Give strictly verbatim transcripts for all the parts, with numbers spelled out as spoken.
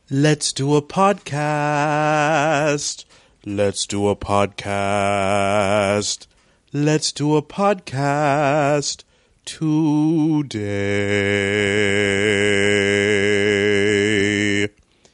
Let's do a podcast. Let's do a podcast. Let's do a podcast today.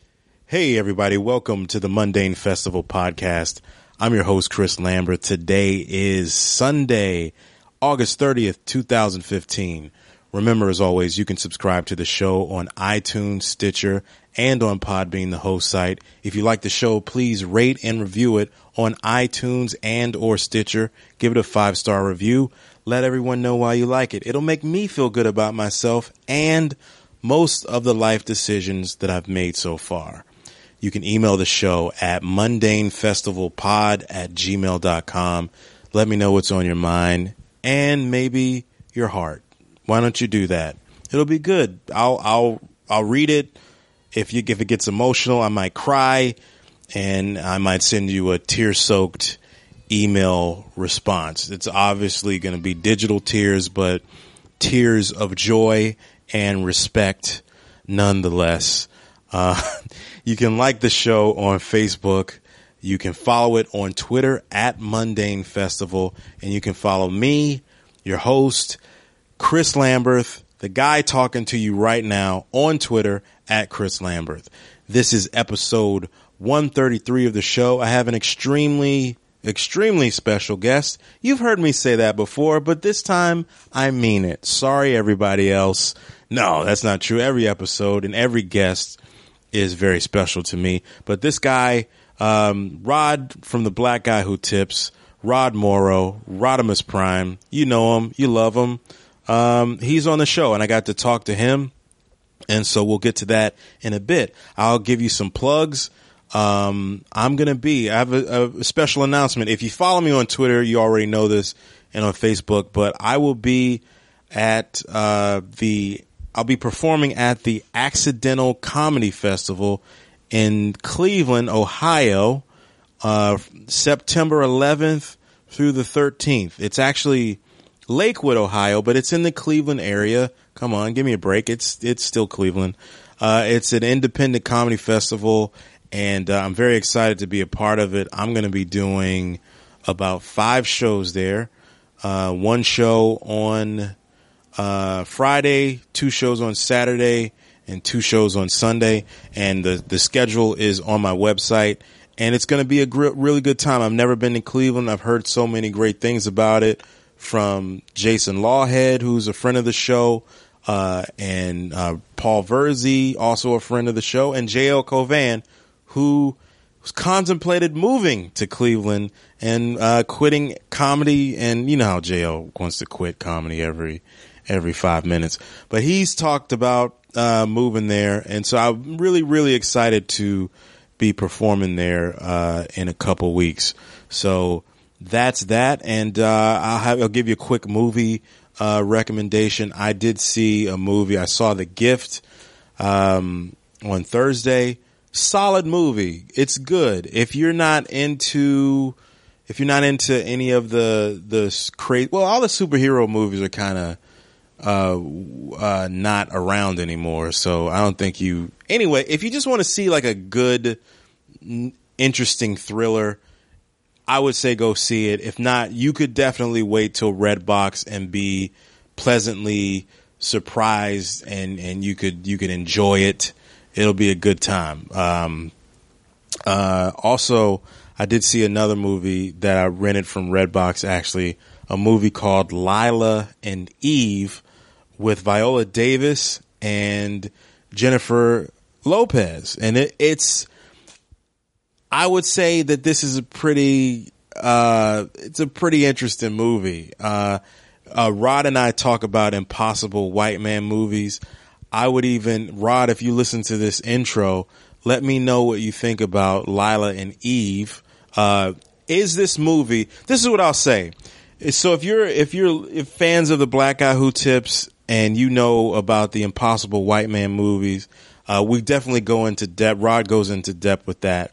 Hey, everybody. Welcome to the Mundane Festival podcast. I'm your host, Chris Lambert. Today is Sunday, August thirtieth, twenty fifteen. Remember, as always, you can subscribe to the show on iTunes, Stitcher, and on Podbean, the host site. If you like the show, please rate and review it on iTunes and or Stitcher. Give it a five-star review. Let everyone know why you like it. It'll make me feel good about myself and most of the life decisions that I've made so far. You can email the show at mundanefestivalpod at gmail dot com. Let me know what's on your mind and maybe your heart. Why don't you do that? It'll be good. I'll I'll I'll read it. If you if it gets emotional, I might cry, and I might send you a tear-soaked email response. It's obviously going to be digital tears, but tears of joy and respect nonetheless. Uh, you can like the show on Facebook. You can follow it on Twitter at Mundane Festival, and you can follow me, your host, Chris Lambert, the guy talking to you right now on Twitter at Chris Lambert. This is episode one thirty-three of the show. I have an extremely, extremely special guest. You've heard me say that before, but this time I mean it. Sorry, everybody else. No, that's not true. Every episode and every guest is very special to me. But this guy, um, Rod from The Black Guy Who Tips, Rod Morrow, Rodimus Prime, you know him, you love him. Um, he's on the show, and I got to talk to him, and so we'll get to that in a bit. I'll give you some plugs. Um, I'm going to be, I have a, a special announcement. If you follow me on Twitter, you already know this, and on Facebook, but I will be at uh, the, I'll be performing at the Accidental Comedy Festival in Cleveland, Ohio, uh, September eleventh through the thirteenth. It's actually Lakewood, Ohio, but it's in the Cleveland area. Come on, give me a break. It's it's still Cleveland. Uh, it's an independent comedy festival, and uh, I'm very excited to be a part of it. I'm going to be doing about five shows there. Uh, one show on uh, Friday, two shows on Saturday, and two shows on Sunday. And the, the schedule is on my website, and it's going to be a gr- really good time. I've never been to Cleveland. I've heard so many great things about it from Jason Lawhead, who's a friend of the show, uh, and uh, Paul Verzi, also a friend of the show, and J L Covan, who was contemplated moving to Cleveland and uh, quitting comedy. And you know how J L wants to quit comedy every every five minutes. But he's talked about uh, moving there, and so I'm really, really excited to be performing there uh, in a couple weeks. So that's that, and uh, I'll have I'll give you a quick movie uh, recommendation. I did see a movie. I saw The Gift um, on Thursday. Solid movie. It's good. If you're not into, if you're not into any of the the crazy, well, all the superhero movies are kind of uh, uh, not around anymore. So I don't think you. Anyway, if you just want to see like a good, interesting thriller, I would say go see it. If not, you could definitely wait till Redbox and be pleasantly surprised, and, and you could you could enjoy it. It'll be a good time. Um, uh, also, I did see another movie that I rented from Redbox, actually, a movie called Lila and Eve with Viola Davis and Jennifer Lopez. And it, it's... I would say that this is a pretty, uh, it's a pretty interesting movie. Uh, uh, Rod and I talk about impossible white man movies. I would even, Rod, if you listen to this intro, let me know what you think about Lila and Eve. Uh, is this movie, this is what I'll say. So if you're, if you're if fans of The Black Guy Who Tips and you know about the impossible white man movies, uh, we definitely go into depth. Rod goes into depth with that.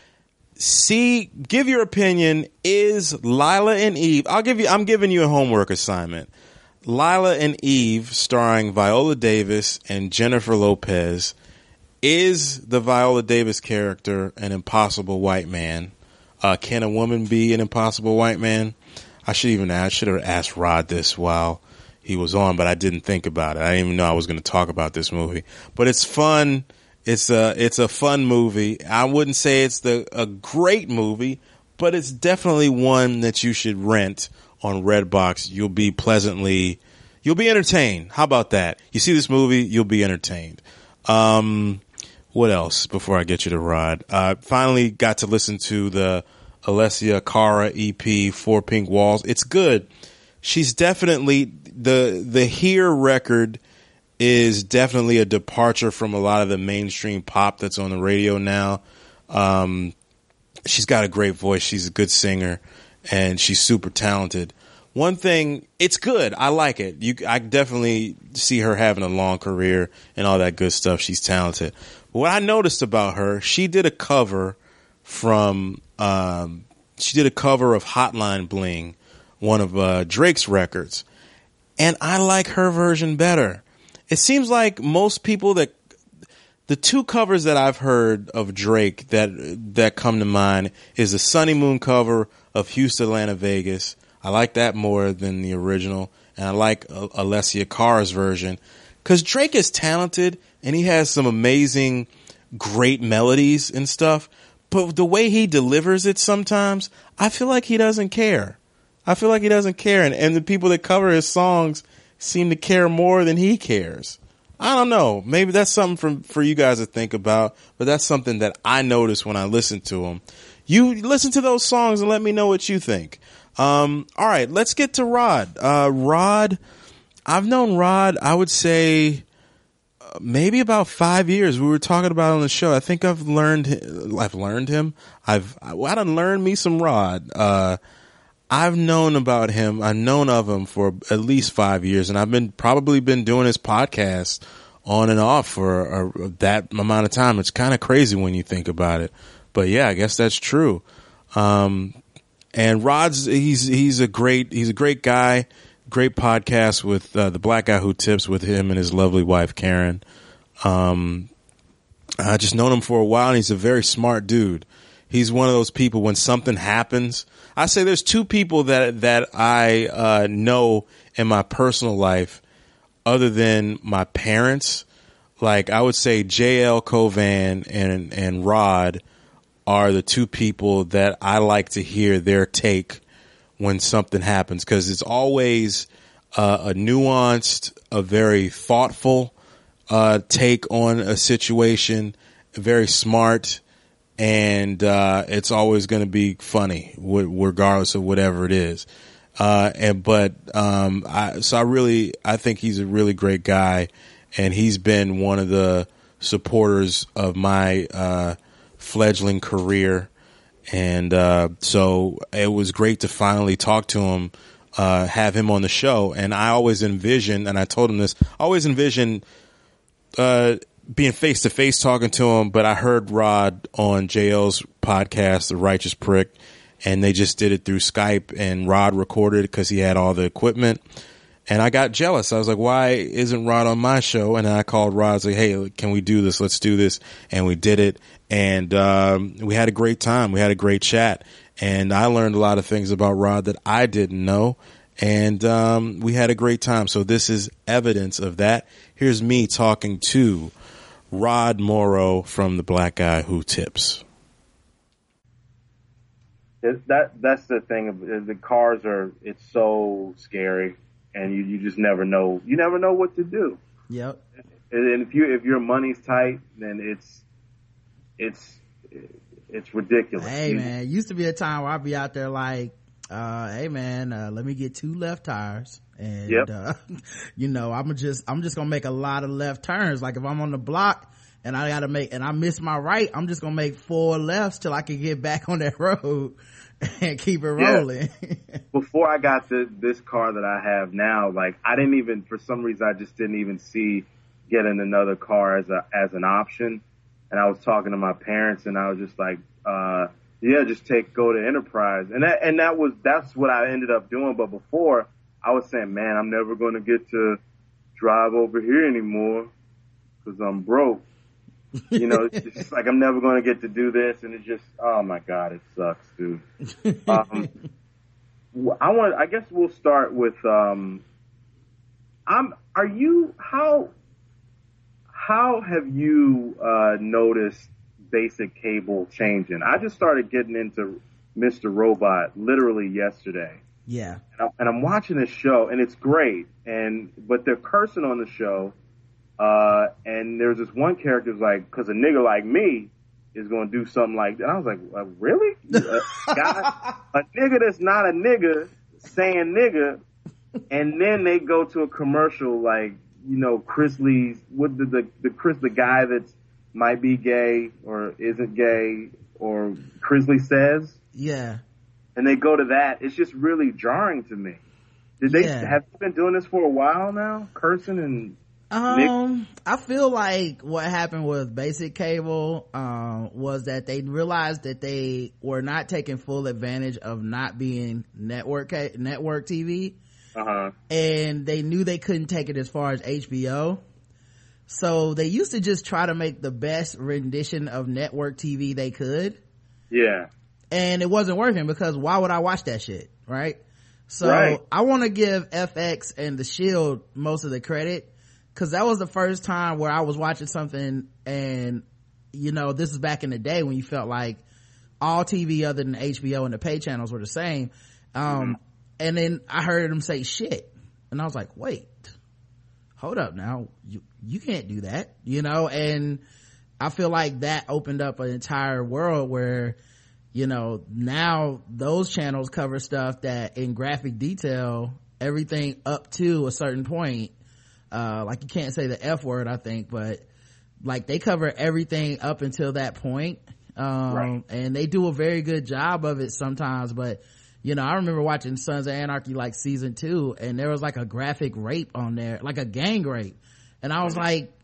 See, give your opinion. Is Lila and Eve, I'll give you, I'm giving you a homework assignment. Lila and Eve, starring Viola Davis and Jennifer Lopez, Is the Viola Davis character an impossible white man? Uh, can a woman be an impossible white man? I should even I should have asked Rod this while he was on, but I didn't think about it. I didn't even know I was going to talk about this movie. But it's fun. It's a it's a fun movie. I wouldn't say it's the a great movie, but it's definitely one that you should rent on Redbox. You'll be pleasantly, you'll be entertained. How about that? You see this movie, you'll be entertained. Um, what else before I get you to Rod? Uh, finally got to listen to the Alessia Cara E P, Four Pink Walls. It's good. She's definitely, the the Here record is definitely a departure from a lot of the mainstream pop that's on the radio now. Um, she's got a great voice. She's a good singer, and she's super talented. One thing, it's good. I like it. You, I definitely see her having a long career and all that good stuff. She's talented. But what I noticed about her, she did a cover from, um, she did a cover of Hotline Bling, one of uh, Drake's records, and I like her version better. It seems like most people that, the two covers that I've heard of Drake that that come to mind is the Sunny Moon cover of Houston, Atlanta, Vegas. I like that more than the original, and I like uh, Alessia Cara's version because Drake is talented and he has some amazing, great melodies and stuff. But the way he delivers it sometimes, I feel like he doesn't care. I feel like he doesn't care, and, and the people that cover his songs seem to care more than he cares. I don't know. Maybe that's something for, for you guys to think about, but that's something that I notice when I listen to them. You listen to those songs and let me know what you think. Um, all right, let's get to Rod. Uh, Rod, I've known Rod, I would say uh, maybe about five years. We were talking about it on the show. I think I've learned, I've learned him. I've, I, I done learned me some Rod. Uh, I've known about him. I've known of him for at least five years, and I've been probably been doing his podcast on and off for a, that amount of time. It's kind of crazy when you think about it, but yeah, I guess that's true. Um, and Rod's he's he's a great he's a great guy. Great podcast with uh, the Black Guy Who Tips with him and his lovely wife Karen. Um, I just known him for a while, and he's a very smart dude. He's one of those people when something happens. I say there's two people that that I uh, know in my personal life other than my parents. Like I would say J L Covan and and Rod are the two people that I like to hear their take when something happens, because it's always uh, a nuanced, a very thoughtful uh, take on a situation, very smart. And uh, it's always going to be funny, w- regardless of whatever it is. Uh, and but um, I, so I really I think he's a really great guy, and he's been one of the supporters of my uh, fledgling career. And uh, so it was great to finally talk to him, uh, have him on the show. And I always envision, and I told him this, I always envision. Uh, being face to face talking to him, but I heard Rod on J L's podcast, The Righteous Prick, and they just did it through Skype, and Rod recorded because he had all the equipment, and I got jealous. I was like, why isn't Rod on my show? And I called Rod, I was like, hey, can we do this? Let's do this. And we did it, and um, we had a great time. We had a great chat, and I learned a lot of things about Rod that I didn't know, and um, we had a great time. So this is evidence of that. Here's me talking to Rod Morrow from The Black Guy Who Tips. It's that that's the thing. The cars are. It's so scary, and you, you just never know. You never know what to do. Yep. And if you if your money's tight, then it's it's it's ridiculous. Hey man, used to be a time where I'd be out there like, uh, hey man, uh, let me get two left tires. And, yep. uh, you know, I'm just, I'm just gonna make a lot of left turns. Like if I'm on the block and I gotta make, and I miss my right, I'm just gonna make four lefts till I can get back on that road and keep it rolling. Yeah. Before I got the, this car that I have now, like I didn't even, for some reason, I just didn't even see getting another car as a, as an option. And I was talking to my parents and I was just like, uh, yeah, just take, go to Enterprise. And that, and that was, that's what I ended up doing. But before, I was saying, man, I'm never going to get to drive over here anymore because I'm broke. You know, it's just like I'm never going to get to do this, and it just, oh my God, it sucks, dude. Um, I want. I guess we'll start with. Um, I'm. Are you? How? How have you uh, noticed basic cable changing? I just started getting into Mister Robot literally yesterday. Yeah. And I'm, and I'm watching this show, and it's great. And but they're cursing on the show. Uh, and there's this one character who's like, because a nigga like me is going to do something like that. I was like, uh, really? A, guy, a nigga that's not a nigga saying nigga, and then they go to a commercial like, you know, Chris Lee's, what the, the, the Chris, the guy that's might be gay or isn't gay, or Chris Lee says. Yeah. And they go to that. It's just really jarring to me. Did they yeah. have you been doing this for a while now? Cursing and Um, I feel like what happened with basic cable, um, was that they realized that they were not taking full advantage of not being network, ca- network T V. Uh-huh. And they knew they couldn't take it as far as H B O. So they used to just try to make the best rendition of network T V they could. Yeah. And it wasn't working because why would I watch that shit? Right. So right. I want to give F X and The Shield most of the credit. Cause that was the first time where I was watching something, and you know, this is back in the day when you felt like all T V other than H B O and the pay channels were the same. Um, mm-hmm. And then I heard him say shit, and I was like, wait, hold up now. You, you can't do that, you know? And I feel like that opened up an entire world where, you know, now those channels cover stuff that in graphic detail, everything up to a certain point. Uh, like you can't say the F word, I think, but like they cover everything up until that point. Um, right. And they do a very good job of it sometimes, but you know, I remember watching Sons of Anarchy like season two, and there was like a graphic rape on there, like a gang rape. And I was like,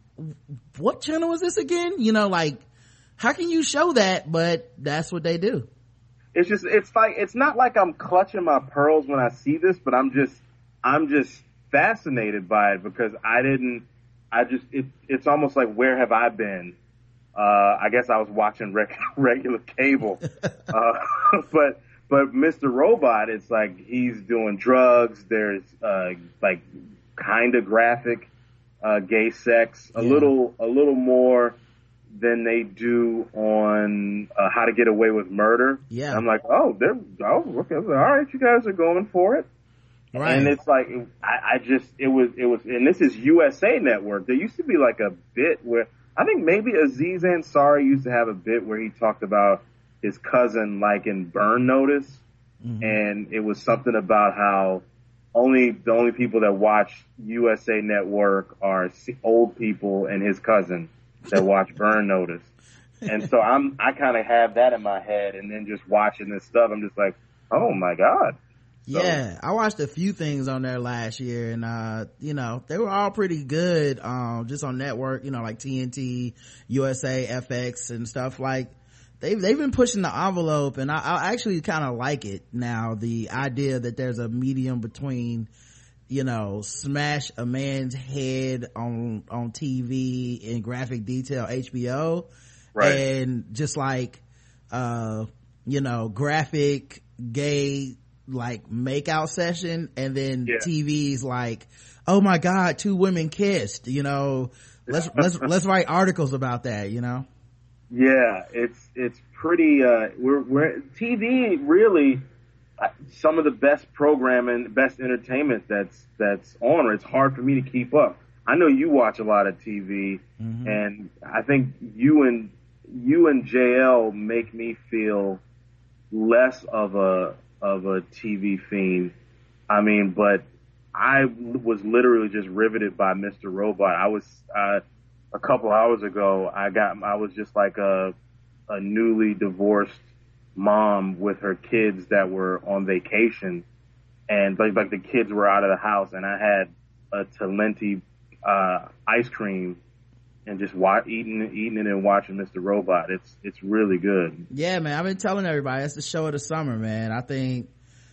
what channel is this again? You know, like, how can you show that? But that's what they do. It's just, it's like, it's not like I'm clutching my pearls when I see this, but I'm just, I'm just, fascinated by it because I didn't, I just, it, it's almost like, where have I been? Uh, I guess I was watching reg- regular cable. uh, but, but Mister Robot, it's like he's doing drugs. There's, uh, like kind of graphic, uh, gay sex, a yeah. little, a little more than they do on, uh, How to Get Away with Murder. Yeah. And I'm like, oh, they're, oh, okay. All right. You guys are going for it. Right. And it's like, I, I just, it was, it was, and this is U S A Network. There used to be like a bit where, I think maybe Aziz Ansari used to have a bit where he talked about his cousin, like in Burn Notice. Mm-hmm. And it was something about how only, the only people that watch U S A Network are old people and his cousin that watch Burn Notice. And so I'm, I kind of have that in my head, and then just watching this stuff, I'm just like, oh my God. So. Yeah, I watched a few things on there last year, and uh you know, they were all pretty good, um just on network, you know, like T N T, U S A, F X and stuff. Like they've they've been pushing the envelope, and I, I actually kind of like it now, the idea that there's a medium between, you know, smash a man's head on on T V in graphic detail H B O, right, and just like uh you know, graphic gay like makeout session, and then yeah. T V's like, oh my God, two women kissed, you know, let's let's let's write articles about that, you know. Yeah, it's it's pretty uh we're we're T V really, uh, some of the best programming, best entertainment that's that's on. It's hard for me to keep up. I know you watch a lot of T V, mm-hmm. and I think you and you and J L make me feel less of a of a T V fiend. I mean, but I was literally just riveted by Mister Robot. I was, uh, a couple hours ago, I got, I was just like a, a newly divorced mom with her kids that were on vacation, and like, like the kids were out of the house, and I had a Talenti, uh, ice cream, and just wa- eating, eating it and watching Mister Robot. It's, it's really good. Yeah, man. I've been telling everybody it's the show of the summer, man. I think,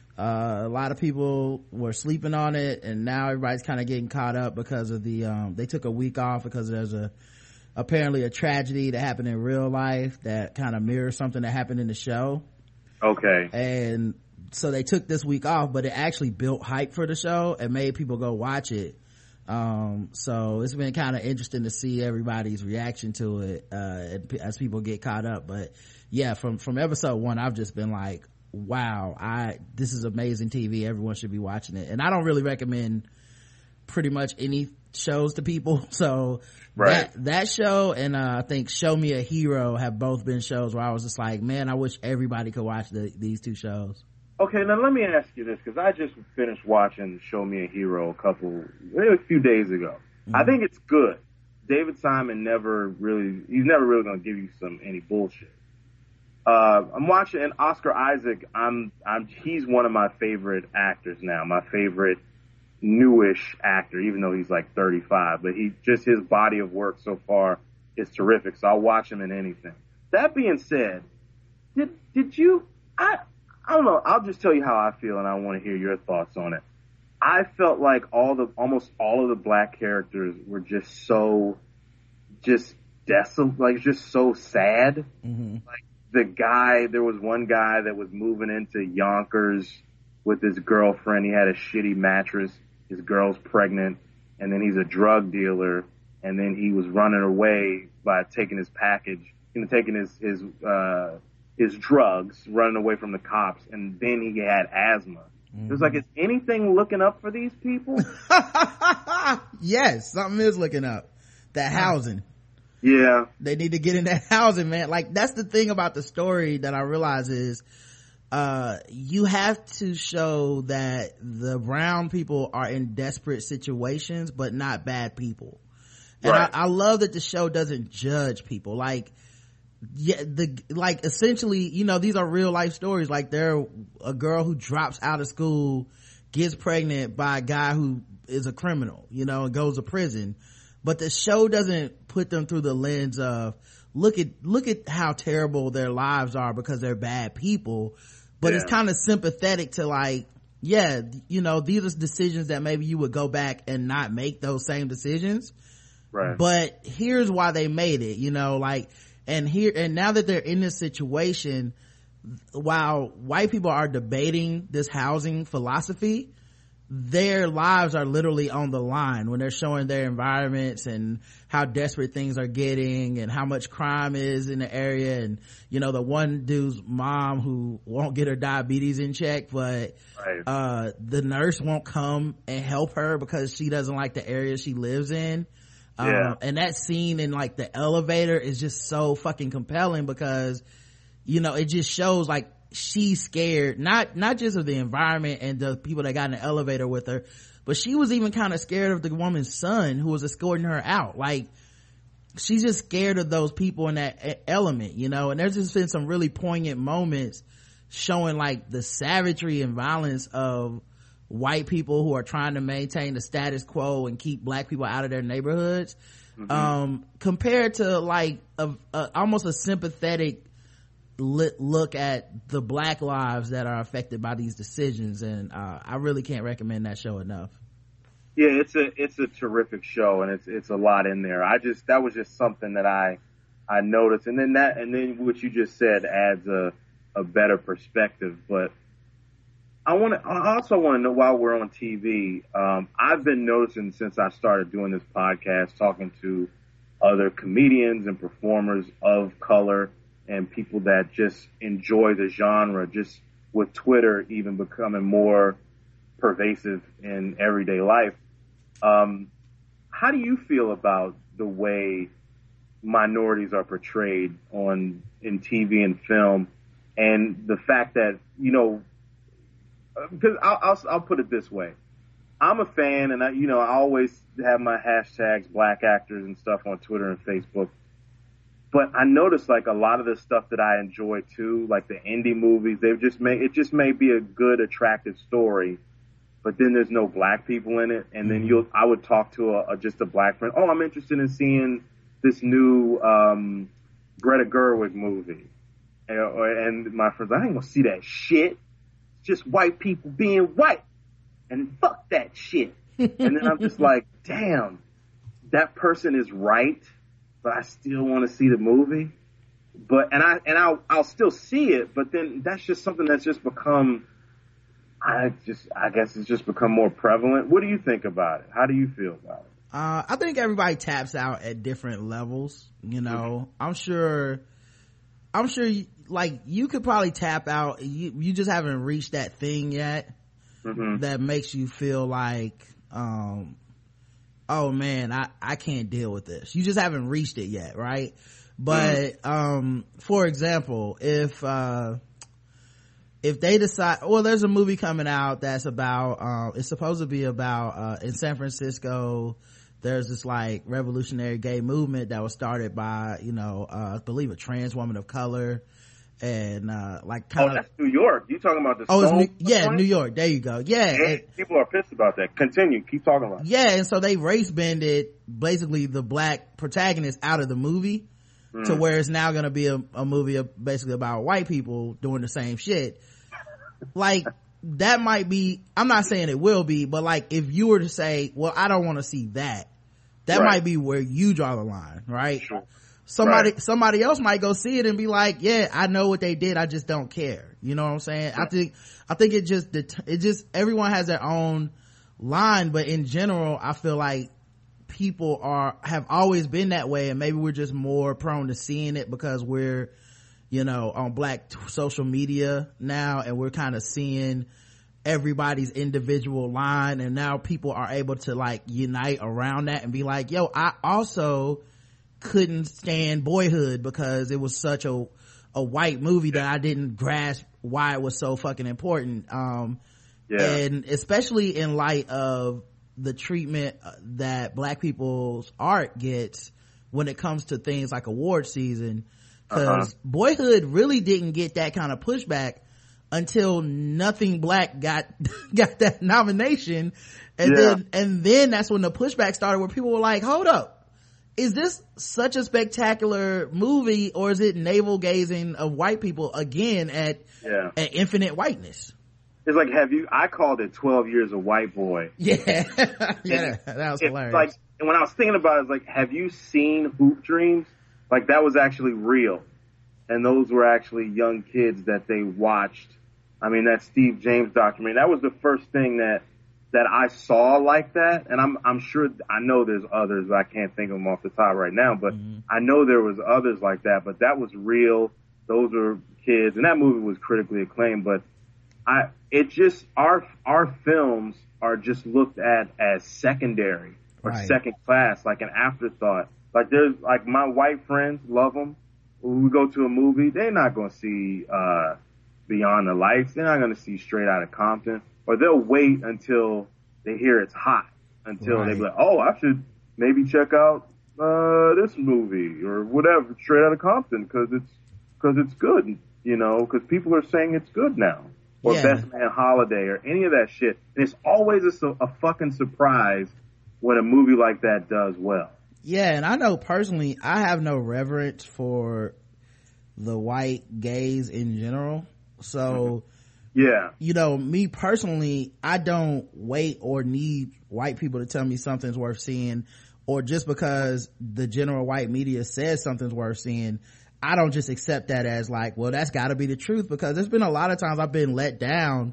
uh, a lot of people were sleeping on it, and now everybody's kind of getting caught up because of the, um, they took a week off because there's a, apparently a tragedy that happened in real life that kind of mirrors something that happened in the show. Okay. And so they took this week off, but it actually built hype for the show and made people go watch it. Um, so it's been kind of interesting to see everybody's reaction to it, uh, as people get caught up. But yeah, from, from episode one, I've just been like, wow, I, this is amazing T V. Everyone should be watching it. And I don't really recommend pretty much any shows to people. So right. that, that show and, uh, I think Show Me a Hero have both been shows where I was just like, man, I wish everybody could watch the, these two shows. Okay, now let me ask you this, because I just finished watching Show Me a Hero a couple, maybe a few days ago. Mm-hmm. I think it's good. David Simon never really, he's never really going to give you some, any bullshit. Uh, I'm watching, and Oscar Isaac, I'm, I'm, he's one of my favorite actors now, my favorite newish actor, even though he's like thirty-five, but he, just his body of work so far is terrific, so I'll watch him in anything. That being said, did, did you, I, I don't know. I'll just tell you how I feel, and I want to hear your thoughts on it. I felt like all the, almost all of the black characters were just so, just desolate, like just so sad. Mm-hmm. Like the guy, there was one guy that was moving into Yonkers with his girlfriend. He had a shitty mattress. His girl's pregnant, and then he's a drug dealer, and then he was running away by taking his package, you know, taking his his. uh his drugs, running away from the cops, and then he had asthma. Mm-hmm. It was like, is anything looking up for these people? Yes, something is looking up. That housing. Yeah. They need to get in that housing, man. Like, that's the thing about the story that I realize is, uh, you have to show that the brown people are in desperate situations, but not bad people. And right. I, I love that the show doesn't judge people. Like, yeah, the, like, essentially, you know, these are real life stories. Like, they're a girl who drops out of school, gets pregnant by a guy who is a criminal, you know, and goes to prison. But the show doesn't put them through the lens of, look at, look at how terrible their lives are because they're bad people. But yeah. It's kind of sympathetic to, like, yeah, you know, these are decisions that maybe you would go back and not make those same decisions. Right. But here's why they made it, you know, like, and here, and now that they're in this situation, while white people are debating this housing philosophy, their lives are literally on the line when they're showing their environments and how desperate things are getting and how much crime is in the area. And, you know, the one dude's mom who won't get her diabetes in check, but, right. uh, the nurse won't come and help her because she doesn't like the area she lives in. Yeah. Um, and that scene in like the elevator is just so fucking compelling because, you know, it just shows like she's scared, not, not just of the environment and the people that got in the elevator with her, but she was even kind of scared of the woman's son who was escorting her out. Like, she's just scared of those people in that element, you know, and there's just been some really poignant moments showing like the savagery and violence of white people who are trying to maintain the status quo and keep black people out of their neighborhoods, mm-hmm. um compared to like a, a almost a sympathetic look at the black lives that are affected by these decisions. And uh I really can't recommend that show enough. Yeah, it's a it's a terrific show, and it's it's a lot in there. I just that was just something that I I noticed, and then that and then what you just said adds a a better perspective. But I want to. I also want to know, while we're on T V, um, I've been noticing since I started doing this podcast, talking to other comedians and performers of color and people that just enjoy the genre, just with Twitter even becoming more pervasive in everyday life. Um, how do you feel about the way minorities are portrayed on in T V and film, and the fact that, you know, because I'll, I'll, I'll put it this way. I'm a fan, and I, you know, I always have my hashtags, black actors and stuff on Twitter and Facebook. But I noticed like a lot of the stuff that I enjoy too, like the indie movies, they've just made, it just may be a good, attractive story, but then there's no black people in it. And then you'll, I would talk to a, a just a black friend. Oh, I'm interested in seeing this new, um, Greta Gerwig movie. And, and my friends, I ain't gonna see that shit. Just white people being white, and fuck that shit. And then I'm just like, damn, that person is right. but I still want to see the movie. But and I and I'll I'll still see it, but then that's just something that's just become. I just I guess it's just become more prevalent. What do you think about it? How do you feel about it? Uh, I think everybody taps out at different levels. You know, mm-hmm. I'm sure. I'm sure. You, like you could probably tap out. You you just haven't reached that thing yet mm-hmm. that makes you feel like, um, oh man, I I can't deal with this. You just haven't reached it yet, right? But mm-hmm. um, for example, if uh, if they decide, well, there's a movie coming out that's about. Uh, it's supposed to be about uh, in San Francisco. There's this like revolutionary gay movement that was started by, you know, uh, I believe a trans woman of color, and uh, like kind of. Oh, that's New York. You talking about the? Oh, it's New, yeah, New York. There you go. Yeah, yeah and, people are pissed about that. Continue. Keep talking about it. Yeah, and so they race bended basically the black protagonist out of the movie mm. to where it's now going to be a, a movie of basically about white people doing the same shit. Like. That might be, I'm not saying it will be, but like if you were to say, well, I don't want to see that, that right. might be where you draw the line, right? Sure. Somebody, right. somebody else might go see it and be like, yeah, I know what they did, I just don't care. You know what I'm saying? Sure. I think, I think it just, it just, everyone has their own line, but in general, I feel like people are, have always been that way, and maybe we're just more prone to seeing it because we're, you know, on black t- social media now, and we're kind of seeing everybody's individual line, and now people are able to like unite around that and be like, yo, I also couldn't stand Boyhood because it was such a a white movie that I didn't grasp why it was so fucking important. Um yeah. And especially in light of the treatment that black people's art gets when it comes to things like award season. Because uh-huh. Boyhood really didn't get that kind of pushback until Nothing Black got got that nomination, and yeah. then and then that's when the pushback started, where people were like, "Hold up, is this such a spectacular movie, or is it navel gazing of white people again at yeah. at infinite whiteness?" It's like, have you? I called it twelve Years a White Boy. Yeah, yeah, and that was hilarious. Like, and when I was thinking about it, it's like, have you seen Hoop Dreams? Like, that was actually real. And those were actually young kids that they watched. I mean, that Steve James documentary, that was the first thing that, that I saw like that. And I'm, I'm sure, I know there's others, but I can't think of them off the top right now, but mm-hmm. I know there was others like that, but that was real. Those were kids, and that movie was critically acclaimed, but I, it just, our, our films are just looked at as secondary or right. second class, like an afterthought. Like, there's, like, my white friends love them. When we go to a movie, they're not going to see, uh, Beyond the Lights. They're not going to see Straight Outta Compton. Or they'll wait until they hear it's hot. Until right. they be like, oh, I should maybe check out, uh, this movie or whatever, Straight Outta Compton, cause it's, cause it's good, you know, cause people are saying it's good now. Or yeah. Best Man Holiday or any of that shit. And it's always a, a fucking surprise when a movie like that does well. Yeah, and I know personally, I have no reverence for the white gays in general. So, yeah, you know, me personally, I don't wait or need white people to tell me something's worth seeing, or just because the general white media says something's worth seeing, I don't just accept that as like, well, that's got to be the truth, because there's been a lot of times I've been let down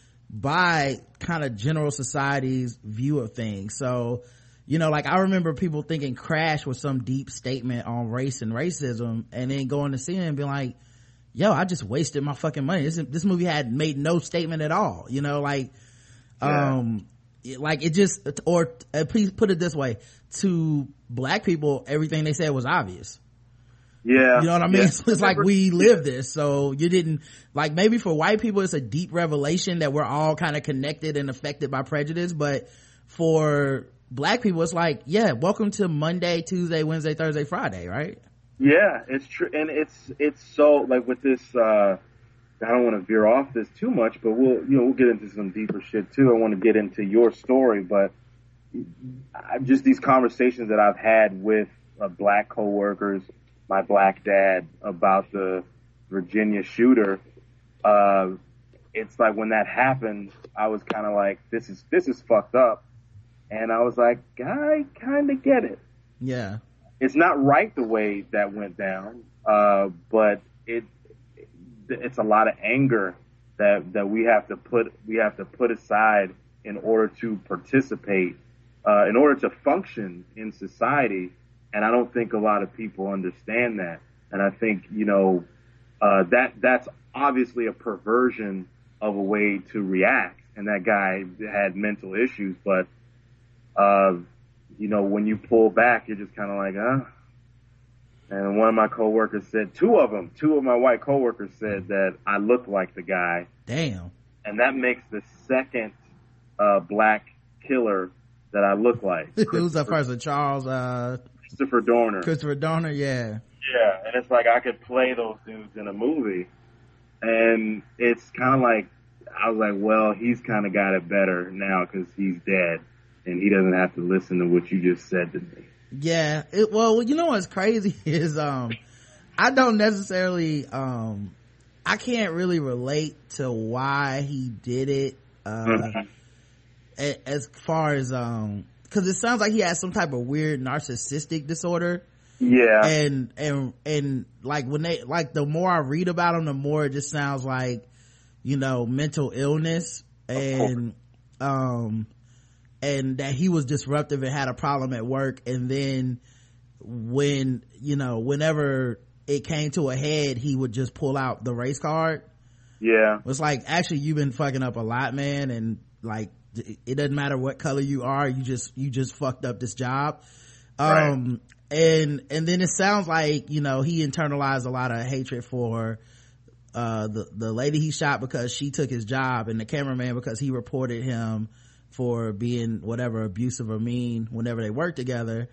by kind of general society's view of things. So, you know, like I remember people thinking Crash was some deep statement on race and racism, and then going to see it and being like, yo, I just wasted my fucking money. This, this movie had made no statement at all, you know, like, yeah. um, it, like it just, or uh, please put it this way, to black people, everything they said was obvious. Yeah. You know what I mean? Yeah. It's, it's like we live this, so you didn't, like maybe for white people it's a deep revelation that we're all kind of connected and affected by prejudice, but for black people it's like, yeah, welcome to Monday, Tuesday, Wednesday, Thursday, Friday, right? Yeah, it's true. And it's it's so, like, with this, uh I don't want to veer off this too much, but we'll, you know, we'll get into some deeper shit too. I want to get into your story, but just these conversations that I've had with uh, black coworkers, my black dad, about the Virginia shooter, uh it's like when that happened, I was kind of like, this is this is fucked up. And I was like, I kind of get it. Yeah. it's not right the way that went down, uh, but it, it's a lot of anger that, that we have to put, we have to put aside in order to participate, uh, in order to function in society. And I don't think a lot of people understand that. And I think, you know, uh, that, that's obviously a perversion of a way to react. And that guy had mental issues, but, uh, you know, when you pull back, you're just kind of like, huh? And one of my coworkers said, two of them, two of my white coworkers said that I look like the guy. Damn. And that makes the second, uh, black killer that I look like. Who's that person? Charles, uh, Christopher Dorner. Christopher Dorner, yeah. Yeah. And it's like, I could play those dudes in a movie. And it's kind of like, I was like, well, he's kind of got it better now because he's dead. And he doesn't have to listen to what you just said to me. Yeah. It, well, you know what's crazy is, um, I don't necessarily, um, I can't really relate to why he did it, uh, mm-hmm. as far as, um, cause it sounds like he has some type of weird narcissistic disorder. Yeah. And, and, and like when they, like the more I read about him, the more it just sounds like, you know, mental illness and, um, and that he was disruptive and had a problem at work. And then when, you know, whenever it came to a head, he would just pull out the race card. Yeah. It's like, actually, you've been fucking up a lot, man. And like, it doesn't matter what color you are. You just, you just fucked up this job. Right. Um, and, and then it sounds like, you know, he internalized a lot of hatred for, uh, the, the lady he shot because she took his job, and the cameraman because he reported him for being whatever abusive or mean whenever they worked together.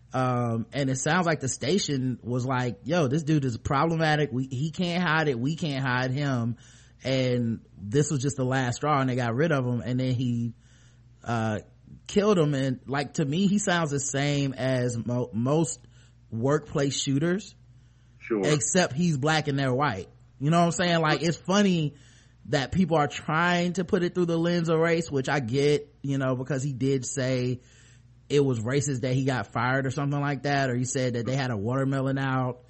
Um, and it sounds like the station was like, yo, this dude is problematic. We, he can't hide it. We can't hide him. And this was just the last straw, and they got rid of him. And then he, uh, killed him. And like, to me, he sounds the same as mo- most workplace shooters. Sure. Except he's black and they're white. You know what I'm saying? Like, it's funny that people are trying to put it through the lens of race, which I get, you know, because he did say it was racist that he got fired or something like that, or he said that they had a watermelon out,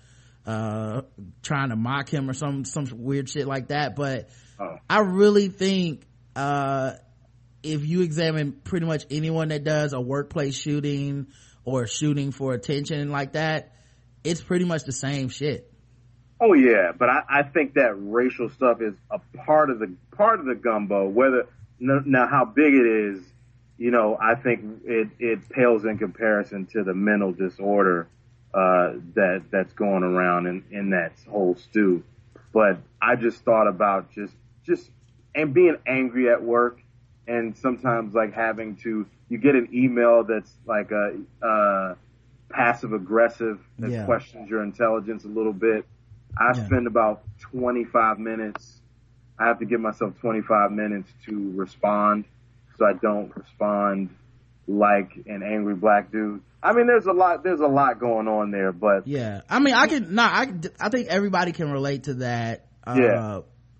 uh, trying to mock him or some, some weird shit like that. But oh. I really think, uh, if you examine pretty much anyone that does a workplace shooting or shooting for attention like that, it's pretty much the same shit. Oh yeah, but I, I think that racial stuff is a part of the part of the gumbo. Whether now how big it is, you know, I think it, it pales in comparison to the mental disorder uh, that that's going around in, in that whole stew. But I just thought about just just and being angry at work, and sometimes like having to you get an email that's like a uh, passive aggressive that yeah. questions your intelligence a little bit. I yeah. spend about twenty-five minutes. I have to give myself twenty-five minutes to respond, so I don't respond like an angry black dude. I mean, there's a lot, there's a lot going on there, but yeah, I mean, I can, nah, I, I think everybody can relate to that. Uh, yeah.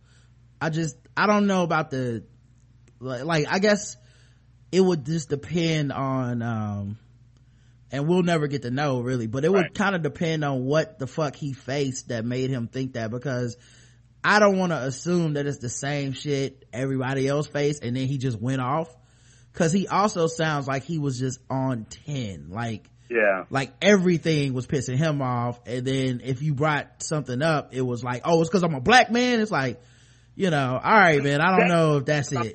I just, I don't know about the, like, I guess it would just depend on, um, and we'll never get to know really, but it would right. kind of depend on what the fuck he faced that made him think that, because I don't want to assume that it's the same shit everybody else faced and then he just went off, because he also sounds like he was just on ten, like yeah, like everything was pissing him off. And then if you brought something up, it was like, oh, it's because I'm a black man. It's like, you know, all right, man, I don't know if that's it.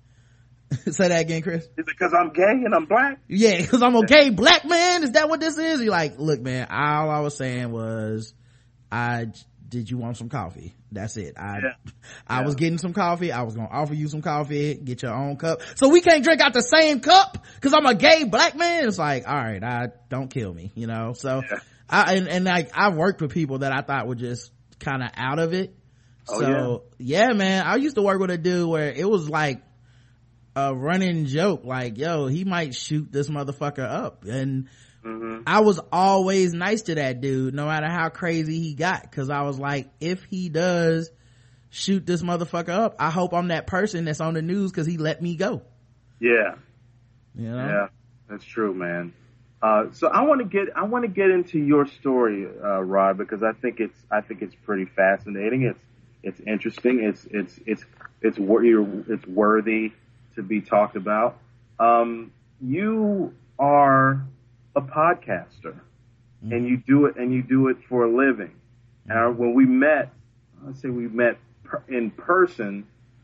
Say that again, Chris. Is it because I'm gay and I'm black? Yeah, because I'm a gay black man. Is that what this is? You're like, look, man, all I was saying was, I did you want some coffee? That's it. I yeah. I yeah. was getting some coffee. I was gonna offer you some coffee. Get your own cup. So we can't drink out the same cup because I'm a gay black man. It's like, all right, I don't kill me, you know. So, yeah. I and, and like I worked with people that I thought were just kind of out of it. Oh, so yeah. yeah, man, I used to work with a dude where it was like a running joke, like, yo, he might shoot this motherfucker up. And mm-hmm. I was always nice to that dude, no matter how crazy he got, because I was like, if he does shoot this motherfucker up, I hope I'm that person that's on the news because he let me go. Yeah. You know? Yeah, that's true, man. Uh, so I want to get I want to get into your story, uh, Rod, because I think it's I think it's pretty fascinating. It's it's interesting. It's it's it's it's it's worthy to be talked about. Um, you are a podcaster, mm-hmm. and you do it and you do it for a living. Mm-hmm. And when we met, let's say we met per, in person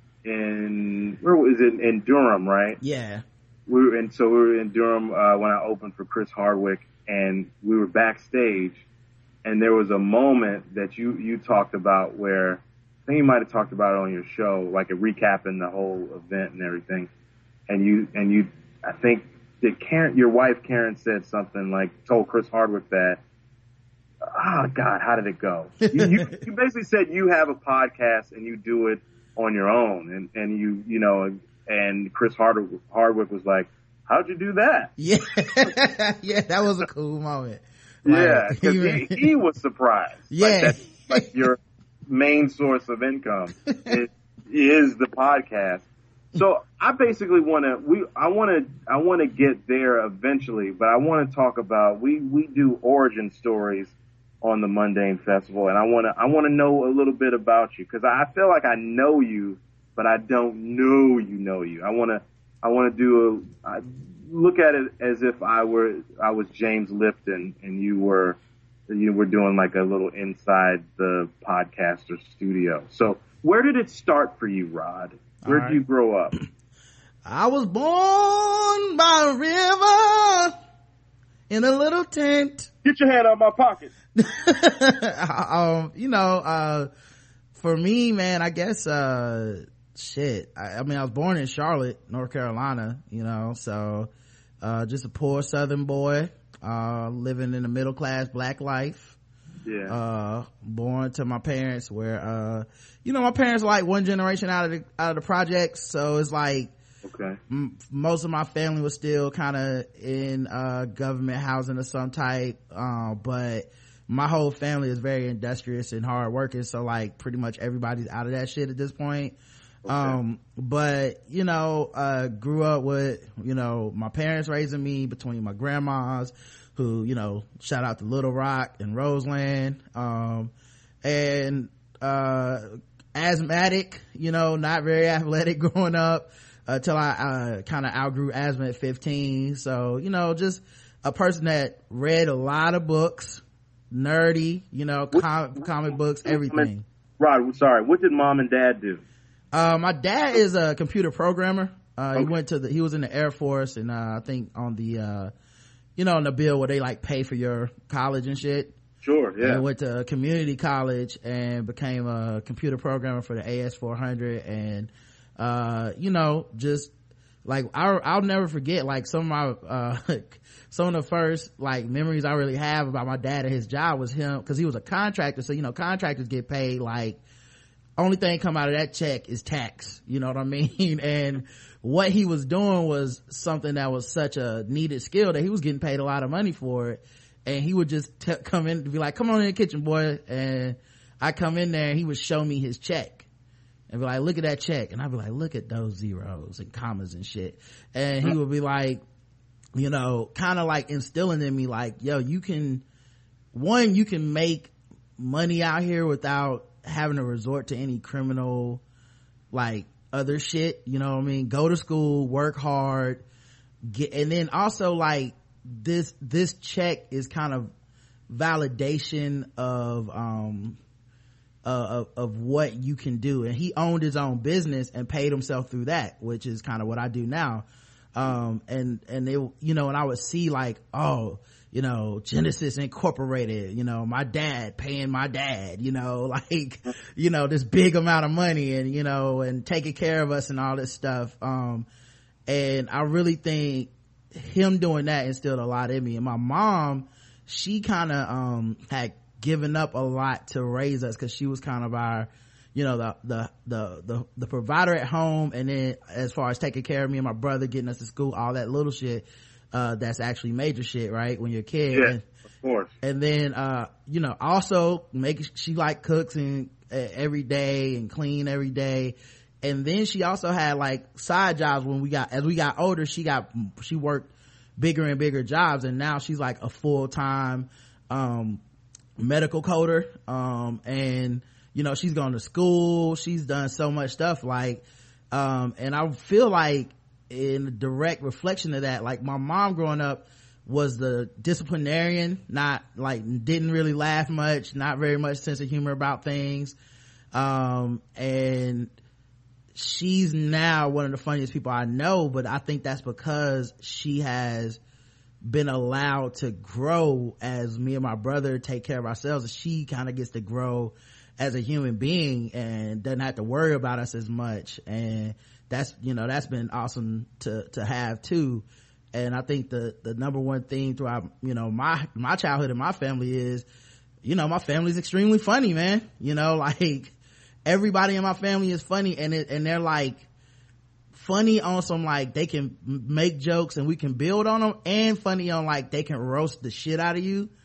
in where was it in Durham, right? Yeah. We were, and so we were in Durham uh, when I opened for Chris Hardwick, and we were backstage, and there was a moment that you you talked about where I think you might have talked about it on your show, like a recapping the whole event and everything, and you and you I think that Karen, your wife Karen, said something like told Chris Hardwick that, oh God, how did it go? you, you, you basically said you have a podcast and you do it on your own, and and you you know. And Chris Hardwick, Hardwick was like, "How'd you do that?" Yeah, yeah, that was a cool moment. Like, yeah, because he, he was surprised. Yeah, like, that's, like your main source of income is, is the podcast. So I basically want to we I want to I want to get there eventually, but I want to talk about we we do origin stories on the Mundane Festival, and I want to I want to know a little bit about you because I feel like I know you. But I don't know you know you. I want to, I want to do a, I look at it as if I were, I was James Lipton and you were, you were doing like a little inside the podcaster studio. So where did it start for you, Rod? Where did right. you grow up? I was born by a river in a little tent. Get your hand out of my pocket. um, you know, uh, for me, man, I guess, uh, shit I, I mean I was born in Charlotte, North Carolina, you know, so uh just a poor southern boy uh living in a middle class black life. Yeah. Uh born to my parents where uh you know my parents are like one generation out of the out of the projects, so it's like okay m- most of my family was still kind of in uh government housing of some type, uh but my whole family is very industrious and hard working, so like pretty much everybody's out of that shit at this point. Okay. Um, but, you know, uh, grew up with, you know, my parents raising me between my grandmas who, you know, shout out to Little Rock and Roseland, um, and, uh, asthmatic, you know, not very athletic growing up until I, uh, kind of outgrew asthma at fifteen. So, you know, just a person that read a lot of books, nerdy, you know, com- comic books, everything. Rod, sorry, what did mom and dad do? Uh, my dad is a computer programmer. Uh, okay. he went to the, he was in the Air Force, and, uh, I think on the, uh, you know, on the bill where they like pay for your college and shit. Sure, yeah. And went to a community college and became a computer programmer for the A S four hundred. And, uh, you know, just like, I, I'll never forget, like, some of my, uh, some of the first, like, memories I really have about my dad and his job was him, cause he was a contractor. So, you know, contractors get paid like, only thing come out of that check is tax, you know what I mean? And what he was doing was something that was such a needed skill that he was getting paid a lot of money for it. And he would just t- come in and be like, come on in the kitchen, boy. And I come in there and he would show me his check and be like, look at that check. And I'd be like, look at those zeros and commas and shit. And he would be like, you know, kind of like instilling in me like, yo, you can, one, you can make money out here without having to resort to any criminal, like, other shit, you know what I mean? Go to school, work hard, get, and then also like this this check is kind of validation of um uh, of, of what you can do. And he owned his own business and paid himself through that, which is kind of what I do now. Um and and they, you know, and I would see like, oh, you know, Genesis Incorporated, you know, my dad paying my dad, you know, like, you know, this big amount of money and, you know, and taking care of us and all this stuff. Um, and I really think him doing that instilled a lot in me. And my mom, she kind of, um, had given up a lot to raise us because she was kind of our, you know, the, the, the, the, the provider at home. And then as far as taking care of me and my brother, getting us to school, all that little shit. Uh, that's actually major shit, right? When you're a kid. Yeah, and, of course. And then, uh, you know, also making, she like cooks and uh, every day and clean every day. And then she also had like side jobs when we got, as we got older, she got, she worked bigger and bigger jobs, and now she's like a full-time um medical coder, um and you know, she's gone to school, she's done so much stuff, like um and I feel like in a direct reflection of that, like my mom growing up was the disciplinarian, not like didn't really laugh much, not very much sense of humor about things, um and she's now one of the funniest people I know, but I think that's because she has been allowed to grow as me and my brother take care of ourselves. She kind of gets to grow as a human being and doesn't have to worry about us as much, and that's, you know, that's been awesome to to have too. And I think the the number one thing throughout, you know, my my childhood and my family is, you know, my family's extremely funny, man. You know, like everybody in my family is funny, and it and they're like funny on some like they can make jokes and we can build on them, and funny on like they can roast the shit out of you.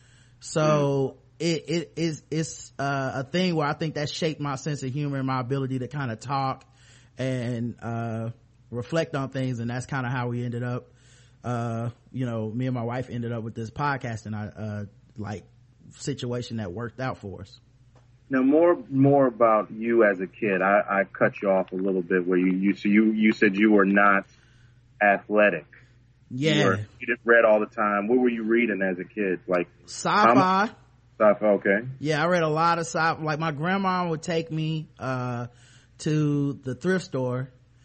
So mm. it it is it's uh, a thing where I think that shaped my sense of humor and my ability to kind of talk and uh reflect on things, and that's kind of how we ended up uh you know, me and my wife ended up with this podcast and I uh like situation that worked out for us. Now, more more about you as a kid. I, I cut you off a little bit where you you so you you said you were not athletic. Yeah, you, were, you didn't read all the time. What were you reading as a kid? Like sci-fi. Um, sci-fi. Okay. Yeah, I read a lot of sci-fi. Like my grandma would take me uh to the thrift store,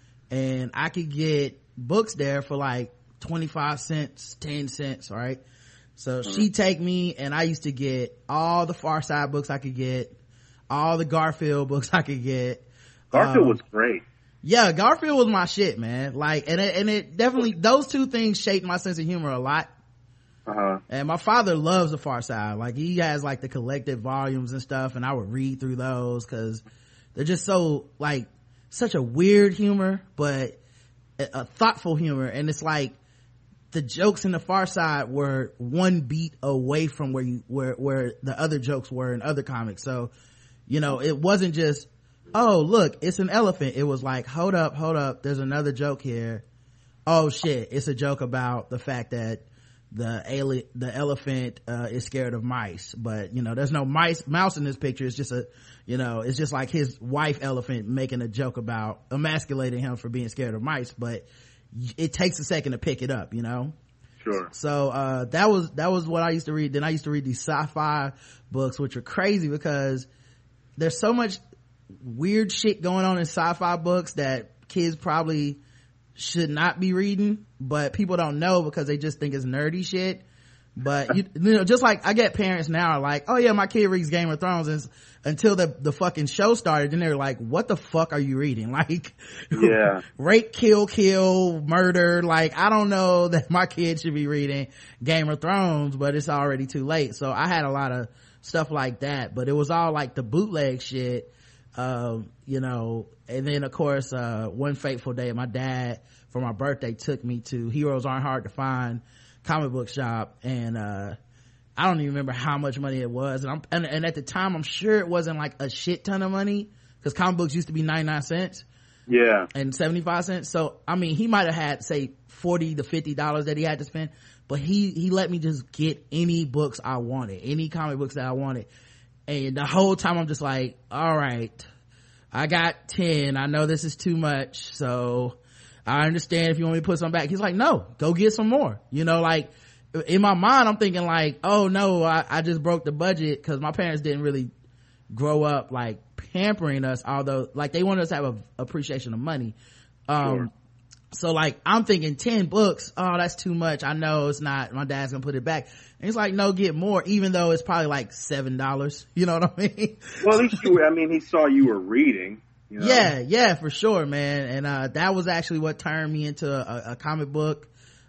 and I could get books there for like twenty-five cents, ten cents, right? So mm-hmm. she'd take me, and I used to get all the Far Side books I could get, all the Garfield books I could get. Garfield um, was great. Yeah, Garfield was my shit, man. Like, and it, and it definitely, those two things shaped my sense of humor a lot. Uh-huh. And my father loves the Far Side. Like, he has like the collected volumes and stuff, and I would read through those because they're just so like such a weird humor, but a, a thoughtful humor. And it's like the jokes in the Far Side were one beat away from where you where where the other jokes were in other comics. So, you know, it wasn't just, oh look, it's an elephant. It was like, hold up, hold up, there's another joke here. Oh shit, it's a joke about the fact that the ali- the elephant uh is scared of mice, but you know, there's no mice mouse in this picture. It's just a, you know, it's just like his wife elephant making a joke about emasculating him for being scared of mice, but it takes a second to pick it up, you know. Sure. So uh that was that was what I used to read. Then I used to read these sci-fi books, which are crazy because there's so much weird shit going on in sci-fi books that kids probably should not be reading, but people don't know because they just think it's nerdy shit. But you, you know, just like I get parents now are like, oh yeah, my kid reads Game of Thrones, and until the the fucking show started, then they're like, what the fuck are you reading? Like, yeah, rape, kill, kill, murder. Like, I don't know that my kid should be reading Game of Thrones, but it's already too late. So I had a lot of stuff like that, but it was all like the bootleg shit. Um, you know, and then of course, uh, one fateful day, my dad for my birthday took me to Heroes Aren't Hard to Find comic book shop, and uh, I don't even remember how much money it was, and I'm and, and at the time I'm sure it wasn't like a shit ton of money because comic books used to be ninety-nine cents, yeah, and seventy-five cents. So I mean, he might have had say forty to fifty dollars that he had to spend, but he he let me just get any books I wanted, any comic books that I wanted. And the whole time I'm just like, all right, I got ten. I know this is too much, so I understand if you want me to put some back. He's like, no, go get some more. You know, like in my mind, I'm thinking like, oh no, I, I just broke the budget because my parents didn't really grow up like pampering us, although like they wanted us to have a appreciation of money. Um, sure. So like I'm thinking ten books, oh that's too much. I know it's not, my dad's gonna put it back. And he's like, no, get more, even though it's probably like seven dollars. You know what I mean? Well, at least you were, I mean, he saw you were reading. You know? Yeah, yeah, for sure, man. And uh that was actually what turned me into a, a comic book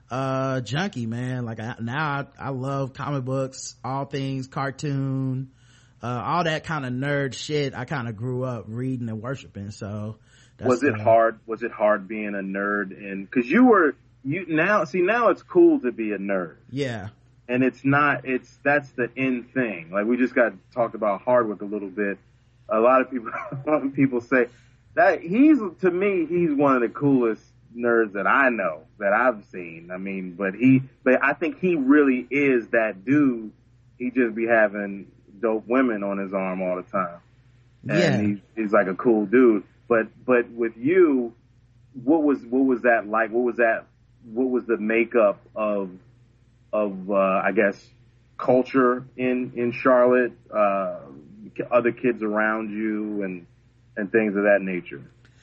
uh junkie, man. Like I, now I, I love comic books, all things cartoon, uh all that kind of nerd shit. I kind of grew up reading and worshiping. So that's, was it uh, hard? Was it hard being a nerd? And because you were you now see now it's cool to be a nerd. Yeah. And it's not, it's, that's the end thing. Like we just got to talk about Hardwick a little bit. A lot of people, a lot of people say that he's, to me, he's one of the coolest nerds that I know, that I've seen. I mean, but he, but I think he really is that dude. He just be having dope women on his arm all the time. And yeah. he's, he's like a cool dude. But, but with you, what was, what was that like? What was that, what was the makeup of, of, uh, I guess, culture in, in Charlotte, uh, other kids around you and, and things of that nature?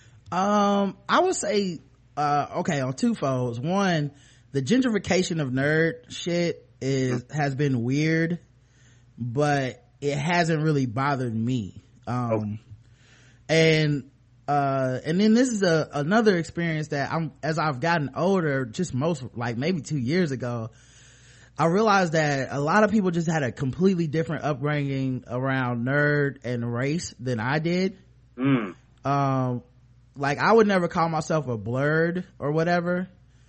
Um, I would say, uh, okay, on two folds. One, the gentrification of nerd shit is, has been weird, but it hasn't really bothered me. Um, okay. and, uh, and then this is a, another experience that I'm, as I've gotten older, just most, like maybe two years ago, I realized that a lot of people just had a completely different upbringing around nerd and race than I did. Mm. Um, like I would never call myself a blurred or whatever,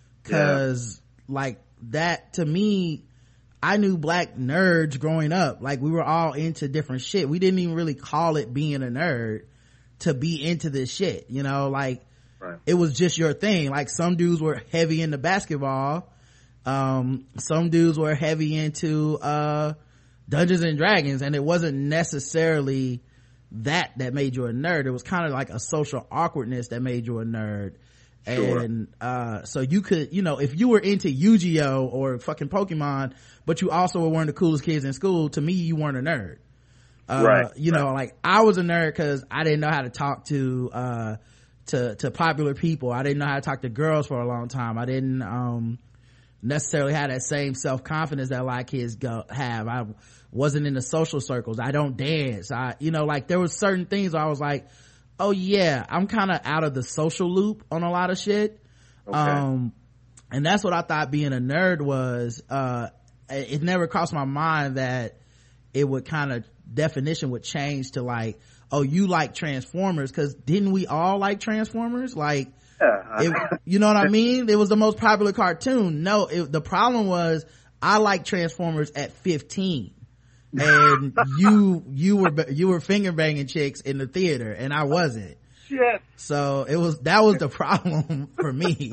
cause yeah. like that to me, I knew black nerds growing up. Like we were all into different shit. We didn't even really call it being a nerd to be into this shit, you know, like right. It was just your thing. Like some dudes were heavy into basketball. Um, some dudes were heavy into, uh, Dungeons and Dragons, and it wasn't necessarily that that made you a nerd. It was kind of like a social awkwardness that made you a nerd. Sure. And, uh, so you could, you know, if you were into Yu-Gi-Oh or fucking Pokemon, but you also were one of the coolest kids in school, to me, you weren't a nerd. Uh, right. you know, right. like I was a nerd cause I didn't know how to talk to, uh, to, to popular people. I didn't know how to talk to girls for a long time. I didn't, um, necessarily have that same self-confidence that a lot of kids go have. I wasn't in the social circles. I don't dance. I, you know, like there was certain things where I was like, oh yeah, I'm kind of out of the social loop on a lot of shit. Okay. Um, and that's what I thought being a nerd was. Uh, it, it never crossed my mind that it would kind of definition would change to like, oh, you like Transformers, cause didn't we all like Transformers? Like, It, you know what I mean? It was the most popular cartoon. No, it, the problem was I liked Transformers at fifteen, and you you were you were finger banging chicks in the theater, and I wasn't. Shit. So it was that was the problem for me.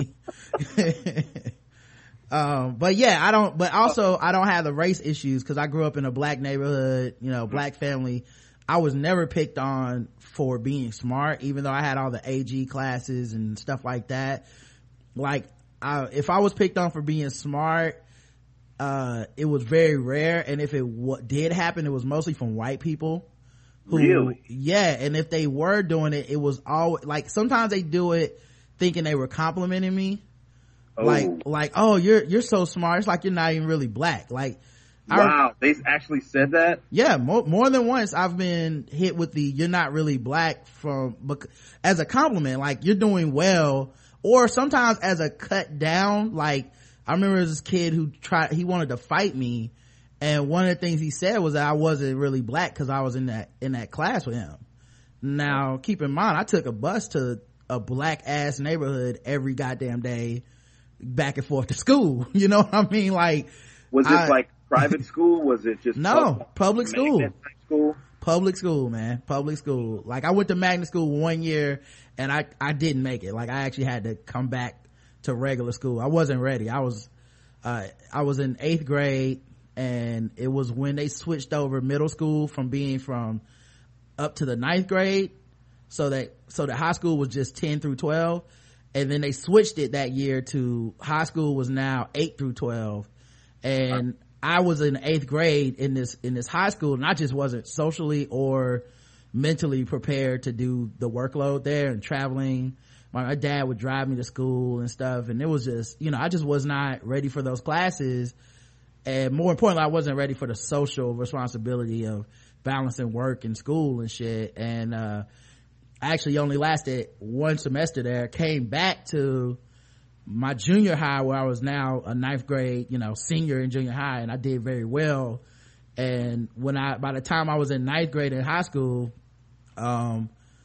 um, but yeah, I don't. But also, I don't have the race issues because I grew up in a black neighborhood. You know, black family. I was never picked on for being smart, even though I had all the A G classes and stuff like that. Like, I, if I was picked on for being smart, uh, it was very rare. And if it w- did happen, it was mostly from white people. Who, really? Yeah. And if they were doing it, it was always like, sometimes they do it thinking they were complimenting me. Oh. Like, like, oh, you're, you're so smart. It's like you're not even really black. Like, wow, they actually said that? Yeah, more, more than once I've been hit with the you're not really black from as a compliment, like you're doing well, or sometimes as a cut down. Like I remember there was this kid who tried, he wanted to fight me, and one of the things he said was that I wasn't really black because I was in that in that class with him. Now keep in mind, I took a bus to a black ass neighborhood every goddamn day back and forth to school. You know what I mean? Like, was it I, like private school? Was it just no public, public school school public school man public school. Like I went to magnet school one year and i i didn't make it. Like I actually had to come back to regular school. I wasn't ready. I was uh I was in eighth grade, and it was when they switched over middle school from being from up to the ninth grade, so that so that high school was just ten through twelve, and then they switched it that year to high school was now eight through twelve. And I was in eighth grade in this in this high school, and I just wasn't socially or mentally prepared to do the workload there and traveling. My, my dad would drive me to school and stuff, and it was just, you know, I just was not ready for those classes. And more importantly, I wasn't ready for the social responsibility of balancing work and school and shit. And uh I actually only lasted one semester there, came back to my junior high where I was now a ninth grade, you know, senior in junior high, and I did very well. And when I, by the time I was in ninth grade in high school, um,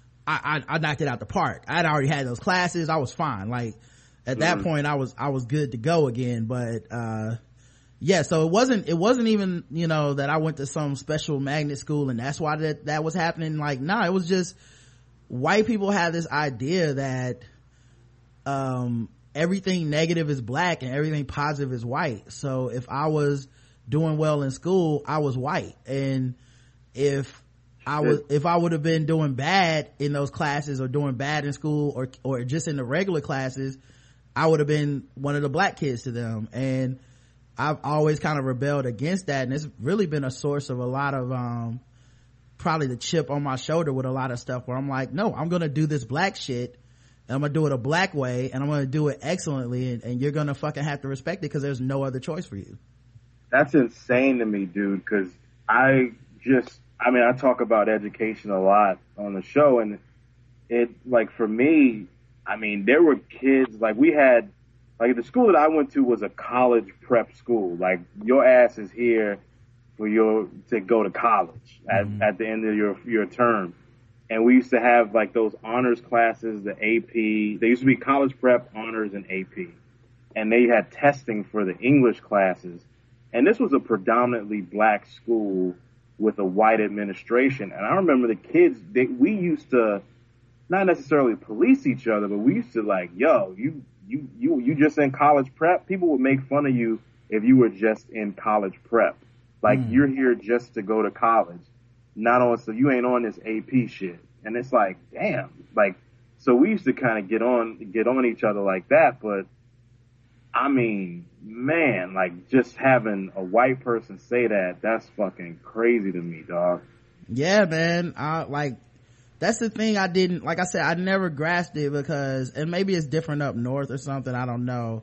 I, I, I knocked it out the park. I had already had those classes. I was fine. Like at that mm. point I was, I was good to go again. But, uh, yeah, so it wasn't, it wasn't even, you know, that I went to some special magnet school and that's why that, that was happening. Like, no, nah, it was just white people have this idea that, um, everything negative is black and everything positive is white. So if I was doing well in school, I was white. And if I was, if I would have been doing bad in those classes or doing bad in school or, or just in the regular classes, I would have been one of the black kids to them. And I've always kind of rebelled against that. And it's really been a source of a lot of, um, probably the chip on my shoulder with a lot of stuff where I'm like, no, I'm going to do this black shit. And I'm going to do it a black way and I'm going to do it excellently. And, and you're going to fucking have to respect it because there's no other choice for you. That's insane to me, dude. Cause I just, I mean, I talk about education a lot on the show, and it, like, for me, I mean, there were kids, like, we had, like, the school that I went to was a college prep school. Like, your ass is here for your, to go to college at, mm-hmm. at the end of your, your term. And we used to have, like, those honors classes, the A P. They used to be college prep, honors, and A P. And they had testing for the English classes. And this was a predominantly black school with a white administration. And I remember the kids, they, we used to not necessarily police each other, but we used to like, yo, you, you, you, you just in college prep. People would make fun of you if you were just in college prep. Like mm. you're here just to go to college. Not on, so you ain't on this A P shit. And it's like, damn, like, so we used to kind of get on, get on each other like that. But I mean, man, like just having a white person say that, that's fucking crazy to me, dog. Yeah, man. I like, that's the thing I didn't, like I said, I never grasped it because, and maybe it's different up north or something, I don't know.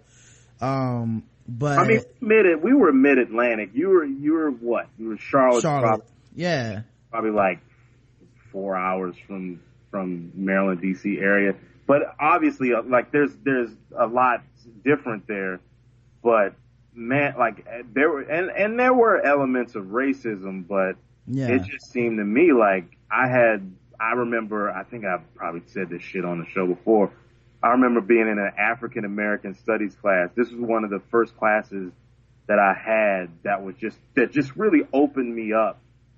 Um, but. I mean, mid, we were mid-Atlantic. You were, you were what? You were Charlotte. Charlotte. Probably, yeah. Probably like four hours from, from Maryland, D C area. But obviously, like, there's, there's a lot different there. But man, like there were, and, and there were elements of racism, but yeah. It just seemed to me like I had, I remember, I think I've probably said this shit on the show before. I remember being in an African American studies class. This was one of the first classes that I had that was just, that just really opened me up,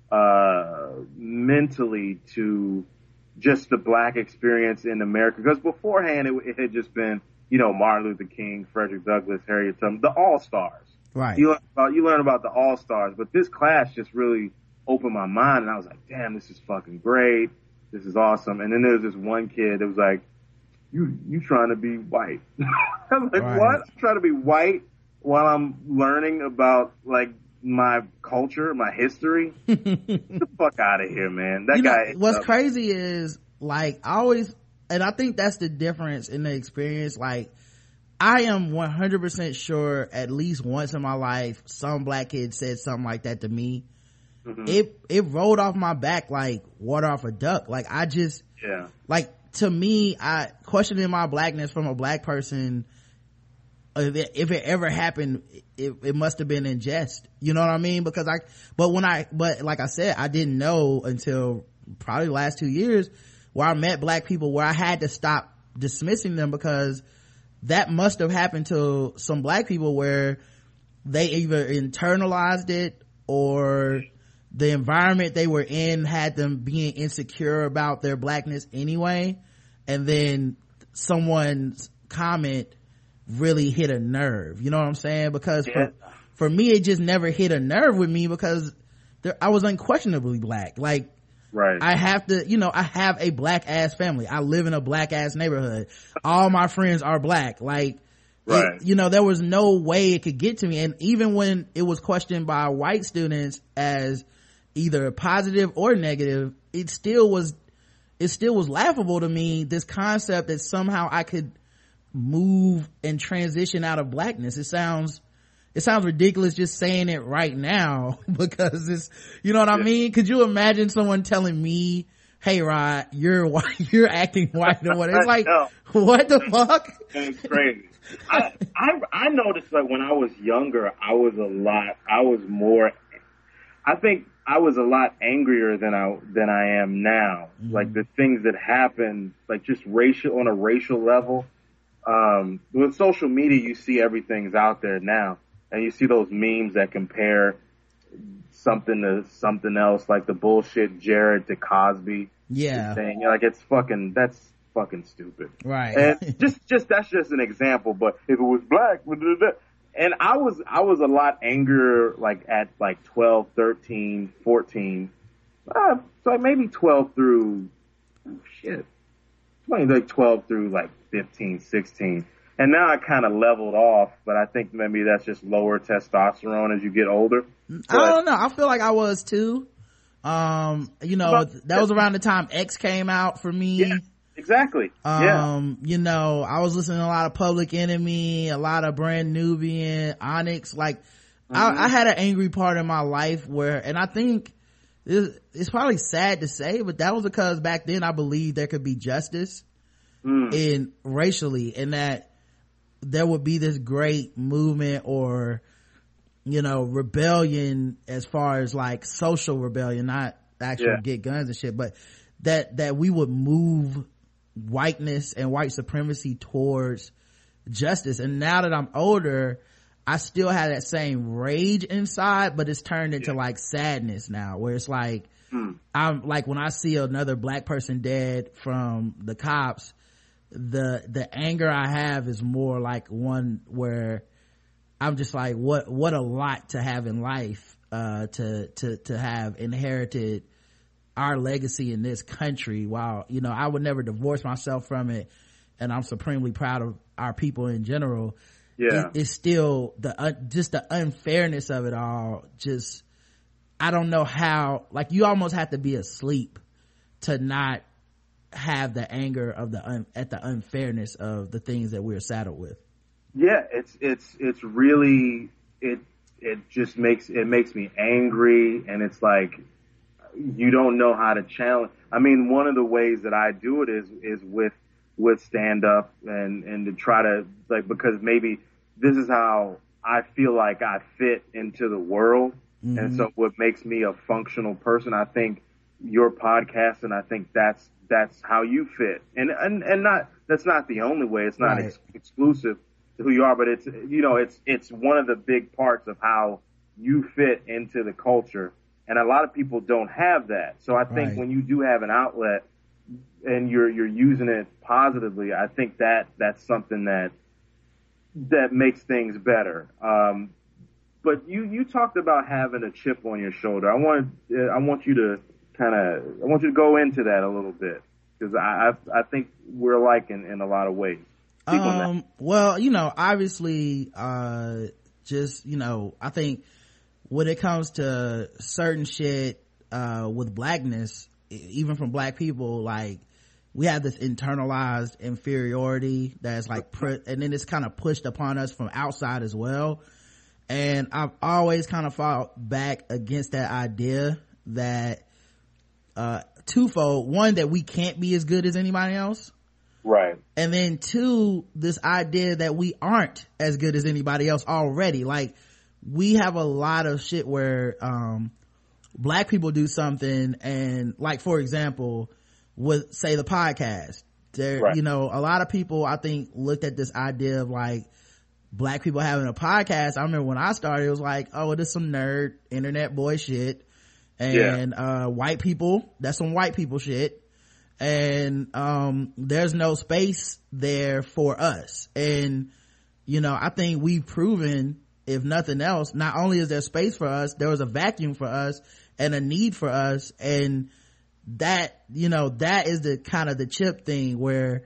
uh, mentally to just the black experience in America. Because beforehand, it, it had just been, you know, Martin Luther King, Frederick Douglass, Harriet Tubman, the all-stars. Right. You learn about, you learn about the all-stars, but this class just really opened my mind, and I was like, damn, this is fucking great. This is awesome. And then there was this one kid that was like, you, you trying to be white. I was like, right. What? I'm trying to be white while I'm learning about, like, my culture, my history? Get the fuck out of here, man. That you guy. Know, what's crazy is, like, I always, and I think that's the difference in the experience. Like, I am one hundred percent sure at least once in my life, some black kid said something like that to me. Mm-hmm. It, it rolled off my back like water off a duck. Like, I just, yeah. Like, to me, I, questioning my blackness from a black person, if it, if it ever happened, it, it must have been in jest. You know what I mean? Because I, but when I, but like I said, I didn't know until probably the last two years where I met black people where I had to stop dismissing them, because that must have happened to some black people where they either internalized it or the environment they were in had them being insecure about their blackness anyway. And then someone's comment really hit a nerve. You know what I'm saying? Because for, for me, it just never hit a nerve with me because there, I was unquestionably black. Like, right. I have to, you know, I have a black ass family. I live in a black ass neighborhood. All my friends are black. Like, right. it, you know, there was no way it could get to me. And even when it was questioned by white students as either positive or negative, it still was, it still was laughable to me, this concept that somehow I could move and transition out of blackness. It sounds, it sounds ridiculous just saying it right now because it's, you know what I mean? Could you imagine someone telling me, hey Rod, you're white, you're acting white or what? It's like, what the fuck? It's crazy. I, I, I noticed like when I was younger, I was a lot, I was more, I think I was a lot angrier than I, than I am now. Mm-hmm. Like the things that happen, like just racial, on a racial level. Um, with social media, you see everything's out there now. And you see those memes that compare something to something else, like the bullshit Jared to Cosby. Yeah. Thing. Like, it's fucking, that's fucking stupid. Right. And just, just, that's just an example, but if it was black, and I was, I was a lot angrier, like, at, like, twelve, thirteen, fourteen, uh, so like maybe twelve through, oh, shit, maybe like twelve through, like, fifteen, sixteen. And now I kind of leveled off, but I think maybe that's just lower testosterone as you get older. But I don't know. I feel like I was too. Um, you know, that was around the time X came out for me. Yeah, exactly. Um, yeah. you know, I was listening to a lot of Public Enemy, a lot of Brand Nubian, Onyx. Like, mm-hmm. I, I had an angry part in my life where, and I think it's, it's probably sad to say, but that was because back then I believed there could be justice mm. in racially, and that there would be this great movement or, you know, rebellion as far as like social rebellion, not actual yeah. get guns and shit, but that, that we would move whiteness and white supremacy towards justice. And now that I'm older, I still have that same rage inside, but it's turned into yeah. like sadness now, where it's like, hmm. I'm like, when I see another black person dead from the cops, the, the anger I have is more like one where I'm just like, what, what a lot to have in life, uh, to, to, to have inherited our legacy in this country. While, you know, I would never divorce myself from it, and I'm supremely proud of our people in general. Yeah. It, it's still the, uh, just the unfairness of it all. Just, I don't know how, like, you almost have to be asleep to not have the anger of the, un, at the unfairness of the things that we're saddled with. Yeah, it's, it's, it's really, it, it just makes, it makes me angry, and it's like, you don't know how to challenge. I mean, one of the ways that I do it is, is with, with stand up and, and to try to, like, because maybe this is how I feel like I fit into the world. Mm-hmm. And so what makes me a functional person, I think your podcast, and I think that's, that's how you fit. And, and, and not, that's not the only way. It's not right. ex- exclusive to who you are, but it's, you know, it's, it's one of the big parts of how you fit into the culture. And a lot of people don't have that. So I think right. when you do have an outlet and you're, you're using it positively, I think that that's something that, that makes things better. Um, but you, you talked about having a chip on your shoulder. I want, uh, I want you to kind of, I want you to go into that a little bit, because I, I, I think we're alike in, in a lot of ways. Speak on Um, that. well, you know, obviously, uh, just, you know, I think when it comes to certain shit, uh, with blackness, even from black people, like, we have this internalized inferiority that's like, pr- and then it's kind of pushed upon us from outside as well. And I've always kind of fought back against that idea that, uh, twofold. One, that we can't be as good as anybody else. Right. And then two, this idea that we aren't as good as anybody else already. Like, we have a lot of shit where, um, black people do something, and like, for example, with, say, the podcast, there, right. you know, a lot of people, I think, looked at this idea of like black people having a podcast. I remember when I started, it was like, oh, it is some nerd internet boy shit. And, yeah. uh, white people, that's some white people shit. And, um, there's no space there for us. And, you know, I think we've proven, if nothing else, not only is there space for us, there was a vacuum for us and a need for us. And that, you know, that is the kind of the chip thing where,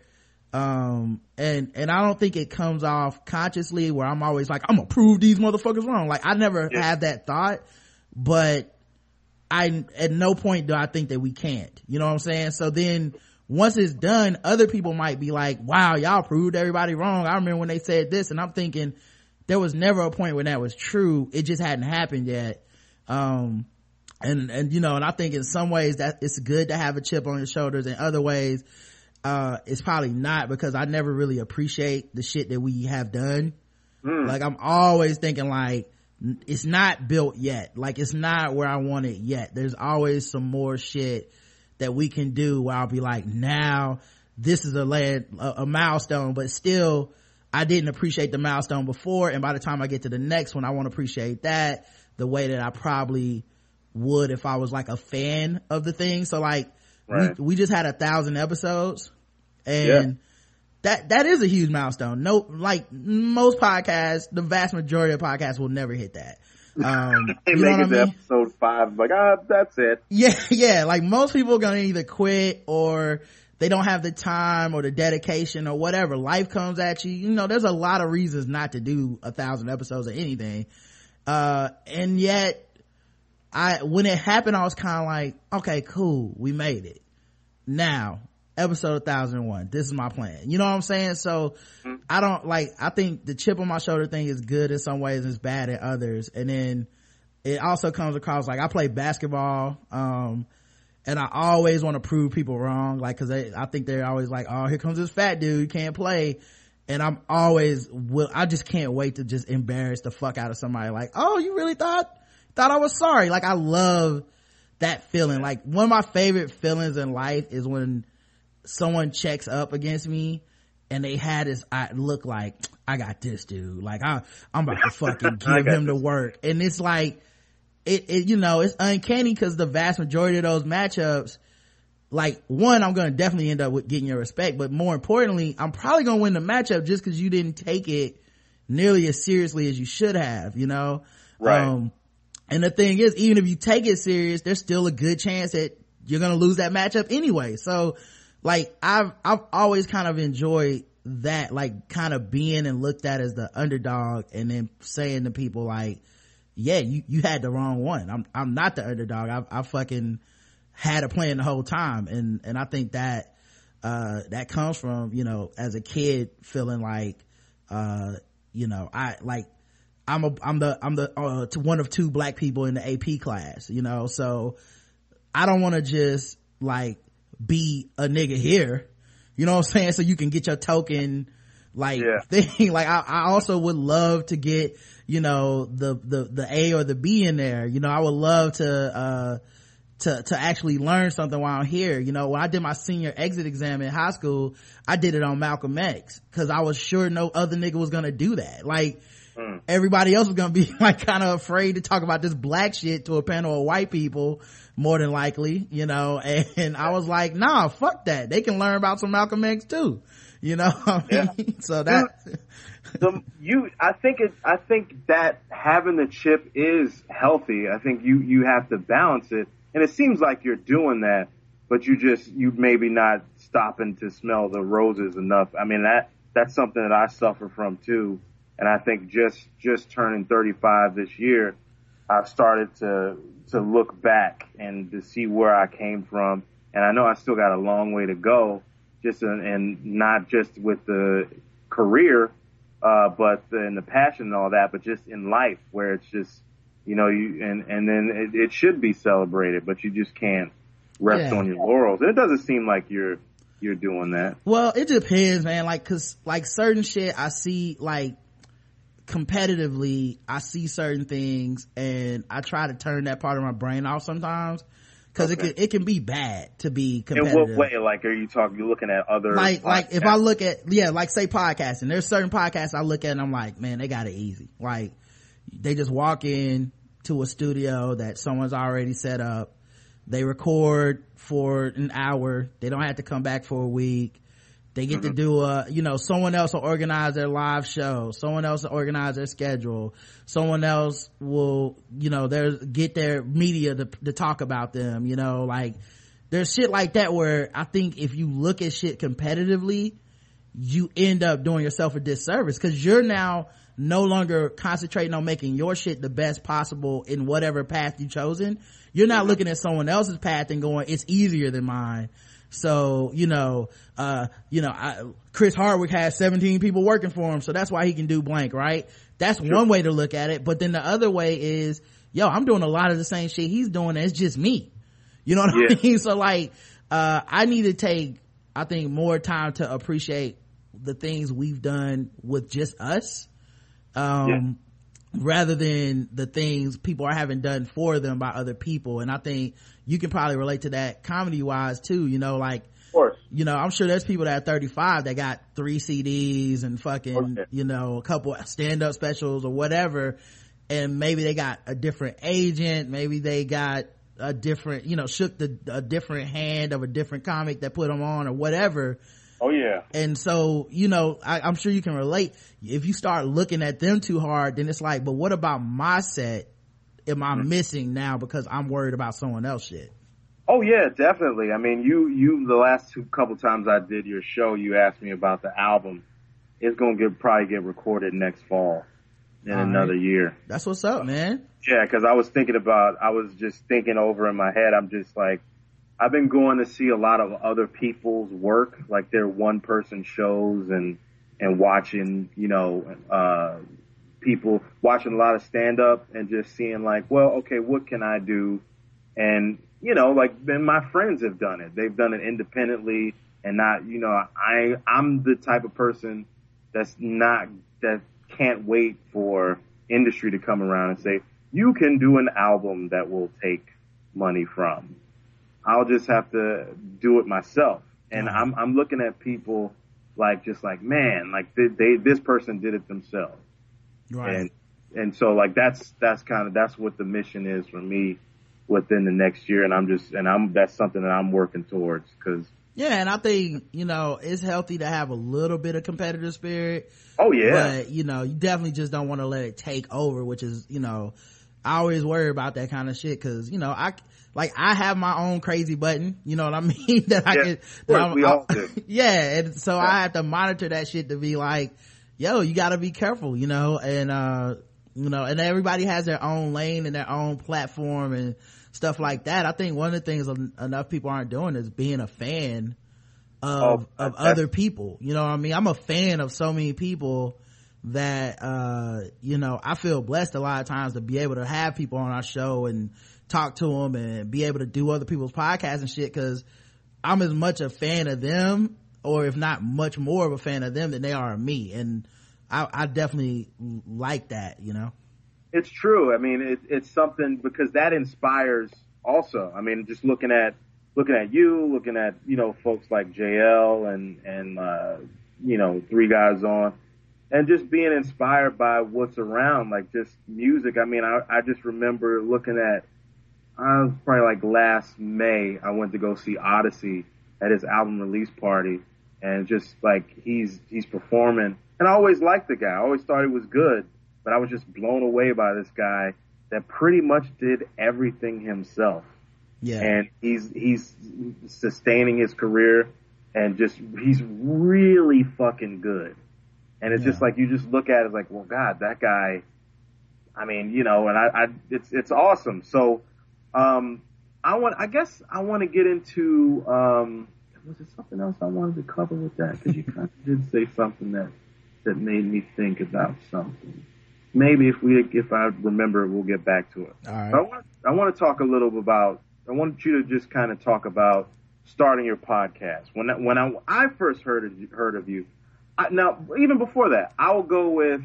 um, and, and I don't think it comes off consciously where I'm always like, I'm gonna prove these motherfuckers wrong. Like, I never yeah. have that thought, but I, at no point do I think that we can't, you know what I'm saying? So then once it's done, other people might be like, wow, y'all proved everybody wrong. I remember when they said this, and I'm thinking there was never a point when that was true. It just hadn't happened yet. Um, and, and, you know, and I think in some ways that it's good to have a chip on your shoulders. In other ways, uh, it's probably not, because I never really appreciate the shit that we have done. Mm. Like, I'm always thinking like, it's not built yet. Like, it's not where I want it yet. There's always some more shit that we can do where I'll be like, now this is a land, a, a milestone, but still I didn't appreciate the milestone before. And by the time I get to the next one, I want to appreciate that the way that I probably would if I was like a fan of the thing. So like, right. we, we just had a thousand episodes, And yeah. that, that is a huge milestone. No, like most podcasts, the vast majority of podcasts will never hit that. Um, they you know make what it I to mean? episode five, like, ah, that's it. Yeah, yeah. Like most people are gonna either quit or they don't have the time or the dedication or whatever. Life comes at you. You know, there's a lot of reasons not to do a thousand episodes or anything. Uh, and yet, I, when it happened, I was kind of like, okay, cool. We made it. Now, episode one thousand one. This is my plan. You know what I'm saying? So, mm-hmm. I don't like, I think the chip on my shoulder thing is good in some ways and it's bad in others. And then it also comes across like I play basketball, um, and I always want to prove people wrong. Like, cause they, I think they're always like, oh, here comes this fat dude, can't play. And I'm always, will, I just can't wait to just embarrass the fuck out of somebody. Like, oh, you really thought, thought I was sorry. Like, I love that feeling. Like, one of my favorite feelings in life is when someone checks up against me and they had this I look like, I got this dude. Like, I, I'm about to fucking give him the work. And it's like, it, it, you know, it's uncanny because the vast majority of those matchups, like, one, I'm gonna definitely end up with getting your respect, but more importantly, I'm probably gonna win the matchup just because you didn't take it nearly as seriously as you should have, you know? Right. Um, and the thing is, even if you take it serious, there's still a good chance that you're gonna lose that matchup anyway. So, like, I've, I've always kind of enjoyed that, like, kind of being and looked at as the underdog and then saying to people like, yeah, you, you had the wrong one. I'm, I'm not the underdog. I, I fucking had a plan the whole time. And, and I think that, uh, that comes from, you know, as a kid feeling like, uh, you know, I, like, I'm a, I'm the, I'm the, uh, to one of two black people in the A P class, you know, so I don't want to just like be a nigga here, you know what I'm saying? So you can get your token, like, yeah. thing. Like, I, I also would love to get, you know, the, the, the A or the B in there. You know, I would love to, uh, to, to actually learn something while I'm here. You know, when I did my senior exit exam in high school, I did it on Malcolm X cause I was sure no other nigga was gonna do that. Like, mm. everybody else was gonna be like kind of afraid to talk about this black shit to a panel of white people, more than likely, you know, and, and I was like, nah, fuck that. They can learn about some Malcolm X too. You know what I mean? Yeah. So that the, you I think it I think that having the chip is healthy. I think you you have to balance it, and it seems like you're doing that, but you just you maybe not stopping to smell the roses enough. I mean, that that's something that I suffer from too, and I think just just turning thirty-five this year, I've started to to look back and to see where I came from, and I know I still got a long way to go. Just in, and not just with the career, uh, but in the passion and all that, but just in life where it's just, you know, you, and, and then it, it should be celebrated, but you just can't rest yeah. on your laurels. And it doesn't seem like you're, you're doing that. Well, it depends, man. Like, cause like certain shit I see, like competitively, I see certain things and I try to turn that part of my brain off sometimes. Cause okay. it can, it can be bad to be competitive. In what way? Like, are you talking, you looking at other Like, podcasts? like if I look at, yeah, like say podcasting, there's certain podcasts I look at and I'm like, man, they got it easy. Like, they just walk in to a studio that someone's already set up. They record for an hour. They don't have to come back for a week. They get mm-hmm. to do a, you know, someone else will organize their live show. Someone else will organize their schedule. Someone else will, you know, there's, get their media to, to talk about them, you know, like there's shit like that where I think if you look at shit competitively, you end up doing yourself a disservice because you're now no longer concentrating on making your shit the best possible in whatever path you've chosen. You're not looking at someone else's path and going, it's easier than mine. So, you know, uh, you know, I, Chris Hardwick has seventeen people working for him, so that's why he can do blank, right? That's sure. one way to look at it. But then the other way is, yo, I'm doing a lot of the same shit he's doing. It's just me. You know what yeah. I mean? So like, uh, I need to take, I think, more time to appreciate the things we've done with just us. Um, yeah. rather than the things people are having done for them by other people. And I think you can probably relate to that comedy wise too, you know, like, of course. You know, I'm sure there's people that are thirty-five that got three C Ds and fucking, okay. you know, a couple stand-up specials or whatever. And maybe they got a different agent. Maybe they got a different, you know, shook the, a different hand of a different comic that put them on or whatever. Oh yeah. And so, you know, I, I'm sure you can relate. If you start looking at them too hard, then it's like, but what about my set am I missing now because I'm worried about someone else shit? Oh yeah, definitely. I mean, you, you, the last two couple times I did your show, you asked me about the album. It's going to get, probably get recorded next fall in All another right. year. That's what's up, man. Yeah. Cause I was thinking about, I was just thinking over in my head. I'm just like, I've been going to see a lot of other people's work, like their one person shows and, and watching, you know, uh, people watching a lot of stand up and just seeing like, well, okay, what can I do? And, you know, like then my friends have done it. They've done it independently and not, you know, I, I'm the type of person that's not, that can't wait for industry to come around and say, you can do an album that will take money from. I'll just have to do it myself. And mm-hmm. I'm, I'm looking at people like, just like, man, like they, they this person did it themselves. Right. And, and so like, that's, that's kind of, that's what the mission is for me within the next year. And I'm just, and I'm, that's something that I'm working towards. Cause yeah. And I think, you know, it's healthy to have a little bit of competitive spirit. Oh yeah. But, you know, you definitely just don't want to let it take over, which is, you know, I always worry about that kind of shit. Cause, you know, I, like I have my own crazy button, you know what I mean? that I yeah, can, that we all do. Yeah. And so yeah. I have to monitor that shit to be like, yo, you gotta be careful, you know, and, uh, you know, and everybody has their own lane and their own platform and stuff like that. I think one of the things enough people aren't doing is being a fan of, oh, of other people. You know what I mean? I'm a fan of so many people that, uh, you know, I feel blessed a lot of times to be able to have people on our show and talk to them and be able to do other people's podcasts and shit. Cause I'm as much a fan of them, or if not much more of a fan of them than they are of me. And I, I definitely like that, you know? It's true. I mean, it, it's something because that inspires also. I mean, just looking at, looking at you, looking at, you know, folks like J L and, and, uh, you know, Three Guys On, and just being inspired by what's around, like just music. I mean, I, I just remember looking at, I was probably like last May, I went to go see Odyssey at his album release party, and just like he's, he's performing. And I always liked the guy. I always thought he was good, but I was just blown away by this guy that pretty much did everything himself. Yeah. And he's, he's sustaining his career and just, he's really fucking good. And it's yeah. just like, you just look at it like, well, God, that guy, I mean, you know, and I, I it's, it's awesome. So, um, I want, I guess I want to get into, um, was there something else I wanted to cover with that? Cause you kind of did say something that, that made me think about something. Maybe if we, if I remember, we'll get back to it. All right. But I want, I want to talk a little bit about, I want you to just kind of talk about starting your podcast. When, when I, I first heard of, heard of you, I, now, even before that, I will go with,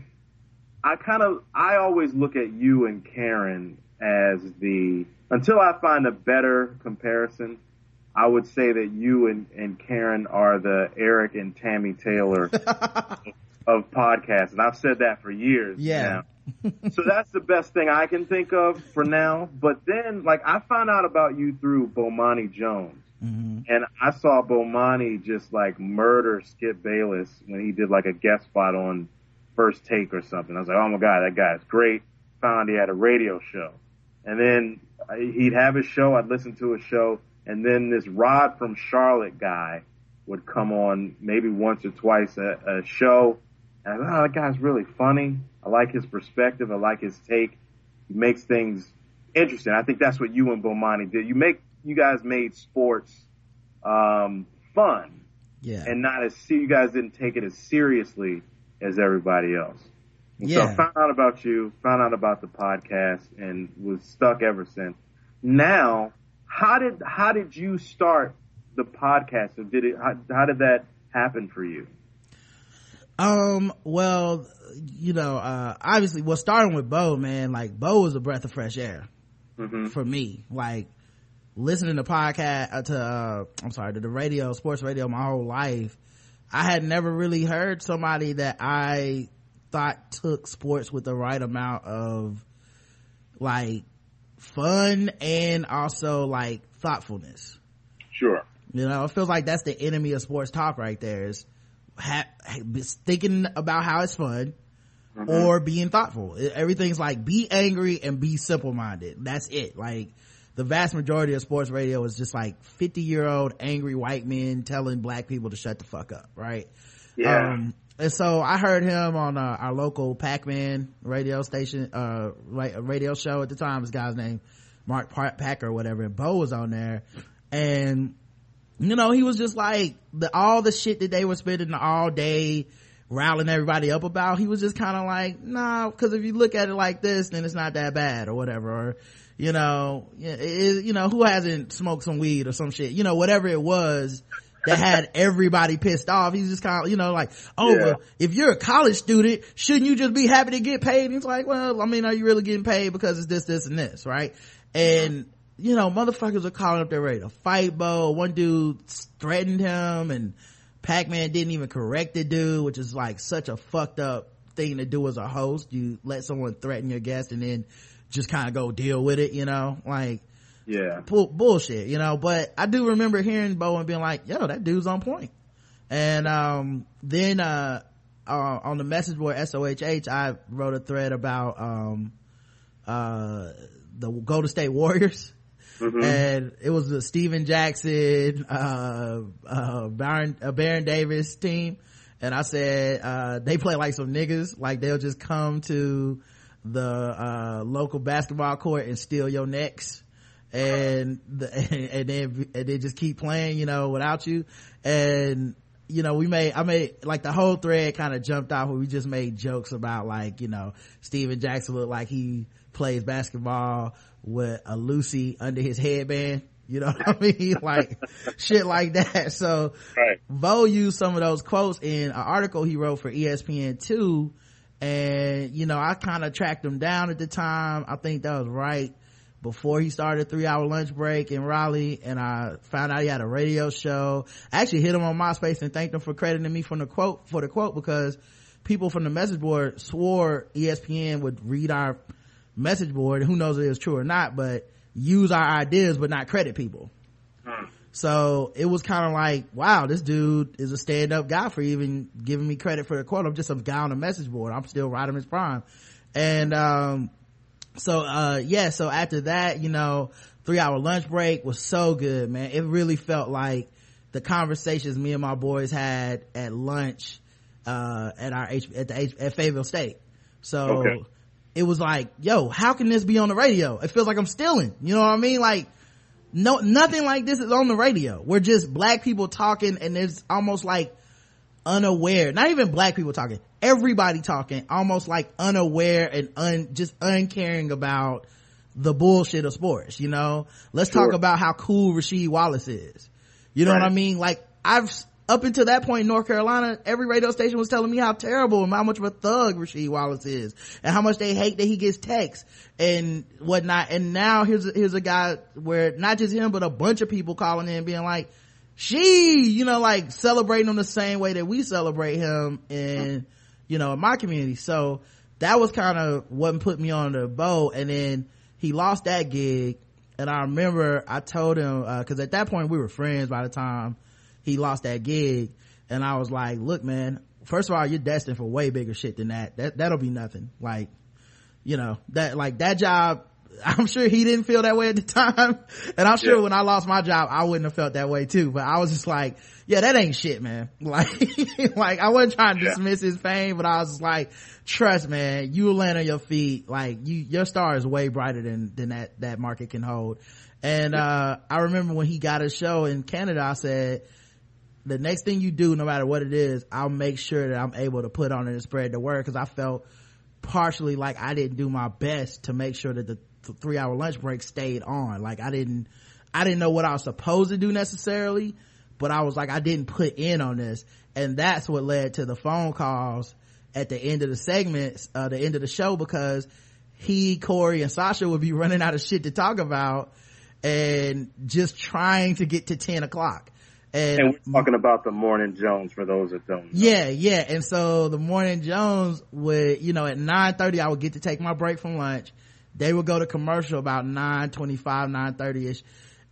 I kind of, I always look at you and Karen as the, until I find a better comparison, I would say that you and, and Karen are the Eric and Tammy Taylor of podcasts. And I've said that for years yeah. now. So that's the best thing I can think of for now. But then, like, I found out about you through Bomani Jones. Mm-hmm. And I saw Bomani just, like, murder Skip Bayless when he did, like, a guest spot on First Take or something. I was like, oh, my God, that guy's great. Found he had a radio show. And then he'd have his show. I'd listen to his show. And then this Rod from Charlotte guy would come on maybe once or twice a, a show. And I thought, oh, that guy's really funny. I like his perspective. I like his take. He makes things interesting. I think that's what you and Bomani did. You make, you guys made sports, um, fun. Yeah. And not as, you guys didn't take it as seriously as everybody else. And yeah. So I found out about you, found out about the podcast, and was stuck ever since. Now, how did, how did you start the podcast? Or did it, how, how did that happen for you? Um, well, you know, uh, obviously, well, starting with Bo, man, like, Bo was a breath of fresh air mm-hmm. for me. Like, listening to podcast, uh, to, uh, I'm sorry, to the radio, sports radio my whole life, I had never really heard somebody that I thought took sports with the right amount of, like, fun and also, like, thoughtfulness. Sure. You know, it feels like that's the enemy of sports talk right there, is ha- thinking about how it's fun, mm-hmm. or being thoughtful. Everything's like, be angry and be simple-minded. That's it. Like, the vast majority of sports radio is just like fifty year old angry white men telling black people to shut the fuck up, right? Yeah. Um, and so I heard him on uh, our local Pac-Man radio station, uh, radio show at the time. This guy's name, Mark Packer or whatever, and Bo was on there. And, you know, he was just like, the, all the shit that they were spending all day riling everybody up about, he was just kind of like, nah, because if you look at it like this, then it's not that bad or whatever. Or, you know, it, you know, who hasn't smoked some weed or some shit, you know, whatever it was that had everybody pissed off. He's just kind of, you know, like, oh, yeah. Well, if you're a college student, shouldn't you just be happy to get paid? And he's like, well, I mean, are you really getting paid because it's this, this, and this, right? And, you know, motherfuckers are calling up there ready to fight Bo. One dude threatened him, and Pac-Man didn't even correct the dude, which is like such a fucked up thing to do as a host. You let someone threaten your guest and then just kind of go deal with it, you know, like, yeah, bull- bullshit, you know. But I do remember hearing Bo and being like, yo, that dude's on point. And um then uh, uh on the message board S O H H, I wrote a thread about um uh the Golden State Warriors. Mm-hmm. And it was the Steven Jackson uh uh Baron, uh, Baron Davis team, and I said uh they play like some niggas. Like, they'll just come to the uh local basketball court and steal your necks, and the, and then and then just keep playing, you know, without you. And you know, we made I made like the whole thread kind of jumped off where we just made jokes about, like, you know, Steven Jackson looked like he plays basketball with a Lucy under his headband, you know what I mean? Like, shit like that. So right. Bo used some of those quotes in an article he wrote for E S P N two. And, you know, I kind of tracked him down at the time. I think that was right before he started three hour lunch break in Raleigh. And I found out he had a radio show. I actually hit him on MySpace and thanked him for crediting me from the quote, for the quote, because people from the message board swore E S P N would read our message board. Who knows if it was true or not, but use our ideas, but not credit people. Hmm. So it was kind of like, wow, this dude is a stand-up guy for even giving me credit for the quote. I'm just a guy on the message board. I'm still riding his prime. And, um, so, uh, yeah, so after that, you know, three hour lunch break was so good, man. It really felt like the conversations me and my boys had at lunch, uh, at our H, at the H, at Fayetteville State. So okay. It was like, yo, how can this be on the radio? It feels like I'm stealing, you know what I mean? Like, no, nothing like this is on the radio. We're just black people talking, and it's almost like unaware, not even black people talking, everybody talking, almost like unaware and un, just uncaring about the bullshit of sports, you know? Let's sure. talk about how cool Rasheed Wallace is. You know right. what I mean? Like, I've, up until that point in North Carolina, every radio station was telling me how terrible and how much of a thug Rasheed Wallace is, and how much they hate that he gets texts and whatnot. And now here's a, here's a guy where not just him, but a bunch of people calling in being like, she, you know, like celebrating him the same way that we celebrate him in, you know, in my community. So that was kind of what put me on the boat. And then he lost that gig, and I remember I told him, uh, cause at that point we were friends by the time he lost that gig, and I was like, look, man, first of all, you're destined for way bigger shit than that. That, that'll be nothing. Like, you know, that, like that job, I'm sure he didn't feel that way at the time. And I'm sure yeah. when I lost my job, I wouldn't have felt that way too. But I was just like, yeah, that ain't shit, man. Like, like I wasn't trying to yeah. dismiss his pain, but I was just like, trust, man, you will land on your feet. Like, you, your star is way brighter than, than that, that market can hold. And, yeah. uh, I remember when he got a show in Canada, I said, the next thing you do, no matter what it is, I'll make sure that I'm able to put on it and spread the word. Cause I felt partially like I didn't do my best to make sure that the th- three hour lunch break stayed on. Like I didn't, I didn't know what I was supposed to do necessarily, but I was like, I didn't put in on this. And that's what led to the phone calls at the end of the segments, uh, the end of the show, because he, Corey, and Sasha would be running out of shit to talk about and just trying to get to ten o'clock. And, and we're talking about the Morning Jones for those that don't know. Yeah, yeah. And so the Morning Jones would, you know, at nine thirty, I would get to take my break from lunch. They would go to commercial about nine twenty-five, nine thirty ish.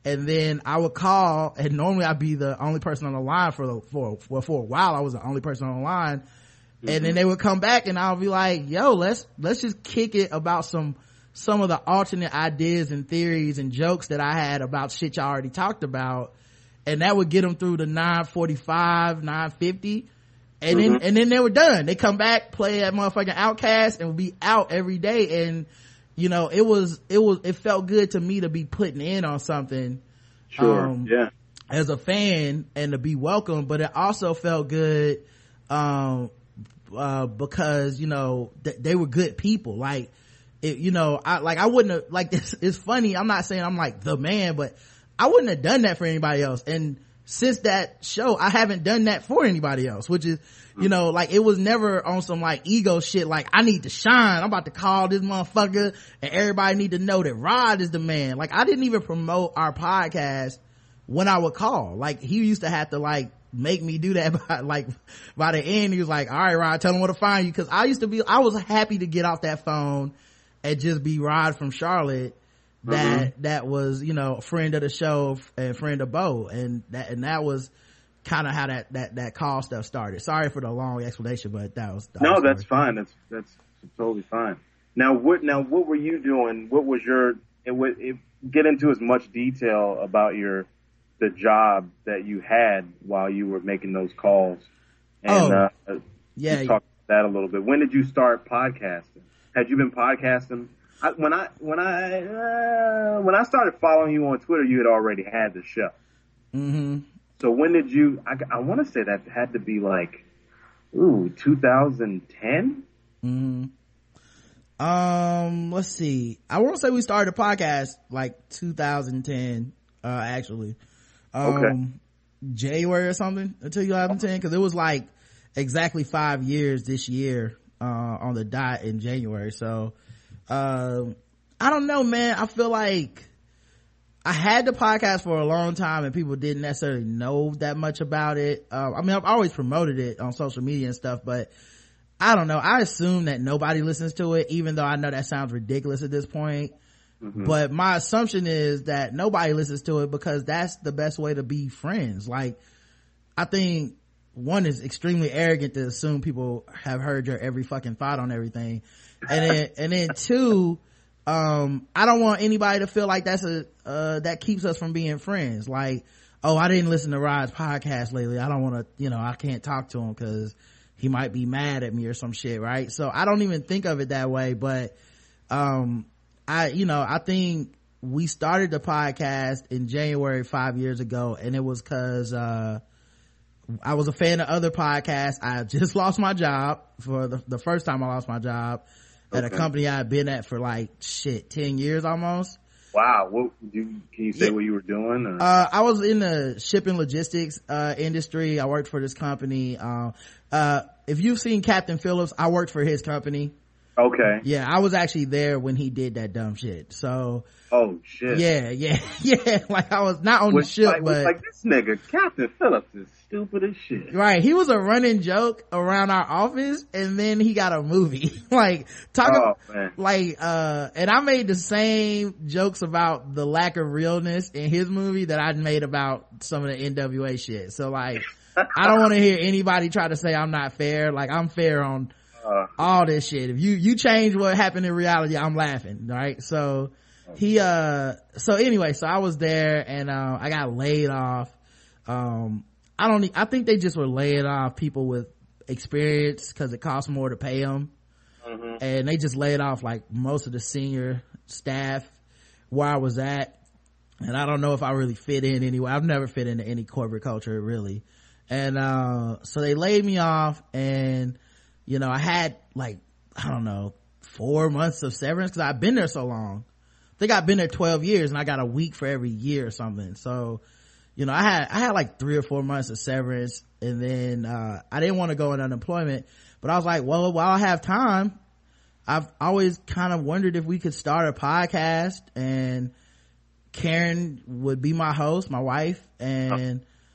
and then I would call, and normally I'd be the only person on the line for the, for, for, for a while. I was the only person on the line. Mm-hmm. And then they would come back and I'll be like, yo, let's, let's just kick it about some, some of the alternate ideas and theories and jokes that I had about shit y'all already talked about. And that would get them through the nine forty-five, nine fifty. And mm-hmm. then, and then they were done. They come back, play that motherfucking Outcast, and would be out every day. And, you know, it was, it was, it felt good to me to be putting in on something. Sure. Um, yeah. As a fan and to be welcome, but it also felt good, um, uh, because, you know, th- they were good people. Like, it, you know, I, like, I wouldn't have, like, it's, it's funny. I'm not saying I'm like the man, but I wouldn't have done that for anybody else. And since that show, I haven't done that for anybody else, which is, you know, like, it was never on some like ego shit, like, I need to shine, I'm about to call this motherfucker and everybody need to know that Rod is the man. Like, I didn't even promote our podcast when I would call. Like, he used to have to like make me do that by, like, by the end he was like, all right, Rod, tell him where to find you. Cause I used to be, I was happy to get off that phone and just be Rod from Charlotte, that mm-hmm. that was, you know, a friend of the show and friend of Bo, and that and that was kind of how that that that call stuff started. Sorry for the long explanation, but that was that no was that's fine. That's that's totally fine. Now what now what were you doing? What was your it, it, get into as much detail about your the job that you had while you were making those calls, and oh, uh, yeah, talk about that a little bit. When did you start podcasting? Had you been podcasting? I, when I when I uh, when I started following you on Twitter, you had already had the show. Mm-hmm. So when did you? I, I want to say that had to be like, ooh, two thousand ten. Mm-hmm. Um, let's see. I won't say we started a podcast like two thousand ten. Uh, actually, um, okay. January or something until two thousand ten, because it was like exactly five years this year uh, on the dot in January. So. Uh, I don't know, man. I feel like I had the podcast for a long time and people didn't necessarily know that much about it. Uh, I mean, I've always promoted it on social media and stuff, but I don't know. I assume that nobody listens to it, even though I know that sounds ridiculous at this point. Mm-hmm. But my assumption is that nobody listens to it because that's the best way to be friends. Like, I think one is extremely arrogant to assume people have heard your every fucking thought on everything. And then, and then two, um, I don't want anybody to feel like that's a, uh, that keeps us from being friends. Like, oh, I didn't listen to Rod's podcast lately. I don't want to, you know, I can't talk to him cause he might be mad at me or some shit, right? So I don't even think of it that way, but, um, I, you know, I think we started the podcast in January five years ago, and it was cause, uh, I was a fan of other podcasts. I just lost my job for the, the first time I lost my job. At okay. a company I had been at for like shit ten years almost. Wow. What you, can you say yeah. what you were doing? Or? Uh, I was in the shipping logistics uh industry. I worked for this company. Uh, uh, if you've seen Captain Phillips, I worked for his company. Okay. Yeah, I was actually there when he did that dumb shit. So. Oh shit. Yeah, yeah, yeah. Like I was not on was, the ship, like, but like this nigga Captain Phillips is stupid as shit. Right. He was a running joke around our office, and then he got a movie. like talking, oh, man. like uh, and I made the same jokes about the lack of realness in his movie that I made about some of the N W A shit. So like, I don't want to hear anybody try to say I'm not fair. Like I'm fair on uh, all this shit. If you you change what happened in reality, I'm laughing. Right. So. He, uh, so anyway, so I was there and, uh, I got laid off. Um, I don't, I think they just were laying off people with experience cause it costs more to pay them. Mm-hmm. And they just laid off like most of the senior staff where I was at. And I don't know if I really fit in anywhere. I've never fit into any corporate culture really. And, uh, so they laid me off and, you know, I had like, I don't know, four months of severance cause I've been there so long. I think I've been there twelve years and I got a week for every year or something. So, you know, I had, I had like three or four months of severance, and then, uh, I didn't want to go in unemployment, but I was like, well, while I have time, I've always kind of wondered if we could start a podcast, and Karen would be my host, my wife. And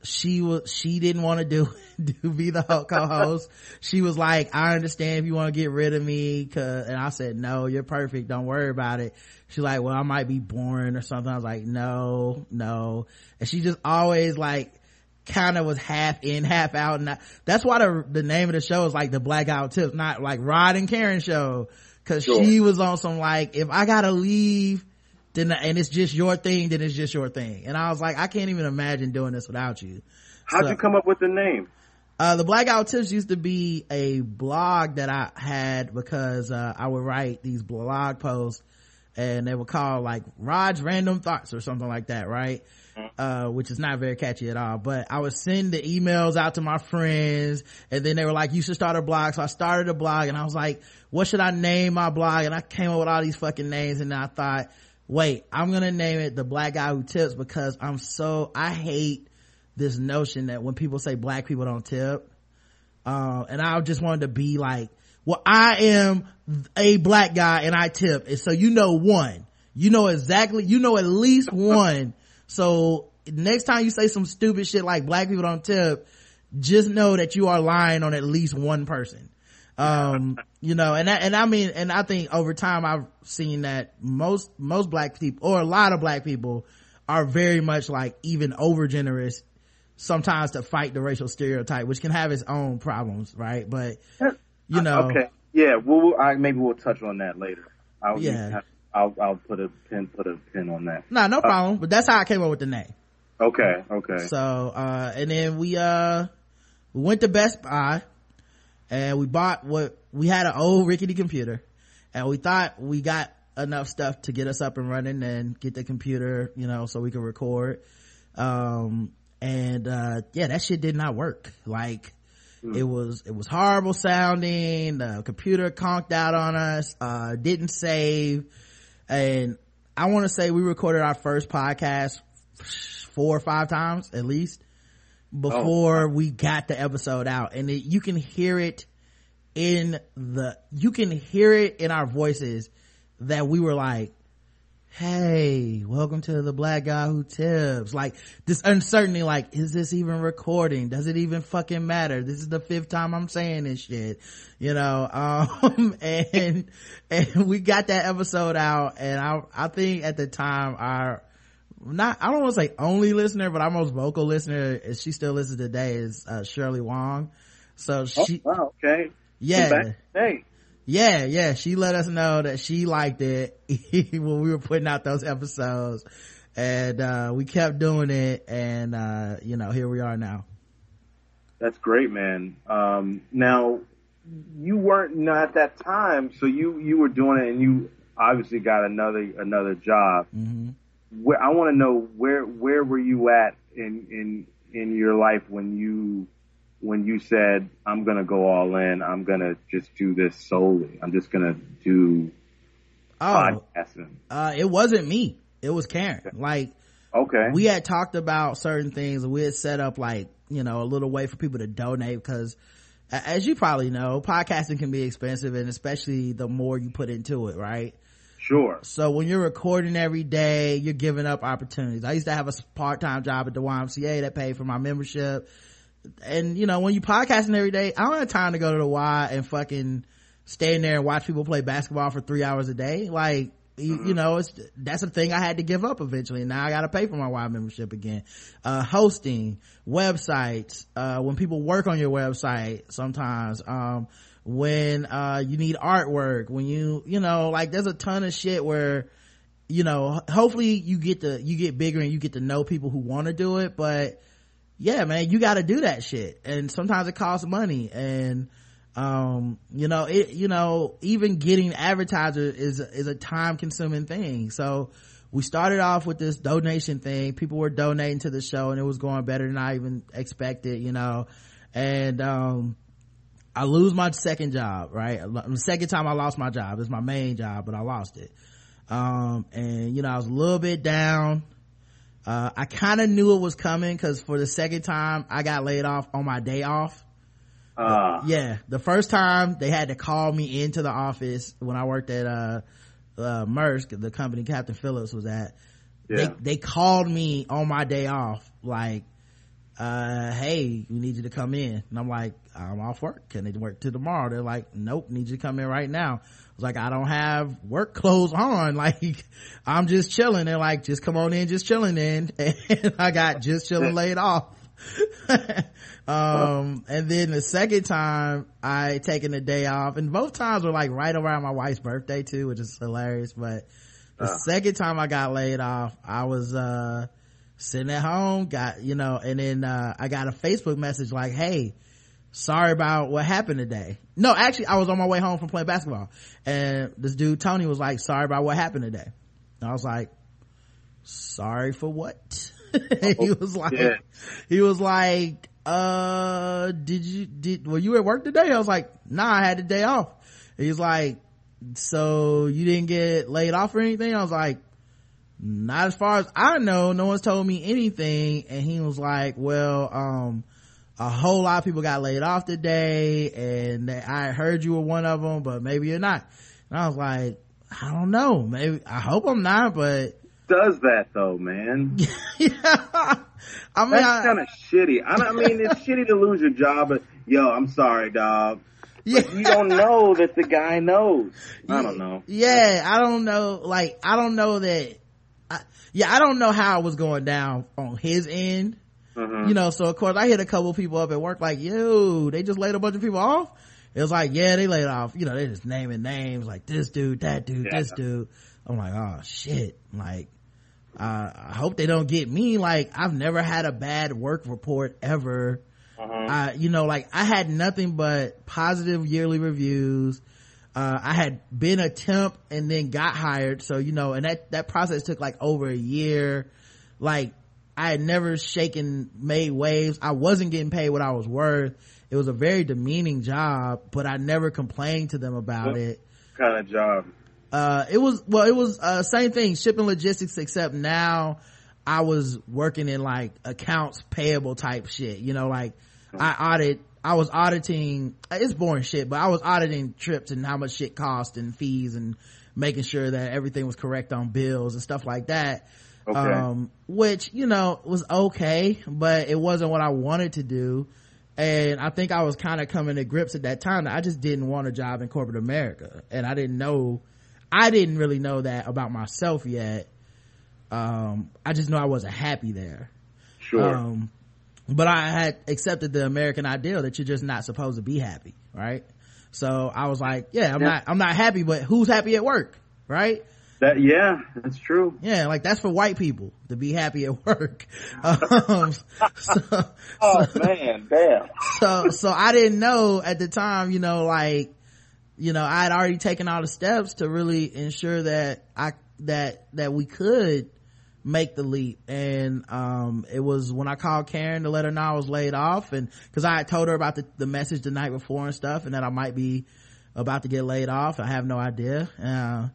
she was she didn't want to do do be the co-host. She was like, I understand if you want to get rid of me, cause, and I said, no, you're perfect, don't worry about it. She's like, well, I might be boring or something. I was like, no no and she just always like kind of was half in half out, and I, that's why the the name of the show is like the Blackout Tips, not like Rod and Karen show, because sure. She was on some like, if I gotta leave then and it's just your thing, then it's just your thing. And I was like, I can't even imagine doing this without you. How'd so, you come up with the name? Uh, the Blackout Tips used to be a blog that I had because, uh, I would write these blog posts and they were called like Rod's Random Thoughts or something like that, right? Mm-hmm. Uh, which is not very catchy at all, but I would send the emails out to my friends and then they were like, you should start a blog. So I started a blog and I was like, what should I name my blog? And I came up with all these fucking names and I thought, wait, I'm gonna name it The Black Guy Who Tips, because I'm so, I hate this notion that when people say black people don't tip. Uh, and I just wanted to be like, well, I am a black guy and I tip. And so you know one. You know exactly, you know at least one. So next time you say some stupid shit like black people don't tip, just know that you are lying on at least one person. Um, you know, and that, and I mean, and I think over time I've seen that most, most black people, or a lot of black people, are very much like even over generous sometimes to fight the racial stereotype, which can have its own problems, right? But, you know. Okay. Yeah, we'll, I, maybe we'll touch on that later. I'll, yeah. I'll, I'll put a pin, put a pin on that. No, no problem. Uh, but that's how I came up with the name. Okay, okay. So, uh, and then we, uh, we went to Best Buy. And we bought what we had, an old rickety computer, and we thought we got enough stuff to get us up and running and get the computer, you know, so we could record. Um, and, uh, yeah, that shit did not work. Like, mm. it was, it was horrible sounding. The computer conked out on us, uh, didn't save. And I want to say we recorded our first podcast four or five times at least before oh. we got the episode out, and it, you can hear it in the you can hear it in our voices that we were like, hey, welcome to The Black Guy Who Tips. Like this uncertainty, like, is this even recording? Does it even fucking matter? This is the fifth time I'm saying this shit, you know. Um and and we got that episode out, and I I think at the time our not I don't want to say only listener, but our most vocal listener, is she still listens today, is uh, Shirley Wong. So she oh, wow, okay. Yeah. Hey. Yeah, yeah. She let us know that she liked it when we were putting out those episodes. And uh we kept doing it, and uh, you know, here we are now. That's great, man. Um now you weren't not at that time, so you you were doing it and you obviously got another another job. Mm-hmm. Where I want to know where where were you at in in in your life when you when you said, I'm gonna go all in, I'm gonna just do this solely, I'm just gonna do oh, podcasting? Uh, it wasn't me, it was Karen. Like, okay, we had talked about certain things, and we had set up like, you know, a little way for people to donate, because as you probably know, podcasting can be expensive, and especially the more you put into it, right? Sure. So when you're recording every day, you're giving up opportunities. I used to have a part-time job at the Y M C A that paid for my membership. And, you know, when you podcasting every day, I don't have time to go to the Y and fucking stand there and watch people play basketball for three hours a day. Like, you, mm-hmm. you know, it's, that's a thing I had to give up eventually. Now I gotta pay for my Y membership again. Uh, hosting, websites, uh, when people work on your website sometimes, um, when uh you need artwork, when you you know, like there's a ton of shit where, you know, hopefully you get to you get bigger and you get to know people who want to do it. But yeah, man, you got to do that shit, and sometimes it costs money. And um you know it you know even getting advertisers is is a time consuming thing. So we started off with this donation thing. People were donating to the show, and it was going better than I even expected, you know. And um I lose my second job, right? The second time I lost my job. It's my main job, but I lost it. Um, and you know, I was a little bit down. Uh, I kind of knew it was coming, cause for the second time I got laid off on my day off. Uh, yeah. The first time they had to call me into the office when I worked at, uh, uh, Maersk, the company Captain Phillips was at. Yeah. They, they called me on my day off, like, uh, hey, we need you to come in. And I'm like, I'm off work. Can they work till tomorrow? They're like, nope, need you to come in right now. I was like, I don't have work clothes on. Like, I'm just chilling. They're like, just come on in, just chilling in. And I got just chilling laid off. um, and then the second time I taken the day off, and both times were like right around my wife's birthday too, which is hilarious. But the uh. second time I got laid off, I was, uh, sitting at home, got, you know, and then, uh, I got a Facebook message like, hey, sorry about what happened today. No, actually, I was on my way home from playing basketball, and this dude, Tony, was like, sorry about what happened today. And I was like, sorry for what? he was like, yeah. he was like, uh, did you, did, were you at work today? I was like, nah, I had the day off. And he's like, so you didn't get laid off or anything? I was like, not as far as I know, no one's told me anything. And he was like, well, um, a whole lot of people got laid off today, and I heard you were one of them, but maybe you're not. And I was like, I don't know, maybe, I hope I'm not, but does that though, man? Yeah, I mean, that's kind of shitty. I, I mean, it's shitty to lose your job, but yo, I'm sorry, dog. Yeah. But you don't know that the guy knows. I don't know. Yeah, I don't know. Like, I don't know that. I, yeah, I don't know how it was going down on his end. Uh-huh. You know, so of course I hit a couple people up at work like, yo, they just laid a bunch of people off. It was like, yeah, they laid off, you know, they just naming names like this dude, that dude, yeah. this dude. I'm like, oh shit. Like, uh, I hope they don't get me. Like, I've never had a bad work report ever. Uh-huh. Uh, you know, like I had nothing but positive yearly reviews. Uh, I had been a temp and then got hired. So, you know, and that, that process took like over a year. Like, I had never shaken, made waves. I wasn't getting paid what I was worth. It was a very demeaning job, but I never complained to them about what it. Kind of job? Uh, it was, well, it was, uh, same thing, shipping logistics, except now I was working in like accounts payable type shit, you know, like I audit, I was auditing, it's boring shit, but I was auditing trips and how much shit cost and fees and making sure that everything was correct on bills and stuff like that. Okay. Um, which, you know, was okay, but it wasn't what I wanted to do. And I think I was kind of coming to grips at that time that I just didn't want a job in corporate America. And I didn't know, I didn't really know that about myself yet. Um, I just know I wasn't happy there. Sure. Um, but I had accepted the American ideal that you're just not supposed to be happy, right? So I was like, yeah, I'm yeah. not, I'm not happy, but who's happy at work, right? That, yeah, that's true. Yeah, like that's for white people to be happy at work. Um, so, oh so, man, damn. So, so I didn't know at the time, you know, like, you know, I had already taken all the steps to really ensure that I, that, that we could make the leap. And, um, it was when I called Karen to let her know I was laid off, and cause I had told her about the, the message the night before and stuff, and that I might be about to get laid off. I have no idea. Uh,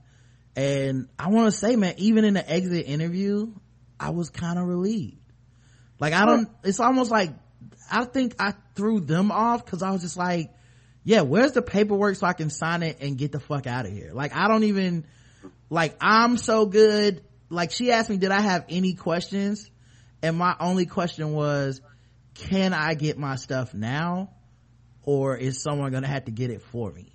and I want to say, man, even in the exit interview, I was kind of relieved. Like, I don't, it's almost like, I think I threw them off cause I was just like, yeah, where's the paperwork so I can sign it and get the fuck out of here? Like, I don't even, like, I'm so good. Like, she asked me, did I have any questions? And my only question was, can I get my stuff now? Or is someone gonna have to get it for me?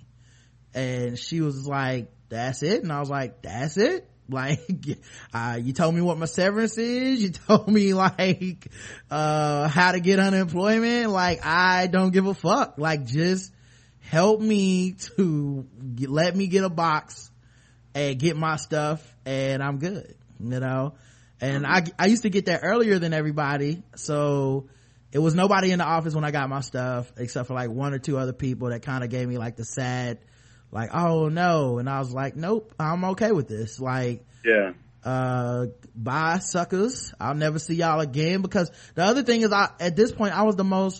And she was like, that's it. And I was like, that's it? Like, uh, you told me what my severance is. You told me like, uh, how to get unemployment. Like, I don't give a fuck. Like, just help me to get, let me get a box and get my stuff, and I'm good, you know? And I, I used to get there earlier than everybody. So it was nobody in the office when I got my stuff, except for like one or two other people that kind of gave me like the sad, like, oh no. And I was like, nope, I'm okay with this. Like, yeah, uh, bye suckers. I'll never see y'all again. Because the other thing is, I, at this point, I was the most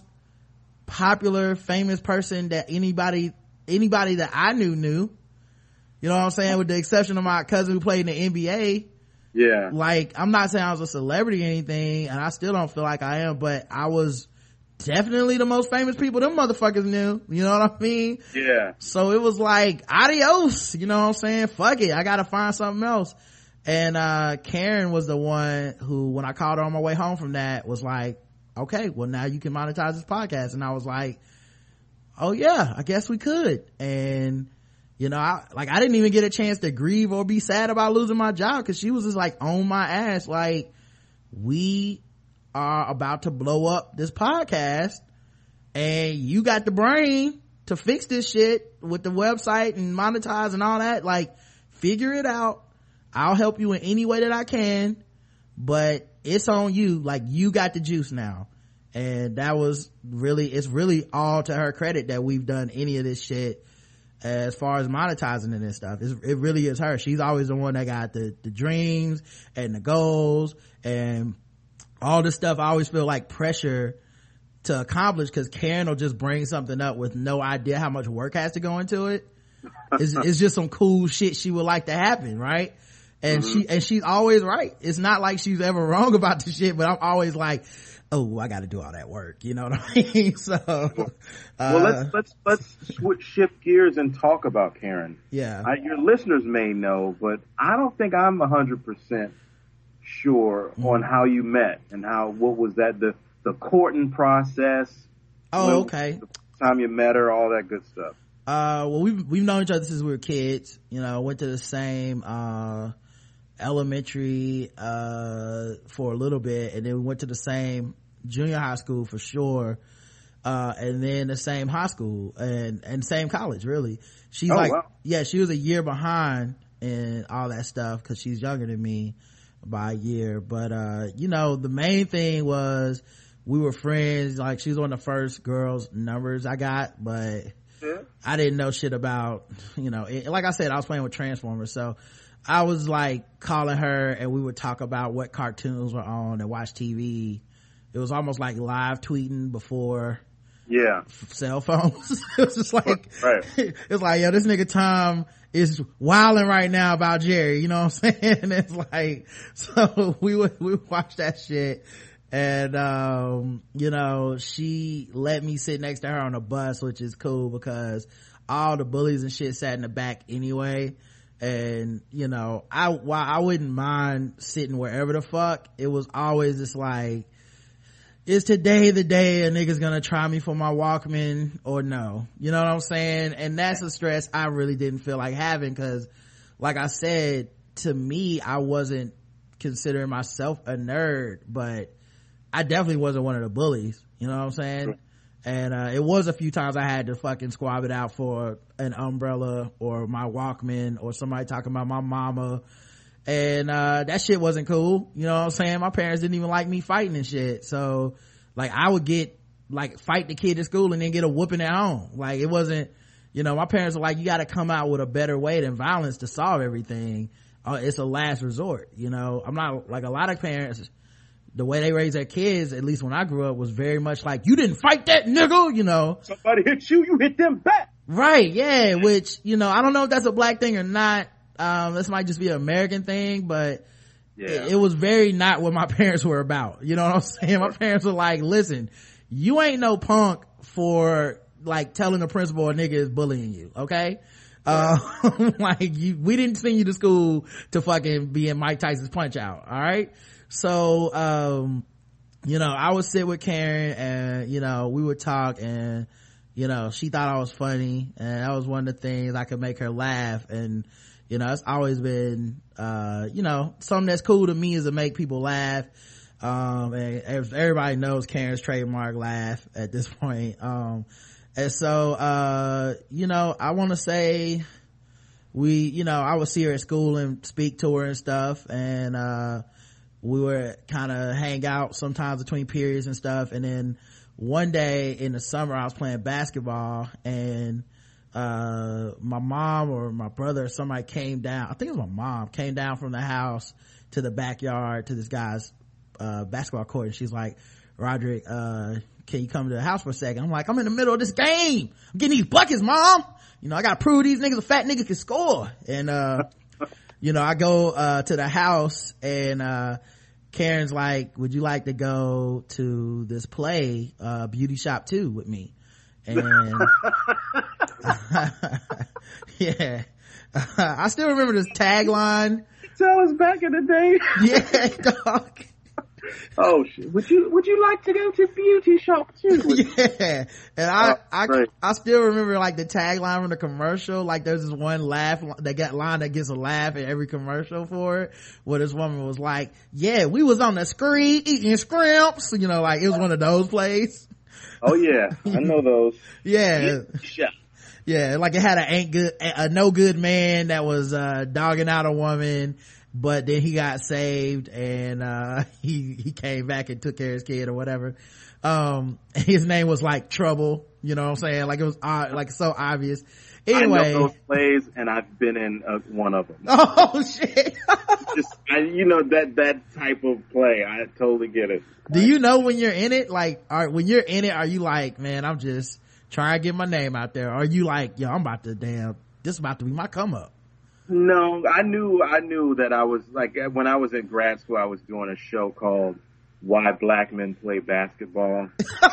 popular, famous person that anybody, anybody that I knew knew. You know what I'm saying? With the exception of my cousin who played in the N B A. Yeah. Like, I'm not saying I was a celebrity or anything, and I still don't feel like I am, but I was definitely the most famous people them motherfuckers knew. You know what I mean? Yeah. So it was like, adios. You know what I'm saying? Fuck it. I gotta find something else. And, uh, Karen was the one who, when I called her on my way home from that, was like, okay, well now you can monetize this podcast. And I was like, oh yeah, I guess we could. And you know, I like I didn't even get a chance to grieve or be sad about losing my job, because she was just like on my ass, like, we are about to blow up this podcast and you got the brain to fix this shit with the website and monetize and all that. Like, figure it out. I'll help you in any way that I can, but it's on you. Like, you got the juice now. And that was really, it's really all to her credit that we've done any of this shit as far as monetizing it and stuff. It's, it really is her. She's always the one that got the the dreams and the goals and all this stuff. I always feel like pressure to accomplish, because Karen will just bring something up with no idea how much work has to go into it. It's, it's just some cool shit she would like to happen, right? And mm-hmm. she and she's always right. It's not like she's ever wrong about the shit, but I'm always like, oh, I got to do all that work, you know what I mean? So, uh, well, let's let's let's switch, shift gears and talk about Karen. Yeah, I, your listeners may know, but I don't think I'm a hundred percent sure mm-hmm. on how you met and how what was that the the courting process. Oh, when, okay. The time you met her, all that good stuff. Uh, well, we've we've known each other since we were kids. You know, went to the same uh elementary uh for a little bit, and then we went to the same junior high school for sure, uh and then the same high school and and same college. Really, she's oh, like wow. yeah she was a year behind and all that stuff because she's younger than me by a year. But uh you know, the main thing was we were friends. Like, she was one of the first girls numbers I got, but yeah. I didn't know shit about, you know, it, like I said, I was playing with Transformers, so I was like calling her and we would talk about what cartoons were on and watch T V. It was almost like live tweeting before yeah f- cell phones. It was just like, right. It was like, yo, this nigga Tom is wilding right now about Jerry, you know what I'm saying? And it's like, so we would we would watch that shit. And um you know, she let me sit next to her on a bus, which is cool because all the bullies and shit sat in the back anyway. And you know, I while I wouldn't mind sitting wherever the fuck, it was always just like, is today the day a nigga's gonna try me for my Walkman or no? You know what I'm saying? And that's a stress I really didn't feel like having, because like I said, to me, I wasn't considering myself a nerd, but I definitely wasn't one of the bullies, you know what I'm saying? Sure. And uh it was a few times I had to fucking squab it out for an umbrella or my Walkman or somebody talking about my mama, and uh that shit wasn't cool, you know what I'm saying? My parents didn't even like me fighting and shit, so like I would get like fight the kid at school and then get a whooping at home. Like, it wasn't, you know, my parents were like, you got to come out with a better way than violence to solve everything. Uh, it's a last resort, you know. I'm not like a lot of parents. The way they raise their kids, at least when I grew up, was very much like, you didn't fight that nigga, you know. Somebody hit you, you hit them back. Right, yeah, which, you know, I don't know if that's a black thing or not. Um, this might just be an American thing, but yeah. it, it was very not what my parents were about. You know what I'm saying? My parents were like, listen, you ain't no punk for like telling the principal a nigga is bullying you, okay? Uh, like, you, we didn't send you to school to fucking be in Mike Tyson's Punch Out, alright? So um you know, I would sit with Karen and, you know, we would talk, and you know, she thought I was funny, and that was one of the things I could make her laugh. And you know, it's always been uh you know, something that's cool to me is to make people laugh. Um and everybody knows Karen's trademark laugh at this point. Um and so uh you know, I want to say we, you know, I would see her at school and speak to her and stuff, and uh we were kind of hang out sometimes between periods and stuff. And then one day in the summer I was playing basketball, and uh my mom or my brother or somebody came down, I think it was my mom, came down from the house to the backyard to this guy's uh basketball court, and she's like, Roderick, uh can you come to the house for a second? I'm like, I'm in the middle of this game, I'm getting these buckets, mom, you know, I gotta prove these niggas a fat nigga can score. And uh you know, I go uh to the house, and uh Karen's like, would you like to go to this play, uh Beauty Shop two with me? And yeah, I still remember this tagline. Tell us back in the day. Yeah, dog. Oh shit! Would you Would you like to go to beauty shop too? Yeah, and I oh, I right. I still remember like the tagline from the commercial. Like there's this one laugh that got line that gets a laugh in every commercial for it, where this woman was like, "Yeah, we was on the screen eating scrimps," you know, like it was one of those plays. Oh yeah, I know those. Yeah. Yeah. Yeah, like it had a ain't good, a no good man that was, uh, dogging out a woman, but then he got saved and, uh, he, he came back and took care of his kid or whatever. Um, his name was like Trouble, you know what I'm saying? Like it was, uh, like so obvious. Anyway. I know those plays and I've been in uh, one of them. Oh shit. Just, I, you know, that, that type of play. I totally get it. Do you know when you're in it? Like, are, when you're in it, are you like, man, I'm just, try and get my name out there? Or are you like, yo, I'm about to damn, this is about to be my come up? No, I knew, I knew that I was like, when I was in grad school, I was doing a show called Why Black Men Play Basketball.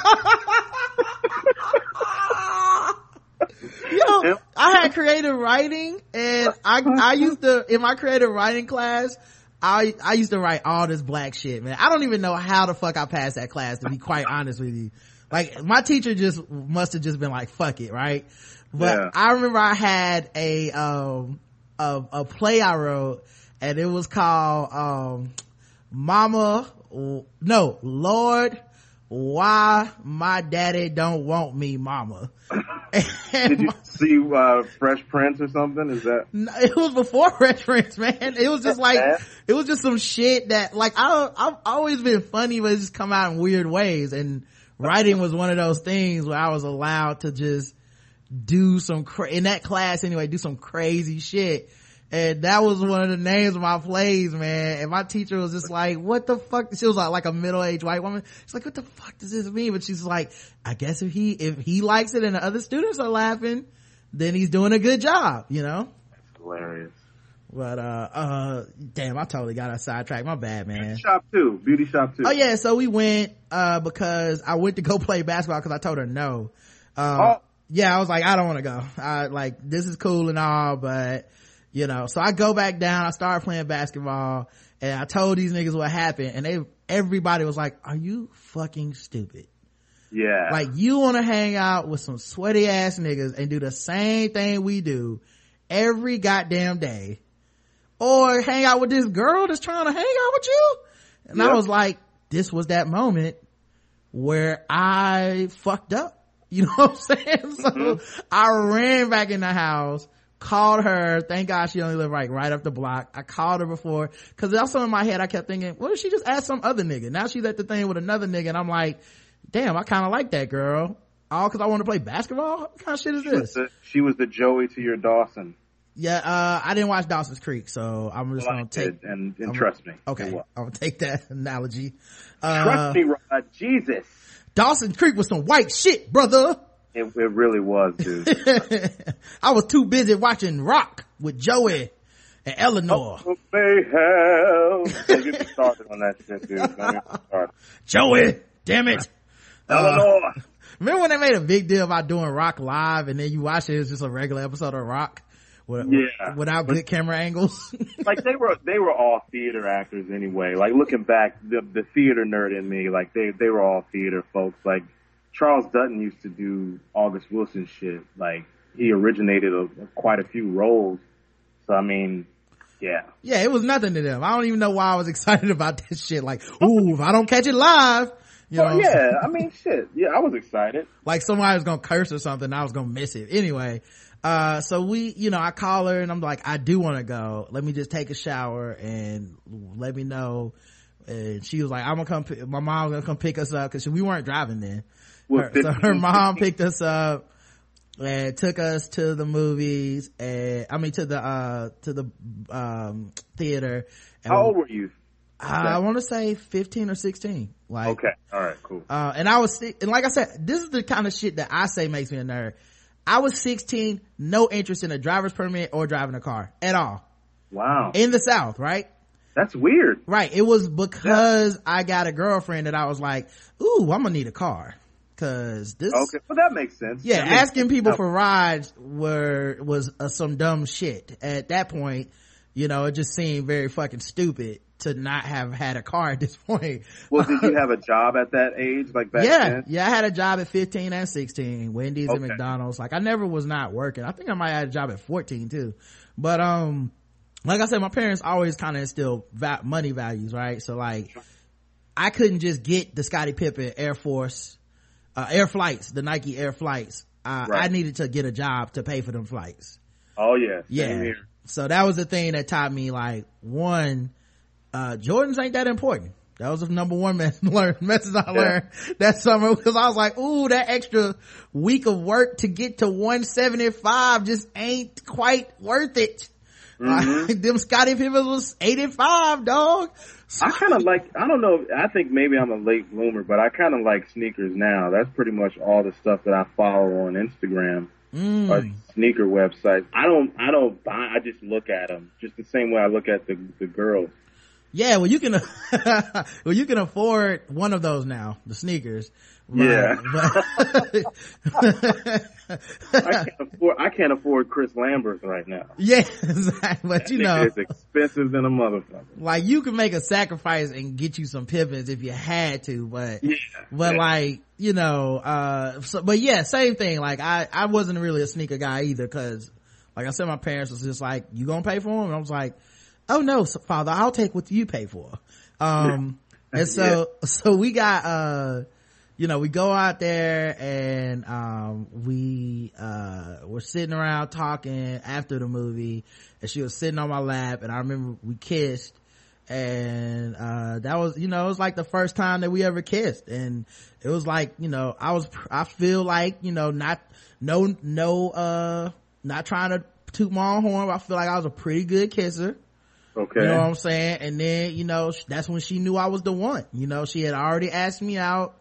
Yo, I had creative writing and I, I used to, in my creative writing class, I, I used to write all this black shit, man. I don't even know how the fuck I passed that class, to be quite honest with you. Like, my teacher just must have just been like, fuck it, right? But yeah. I remember I had a, um, a, a play I wrote, and it was called, um, Mama, no, Lord, Why My Daddy Don't Want Me, Mama. Did you see, uh, Fresh Prince or something? Is that? It was before Fresh Prince, man. It was just like, it was just some shit that, like, I, I've always been funny, but it just come out in weird ways, and writing was one of those things where I was allowed to just do some cra- in that class anyway, do some crazy shit. And that was one of the names of my plays, man. And my teacher was just like, what the fuck? She was like, like a middle-aged white woman. She's like, what the fuck does this mean? But she's like, I guess if he, if he likes it and the other students are laughing, then he's doing a good job, you know? That's hilarious. But, uh, uh, damn, I totally got us sidetracked. My bad, man. Beauty shop too. Beauty shop too. Oh yeah, so we went, uh, because I went to go play basketball because I told her no. Uh, oh. yeah, I was like, I don't want to go. I, like, this is cool and all, but, you know, so I go back down, I started playing basketball, and I told these niggas what happened, and they, everybody was like, are you fucking stupid? Yeah. Like, you want to hang out with some sweaty ass niggas and do the same thing we do every goddamn day, or hang out with this girl that's trying to hang out with you? And yep. I was like, this was that moment where I fucked up. You know what I'm saying? So mm-hmm. I ran back in the house, called her. Thank God she only lived right, right up the block. I called her before, cause also in my head I kept thinking, what if she just asked some other nigga? Now she's at the thing with another nigga, and I'm like, damn, I kind of like that girl. All cause I want to play basketball? What kind of shit is she this? Was the, she was the Joey to your Dawson. Yeah, uh, I didn't watch Dawson's Creek, so I'm just well, gonna take, did, and, and I'm, trust me. Okay. I'm gonna take that analogy. Uh, trust me, Rod. Jesus. Dawson's Creek was some white shit, brother. It, it really was, dude. I was too busy watching Rock with Joey and Eleanor. Oh, mayhem. Don't get me started on that shit, dude. Don't get me started. Joey, damn it. Eleanor. Uh, remember when they made a big deal about doing Rock live, and then you watch it, it's just a regular episode of Rock? With, yeah. Without good camera angles. Like they were, they were all theater actors anyway. Like looking back, the, the theater nerd in me, like they, they were all theater folks. Like Charles Dutton used to do August Wilson shit. Like he originated a, a, quite a few roles. So I mean, yeah. Yeah, it was nothing to them. I don't even know why I was excited about this shit. Like, ooh, if I don't catch it live. You know oh, yeah, I mean, shit. Yeah, I was excited. Like somebody was gonna curse or something, I was gonna miss it. Anyway, uh, so we, you know, I call her and I'm like, I do want to go. Let me just take a shower and let me know. And she was like, I'm gonna come, pick, my mom was gonna come pick us up, cause we weren't driving then. Her, so her mom picked us up and took us to the movies, and I mean to the, uh, to the, um, theater. And how old were you? I, I want to say fifteen or sixteen. Like, okay. All right, cool. Uh, and I was, and like I said, this is the kind of shit that I say makes me a nerd. I was sixteen, no interest in a driver's permit or driving a car at all. Wow. In the South, right? That's weird. Right. It was because yeah. I got a girlfriend that I was like, ooh, I'm gonna need a car. Cause this. Okay. Well, that makes sense. Yeah. That makes asking sense. people for rides were, was uh, some dumb shit. At that point, you know, it just seemed very fucking stupid to not have had a car at this point. Well, did you have a job at that age, like back yeah, then? Yeah, I had a job at fifteen and sixteen, Wendy's okay. and McDonald's. Like, I never was not working. I think I might have had a job at fourteen too. But, um, like I said, my parents always kind of instilled va- money values, right? So like, I couldn't just get the Scottie Pippen Air Force, uh, Air Flights, the Nike Air Flights. Uh, right. I needed to get a job to pay for them flights. Oh yeah. Yeah. Here. So that was the thing that taught me, like, one, uh, Jordans ain't that important. That was the number one message, message I learned yeah. that summer, because I was like, ooh, that extra week of work to get to one seventy-five just ain't quite worth it. Mm-hmm. Like, them Scottie Pippen was eighty-five, dog. I kind of like, I don't know, I think maybe I'm a late bloomer, but I kind of like sneakers now. That's pretty much all the stuff that I follow on Instagram. Mm. Or sneaker websites. I don't, I don't buy, I just look at them. Just the same way I look at the, the girls. Yeah, well you can, well you can afford one of those now, the sneakers. But, yeah. But I can't afford, I can't afford Chris Lambert right now. Yeah, exactly. But you know. It's expensive than a motherfucker. Like, you can make a sacrifice and get you some Pippins if you had to, but, yeah, but yeah. like, you know, uh, so, but yeah, same thing. Like, I, I wasn't really a sneaker guy either, cause like I said, my parents was just like, you gonna pay for them? And I was like, oh no, father, I'll take what you pay for. Um, and so, yeah. so we got, uh, you know, we go out there and, um, we, uh, were sitting around talking after the movie, and she was sitting on my lap, and I remember we kissed, and, uh, that was, you know, it was like the first time that we ever kissed, and it was like, you know, I was, I feel like, you know, not, no, no, uh, not trying to toot my own horn, but I feel like I was a pretty good kisser. Okay. You know what I'm saying? And then, you know, that's when she knew I was the one. You know, she had already asked me out.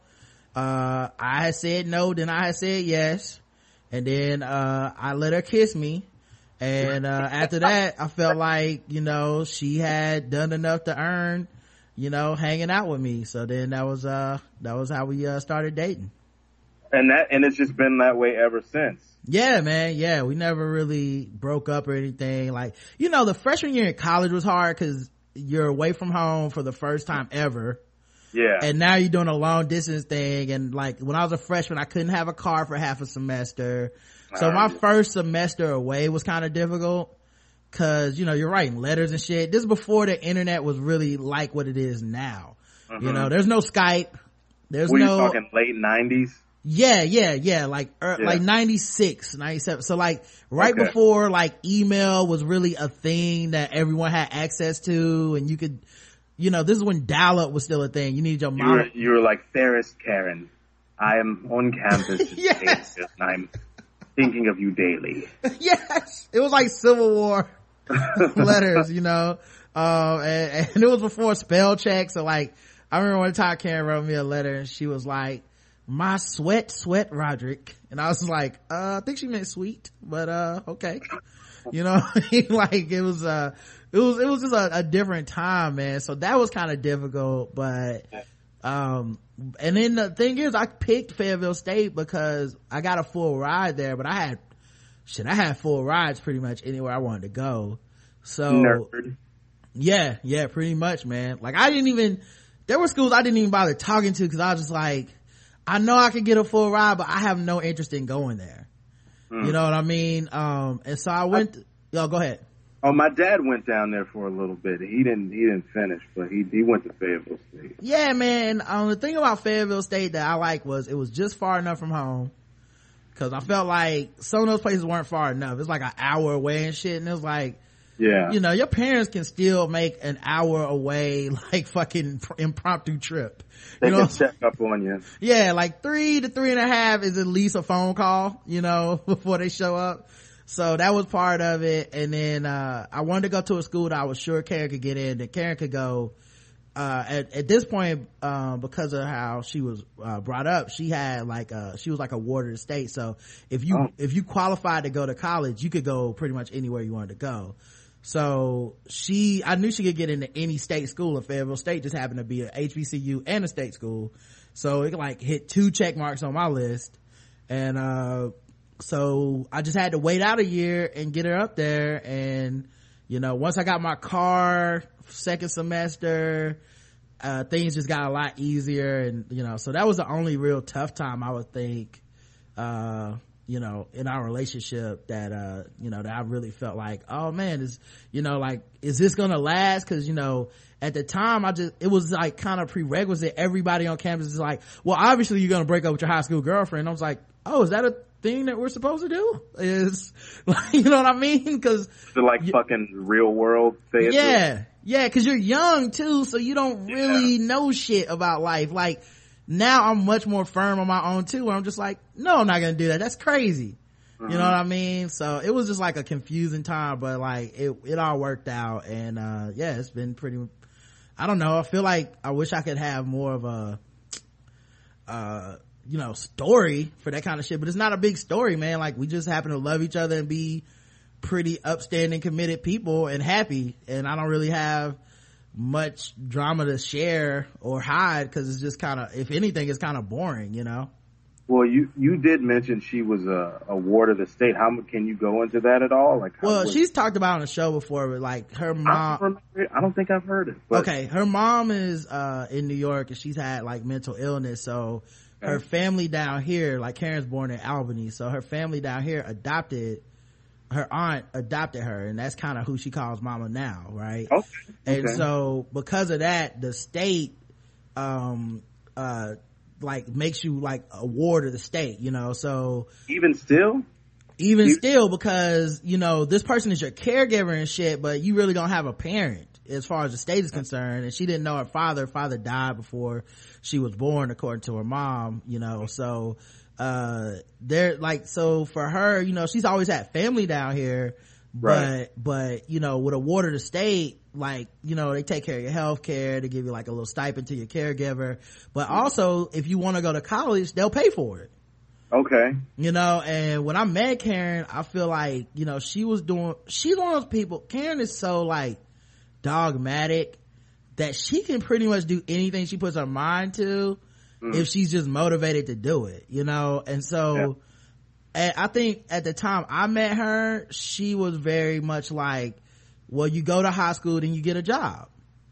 Uh, I had said no, then I had said yes. And then, uh, I let her kiss me. And, uh, after that, I felt like, you know, she had done enough to earn, you know, hanging out with me. So then that was, uh, that was how we, uh, started dating. And that, and it's just been that way ever since. Yeah, man. Yeah. We never really broke up or anything. Like, you know, the freshman year in college was hard because you're away from home for the first time ever. Yeah. And now you're doing a long distance thing. And like, when I was a freshman, I couldn't have a car for half a semester. So uh, my yeah. first semester away was kind of difficult. Cause, you know, you're writing letters and shit. This is before the internet was really like what it is now. Mm-hmm. You know, there's no Skype. There's Were no. you talking late nineties? Yeah, yeah, yeah, like, er, yeah. like ninety-six, ninety-seven. So like, right okay. before like email was really a thing that everyone had access to, and you could, you know, this is when dial-up was still a thing. You need your mom. You were, you were like, Ferris Karen, I am on campus yes. and I'm thinking of you daily. Yes! It was like Civil War letters, you know, um, and, and it was before spell check, so like, I remember one time Karen wrote me a letter and she was like, my sweat, sweat Roderick. And I was like, uh, I think she meant sweet, but, uh, okay. You know, like it was, uh, it was, it was just a, a different time, man. So that was kind of difficult, but, um, and then the thing is, I picked Fayetteville State because I got a full ride there, but I had, shit, I had full rides pretty much anywhere I wanted to go. So, Nerd. yeah, yeah, pretty much, man. Like I didn't even, there were schools I didn't even bother talking to because I was just like, I know I could get a full ride, but I have no interest in going there. Mm. You know what I mean? Um, and so I went, I, yo, go ahead. Oh, my dad went down there for a little bit. He didn't, he didn't finish, but he, he went to Fayetteville State. Yeah, man. Um, the thing about Fayetteville State that I like was it was just far enough from home. Cause I felt like some of those places weren't far enough. It's like an hour away and shit. And it was like, yeah, you know, your parents can still make an hour away, like fucking impromptu trip. They you know? can check up on you. Yeah, like three to three and a half is at least a phone call, you know, before they show up. So that was part of it. And then, uh, I wanted to go to a school that I was sure Karen could get in, that Karen could go, uh, at, at this point, um, because of how she was, uh, brought up, she had like, uh, she was like a ward of the state. So if you, oh. if you qualified to go to college, you could go pretty much anywhere you wanted to go. So she, I knew she could get into any state school, and Fayetteville State just happened to be a H B C U and a state school. So it like hit two check marks on my list. And, uh, so I just had to wait out a year and get her up there. And, you know, once I got my car second semester, uh things just got a lot easier, and you know, so that was the only real tough time I would think uh you know, in our relationship that uh you know, that I really felt like, oh man, is, you know, like, is this gonna last? Because, you know, at the time I just, it was like kind of prerequisite. Everybody on campus is like, well, obviously you're gonna break up with your high school girlfriend. I was like, oh, is that a thing that we're supposed to do? Is like, you know what I mean? Because like you, fucking real world thing. Yeah, yeah, because you're young too, so you don't really yeah. know shit about life. Like, now I'm much more firm on my own too, where I'm just like, no, I'm not gonna do that. That's crazy. Mm-hmm. You know what I mean? So it was just like a confusing time, but like it it all worked out, and uh yeah, it's been pretty, I don't know, I feel like I wish I could have more of a uh you know, story for that kind of shit, but it's not a big story, man. Like, we just happen to love each other and be pretty upstanding, committed people and happy, and I don't really have much drama to share or hide, because it's just kind of, if anything, it's kind of boring, you know. Well, you you did mention she was a, a ward of the state. How can you go into that at all? Like, how well, was, she's talked about on the show before, but like her mom, I, I don't think I've heard it. But. Okay, her mom is uh in New York, and she's had like mental illness, so okay. Her family down here, like Karen's born in Albany, so her family down here adopted, her aunt adopted her, and that's kind of who she calls mama now, right? Okay. And okay. so because of that, the state um uh like makes you like a ward of the state, you know. So even still even, even still because, you know, this person is your caregiver and shit, but you really don't have a parent as far as the state is concerned, and she didn't know her father her father died before she was born, according to her mom, you know. So uh they're like, so for her, you know, she's always had family down here, right. but but you know, with a ward of the state, like, you know, they take care of your health care, they give you like a little stipend to your caregiver, but also if you want to go to college, they'll pay for it. Okay. You know, and when I met Karen, I feel like, you know, she was doing, she's one of those people, Karen is so like dogmatic that she can pretty much do anything she puts her mind to, mm. if she's just motivated to do it, you know. And so yeah. and I think at the time I met her, she was very much like, well, you go to high school, then you get a job.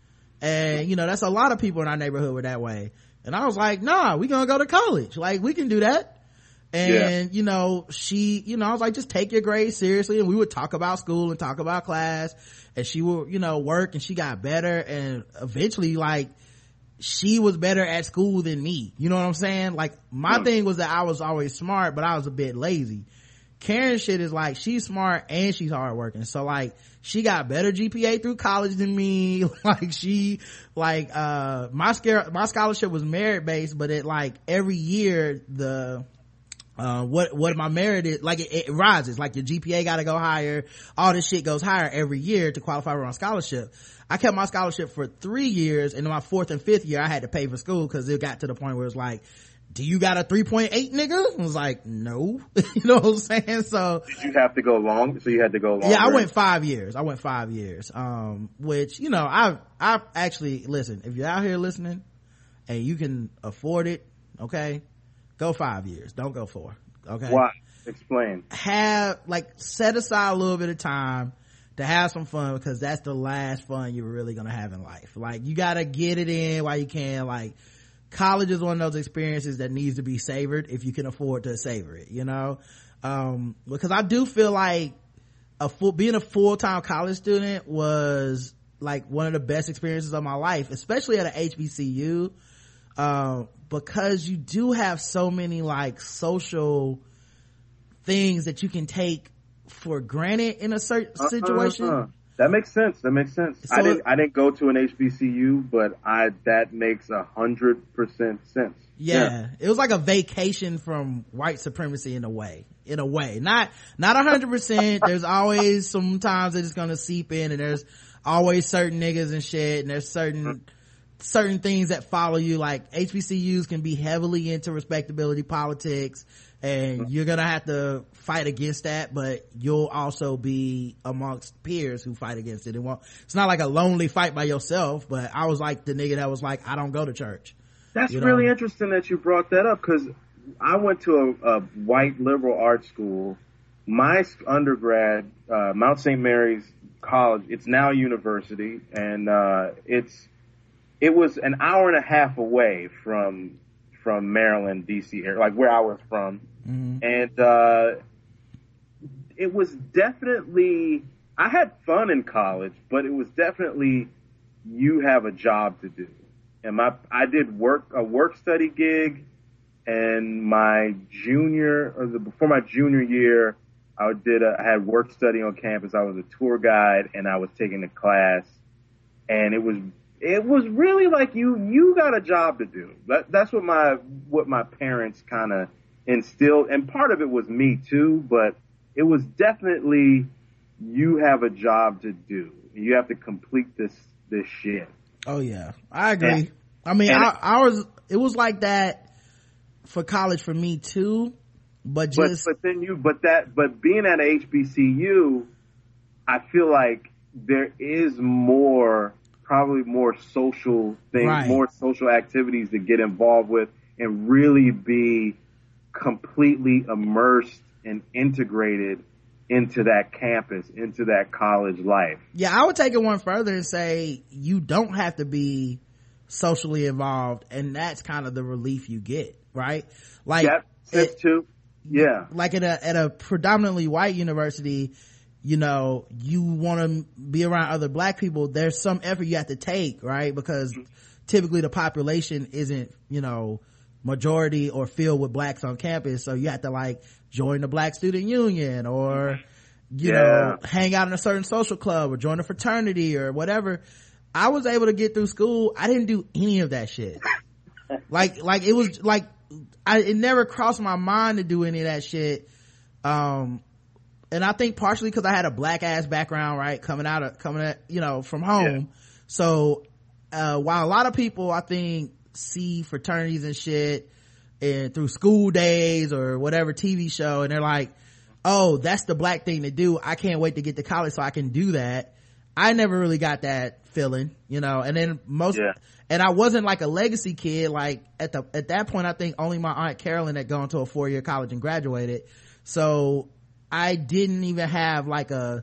And you know, that's a lot of people in our neighborhood were that way. And I was like, nah, we gonna go to college, like we can do that. And yeah. you know, she, you know, I was like, just take your grades seriously, and we would talk about school and talk about class, and she would, you know, work, and she got better, and eventually, like, she was better at school than me, you know what I'm saying? Like, my hmm. thing was that I was always smart, but I was a bit lazy. Karen's shit is like, she's smart and she's hardworking, so like, she got better G P A through college than me. Like, she, like, uh my scare my scholarship was merit based, but it, like, every year the Uh, what, what my merit is, like it, it rises, like your G P A gotta go higher, all this shit goes higher every year to qualify for my scholarship. I kept my scholarship for three years, and in my fourth and fifth year I had to pay for school, because it got to the point where it's like, do you got a three point eight, nigga? I was like, no. You know what I'm saying? So did you have to go long? So you had to go long? Yeah, I went five years. I went five years. Um, which, you know, I've, I've actually, listen, if you're out here listening and you can afford it, okay, go five years. Don't go four. Okay. Why? Explain. Have, like, set aside a little bit of time to have some fun, because that's the last fun you're really gonna have in life. Like, you gotta get it in while you can. Like, college is one of those experiences that needs to be savored if you can afford to savor it, you know. Um, because I do feel like a full, being a full-time college student was like one of the best experiences of my life, especially at an H B C U. Um, because you do have so many like social things that you can take for granted in a certain uh, situation. Uh, uh. That makes sense. That makes sense. So I didn't, I didn't go to an H B C U, but I, that makes a hundred percent sense. Yeah, yeah. It was like a vacation from white supremacy in a way, in a way, not, not a hundred percent. There's always sometimes that it's going to seep in, and there's always certain niggas and shit, and there's certain, mm-hmm. certain things that follow you. Like, H B C Us can be heavily into respectability politics, and you're gonna have to fight against that, but you'll also be amongst peers who fight against it. It won't, it's not like a lonely fight by yourself, but I was like the nigga that was like, I don't go to church. That's you really know? interesting that you brought that up, because I went to a, a white liberal arts school. My undergrad, uh, Mount Saint Mary's college. It's now a university, and uh, it's it was an hour and a half away from from Maryland, D C area, like where I was from, mm-hmm. and uh, it was definitely. I had fun in college, but it was definitely you have a job to do. And my I did work a work study gig, and my junior or the before my junior year, I did a, I had work study on campus. I was a tour guide, and I was taking a class, and it was it was really like you you got a job to do. That, that's what my what my parents kind of instilled, and part of it was me too, but it was definitely you have a job to do. You have to complete this this shit. Oh yeah, I agree. And, I mean, I, ours it was like that for college for me too, but just but, but then you but that but being at H B C U, I feel like there is more probably more social things, right. more social activities to get involved with and really be completely immersed and integrated into that campus, into that college life. Yeah, I would take it one further and say you don't have to be socially involved, and that's kind of the relief you get, right? Like, yep, it, too. Yeah. Like at a at a predominantly white university, you know, you want to be around other black people. There's some effort you have to take, right? Because typically the population isn't, you know, majority or filled with blacks on campus, so you have to like join the black student union or you yeah. know hang out in a certain social club or join a fraternity or whatever. I was able to get through school. I didn't do any of that shit. like like it was like I it never crossed my mind to do any of that shit. Um and I think partially because I had a black ass background, right, coming out of coming at you know from home. Yeah. So uh while a lot of people I think see fraternities and shit and through School Days or whatever T V show, and they're like, oh, that's the black thing to do, I can't wait to get to college so I can do that. I never really got that feeling, you know. And then most yeah. and I wasn't like a legacy kid. Like at the at that point I think only my aunt Carolyn had gone to a four-year college and graduated, so I didn't even have like a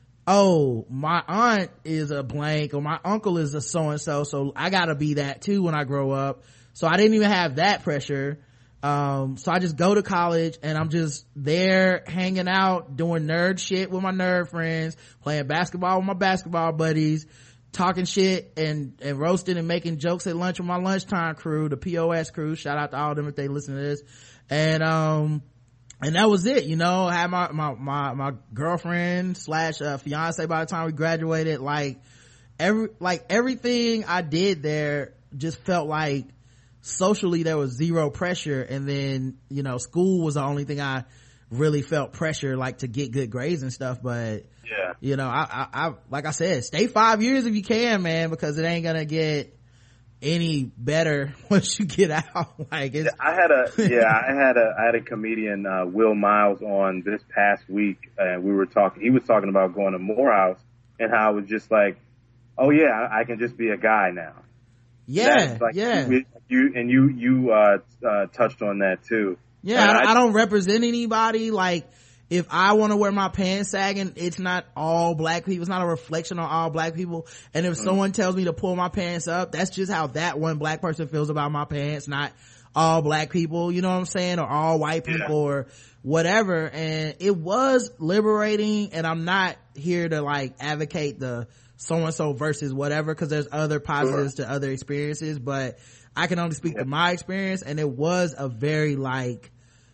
oh, my aunt is a blank or my uncle is a so-and-so, so I gotta be that too when I grow up. So I didn't even have that pressure. Um, so I just go to college and I'm just there hanging out, doing nerd shit with my nerd friends, playing basketball with my basketball buddies, talking shit and, and roasting and making jokes at lunch with my lunchtime crew, the P O S crew. Shout out to all of them if they listen to this. And, um, and that was it, you know. I had my, my, my, my girlfriend slash, uh, fiance by the time we graduated. Like, every, like everything I did there just felt like socially there was zero pressure. And then, you know, school was the only thing I really felt pressure, like to get good grades and stuff. But, yeah, you know, I, I, I, like I said, stay five years if you can, man, because it ain't gonna get any better once you get out. Like it's I had a yeah I had a I had a comedian uh Will Miles on this past week, and we were talking he was talking about going to Morehouse and how it was just like, oh yeah, I can just be a guy now. Yeah, like, yeah. You, you and you you uh, uh touched on that too. Yeah, I, I don't represent anybody. Like, if I want to wear my pants sagging, it's not all black people. It's not a reflection on all black people. And if mm. someone tells me to pull my pants up, that's just how that one black person feels about my pants, not all black people, you know what I'm saying? Or all white people yeah. or whatever. And it was liberating, and I'm not here to like advocate the so-and-so versus whatever, because there's other positives sure. to other experiences, but I can only speak yeah. to my experience, and it was a very like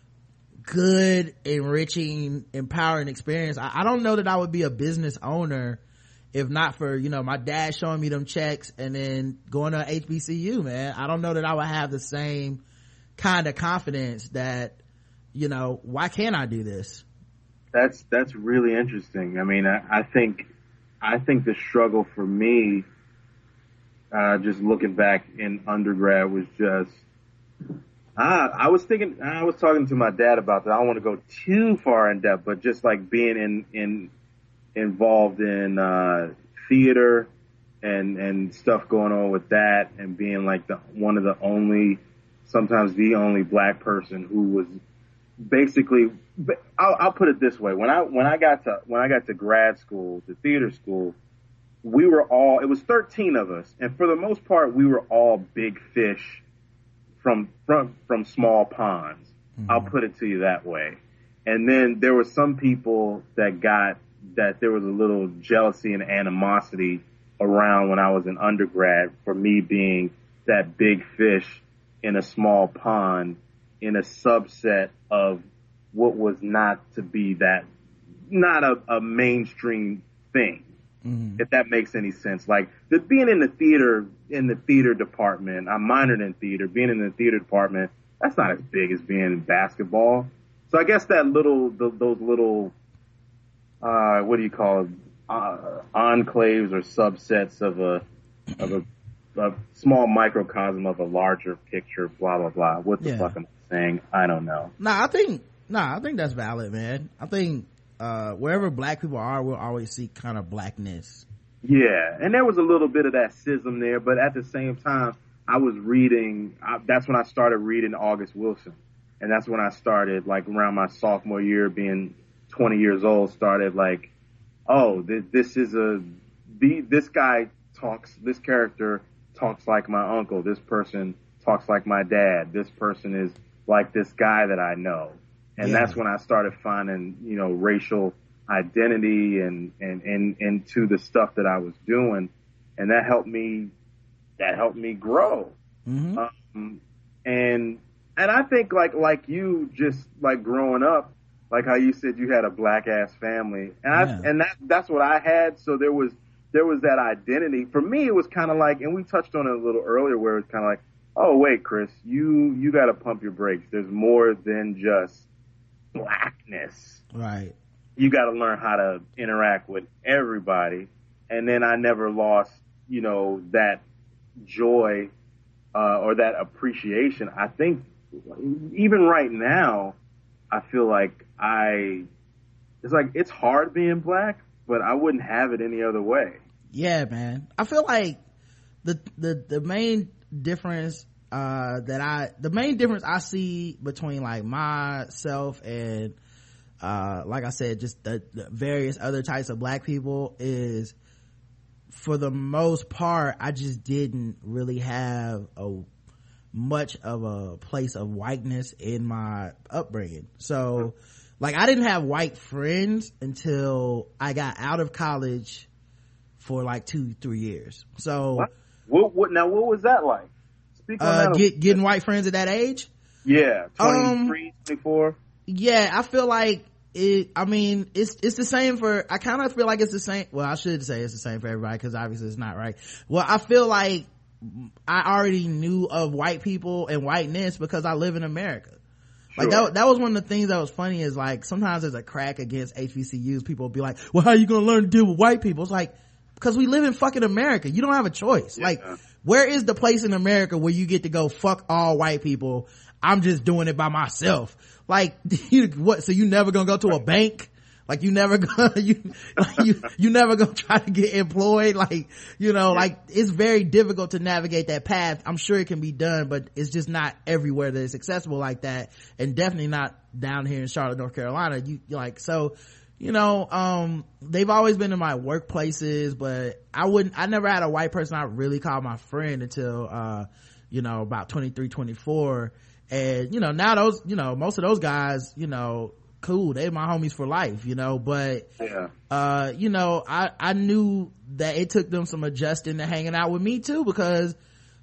good, enriching, empowering experience. I, I don't know that I would be a business owner if not for, you know, my dad showing me them checks and then going to H B C U, man. I don't know that I would have the same kind of confidence that, you know, why can't I do this? That's, that's really interesting. I mean, I, I think, I think the struggle for me, uh, just looking back in undergrad was just, Ah, I was thinking, I was talking to my dad about that. I don't want to go too far in depth, but just like being in, in, involved in, uh, theater and, and stuff going on with that, and being like the, one of the only, sometimes the only black person who was basically, I'll, I'll put it this way: when I when I got to when I got to grad school, to theater school, we were all, it was thirteen of us, and for the most part, we were all big fish from from from small ponds. Mm-hmm. I'll put it to you that way. And then there were some people that got that there was a little jealousy and animosity around when I was an undergrad for me being that big fish in a small pond in a subset of what was not to be that, not a, a mainstream thing. Mm-hmm. If that makes any sense. Like the, being in the theater, in the theater department, I'm minored in theater, being in the theater department, that's not as big as being in basketball. So I guess that little, the, those little, uh, what do you call it, uh, enclaves or subsets of a, of a, a small microcosm of a larger picture, blah, blah, blah. What the yeah. fuck am I saying? I don't know. Nah, I think, nah, I think that's valid, man. I think, uh, wherever black people are, we'll always see kind of blackness. Yeah. And there was a little bit of that schism there, but at the same time, I was reading, I, that's when I started reading August Wilson. And that's when I started, like, around my sophomore year, being twenty years old, started like, oh, this, this is a, the, this guy talks, this character talks like my uncle. This person talks like my dad. This person is like this guy that I know. And yeah. that's when I started finding, you know, racial identity and, and, and, into the stuff that I was doing. And that helped me, that helped me grow. Mm-hmm. Um, and, And I think like, like you just like growing up, like how you said you had a black ass family, and I, yeah. and that, that's what I had. So there was, there was that identity for me. It was kind of like, and we touched on it a little earlier where it's kind of like, oh wait, Chris, you, you got to pump your brakes. There's more than just blackness. Right. You got to learn how to interact with everybody. And then I never lost, you know, that joy, uh, or that appreciation. I think, even right now, I feel like I, it's like, it's hard being black, but I wouldn't have it any other way. Yeah, man. I feel like the, the, the main difference, uh, that I, the main difference I see between like myself and, uh, like I said, just the, the various other types of black people is, for the most part, I just didn't really have a, much of a place of whiteness in my upbringing. So like I didn't have white friends until I got out of college for like two three years. So what, what, what now what was that like? Speak on uh that get, getting white friends at that age? Yeah, twenty-three, um, twenty-four. Yeah, I feel like it, I mean, it's, it's the same for, I kind of feel like it's the same, well, I should say it's the same for everybody because obviously it's not, right? Well, I feel like I already knew of white people and whiteness because I live in America. Sure. Like that, that was one of the things that was funny is like sometimes there's a crack against H B C Us. People will be like, well, how are you going to learn to deal with white people? It's like, because we live in fucking America. You don't have a choice. Yeah. Like, where is the place in America where you get to go fuck all white people? I'm just doing it by myself. Like, you, what? So you never gonna go to a bank? Like you never gonna, you, like you, you never gonna try to get employed. Like, you know, like it's very difficult to navigate that path. I'm sure it can be done, but it's just not everywhere that it's accessible like that. And definitely not down here in Charlotte, North Carolina. You like, so, you know, um, they've always been in my workplaces, but I wouldn't, I never had a white person I really called my friend until, uh, you know, about twenty-three, twenty-four. And, you know, now those, you know, most of those guys, you know, cool, they're my homies for life, you know, but yeah. uh you know i i knew that it took them some adjusting to hanging out with me too, because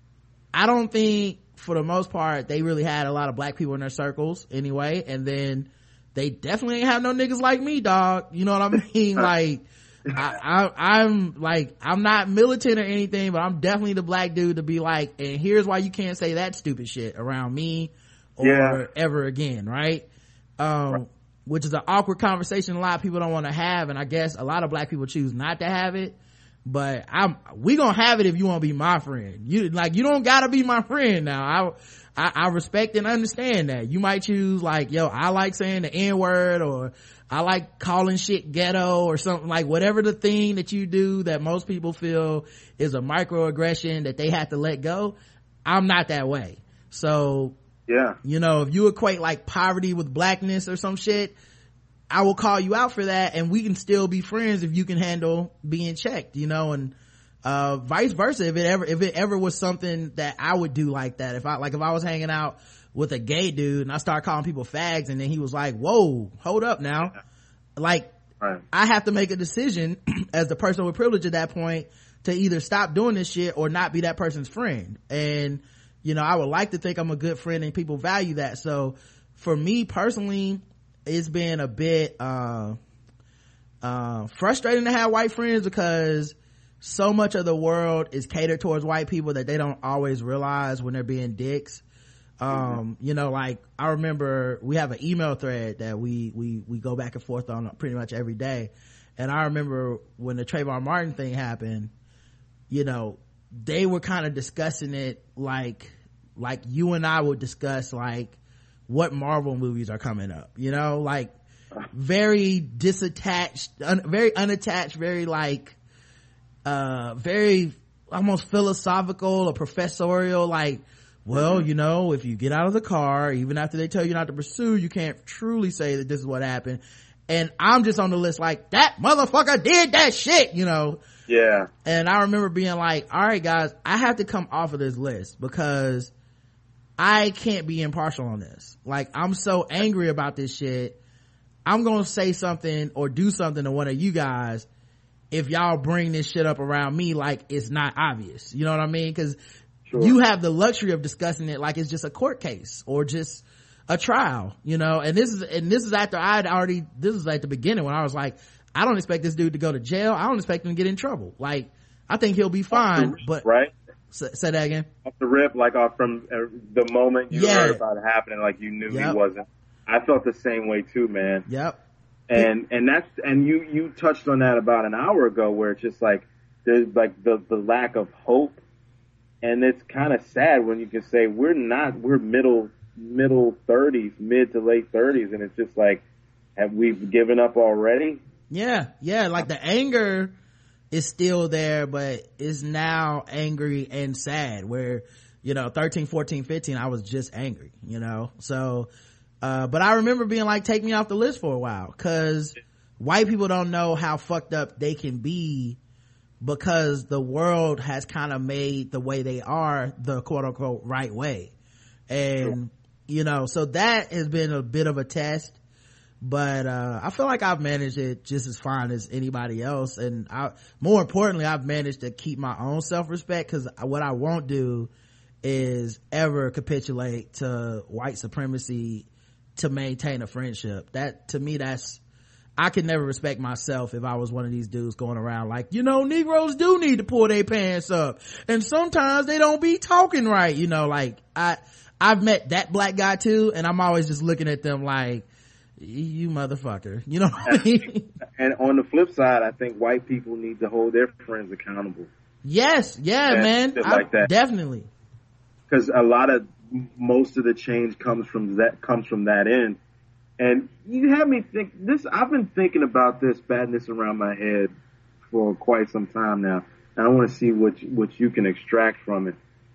I don't think for the most part they really had a lot of black people in their circles anyway, and then they definitely ain't have no niggas like me, dog, you know what I mean? Like I, I i'm like I'm not militant or anything, but I'm definitely the black dude to be like, and here's why you can't say that stupid shit around me or yeah. ever again, right? um right. Which is an awkward conversation a lot of people don't want to have, and I guess a lot of black people choose not to have it, but I'm we gonna have it if you want to be my friend. You like you don't gotta be my friend now. I, I I respect and understand that you might choose like, yo, I like saying the N-word, or I like calling shit ghetto or something, like whatever the thing that you do that most people feel is a microaggression that they have to let go. I'm not that way. So Yeah. You know, if you equate like poverty with blackness or some shit, I will call you out for that, and we can still be friends if you can handle being checked, you know, and uh vice versa. If it ever if it ever was something that I would do like that, if I like if I was hanging out with a gay dude and I start calling people fags, and then he was like, whoa, hold up now. Like, right. I have to make a decision as the person with privilege at that point to either stop doing this shit or not be that person's friend. And you know, I would like to think I'm a good friend and people value that. So for me personally, it's been a bit uh uh frustrating to have white friends, because so much of the world is catered towards white people that they don't always realize when they're being dicks. um mm-hmm. You know, like I remember we have an email thread that we we we go back and forth on pretty much every day, and I remember when the Trayvon Martin thing happened, you know, they were kind of discussing it like like you and I would discuss like what Marvel movies are coming up, you know, like very disattached, un, very unattached, very like uh very almost philosophical or professorial, like, well, you know, if you get out of the car, even after they tell you not to pursue, you can't truly say that this is what happened. And I'm just on the list like, that motherfucker did that shit, you know. Yeah. And I remember being like, all right guys, I have to come off of this list because I can't be impartial on this. Like, I'm so angry about this shit. I'm gonna say something or do something to one of you guys if y'all bring this shit up around me like it's not obvious. You know what I mean? Because sure. You have the luxury of discussing it like it's just a court case or just a trial, you know. And this is and this is after I'd already this is at the beginning when I was like, I don't expect this dude to go to jail. I don't expect him to get in trouble. Like, I think he'll be fine. But right, say, say that again. Off the rip, like off from uh, the moment you yeah. heard about it happening, like you knew yep. he wasn't. I felt the same way too, man. Yep. And and that's and you you touched on that about an hour ago, where it's just like there's like the the lack of hope, and it's kind of sad when you can say we're not we're middle middle thirties, mid to late thirties, and it's just like, have we given up already? Yeah, yeah. Like the anger is still there, but it's now angry and sad. Where, you know, thirteen, fourteen, fifteen, I was just angry, you know. So. Uh, but I remember being like, take me off the list for a while, cause white people don't know how fucked up they can be because the world has kind of made the way they are the quote unquote right way. And, sure. you know, so that has been a bit of a test, but, uh, I feel like I've managed it just as fine as anybody else. And I, more importantly, I've managed to keep my own self-respect, cause what I won't do is ever capitulate to white supremacy to maintain a friendship. That, to me, that's, I could never respect myself if I was one of these dudes going around like, you know, Negroes do need to pull their pants up, and sometimes they don't be talking right, you know. Like, I I've met that black guy too, and I'm always just looking at them like, you motherfucker, you know what I mean? And on the flip side, I think white people need to hold their friends accountable. Yes, yeah, and man, like I, that. Definitely. Because a lot of most of the change comes from that comes from that end. And you have me think this. I've been thinking about this, batting this around my head for quite some time now, and I want to see what what you can extract from it.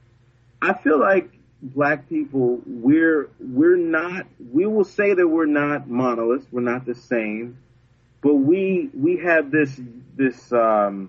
I feel like black people, we're we're not. We will say that we're not monoliths. We're not the same, but we we have this this um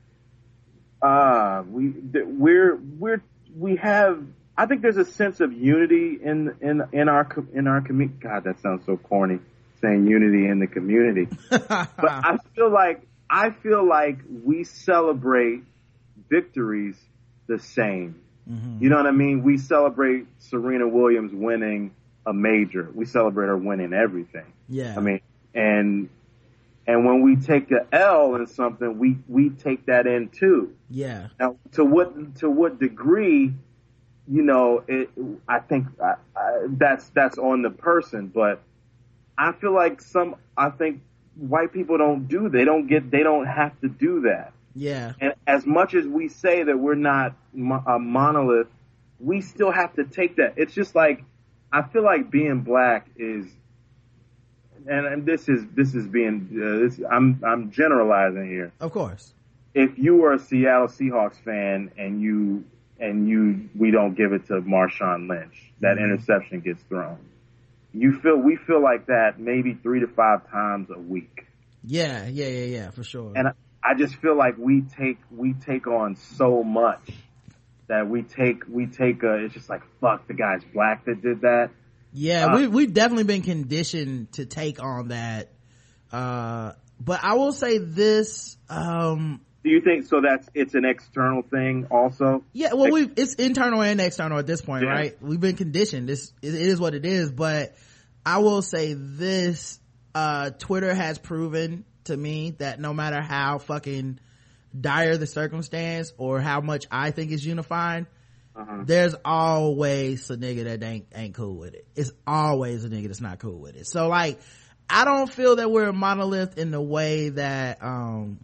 uh we we're we're we have. I think there's a sense of unity in in in our in our community. God, that sounds so corny, saying unity in the community. But I feel like I feel like we celebrate victories the same. Mm-hmm. You know what I mean? We celebrate Serena Williams winning a major. We celebrate her winning everything. Yeah. I mean, and and when we take the L in something, we we take that in too. Yeah. Now, to what to what degree? You know, it, I think I, I, that's that's on the person, but I feel like some. I think white people don't do. They don't get. They don't have to do that. Yeah. And as much as we say that we're not mo- a monolith, we still have to take that. It's just like I feel like being black is, and, and this is this is being. Uh, this, I'm I'm generalizing here. Of course. If you were a Seattle Seahawks fan and you and you we don't give it to Marshawn Lynch. That mm-hmm. interception gets thrown. You feel we feel like that maybe three to five times a week. Yeah, yeah, yeah, yeah, for sure. And I, I just feel like we take we take on so much that we take we take a, it's just like, fuck, the guy's black that did that. Yeah, uh, we we've definitely been conditioned to take on that. Uh, but I will say this. Um, Do you think so? That's it's an external thing, also. Yeah, well, we it's internal and external at this point, yeah. right? We've been conditioned. This it, it is what it is. But I will say this: uh, Twitter has proven to me that no matter how fucking dire the circumstance or how much I think is unified, uh-huh. there's always a nigga that ain't ain't cool with it. It's always a nigga that's not cool with it. So like, I don't feel that we're a monolith in the way that um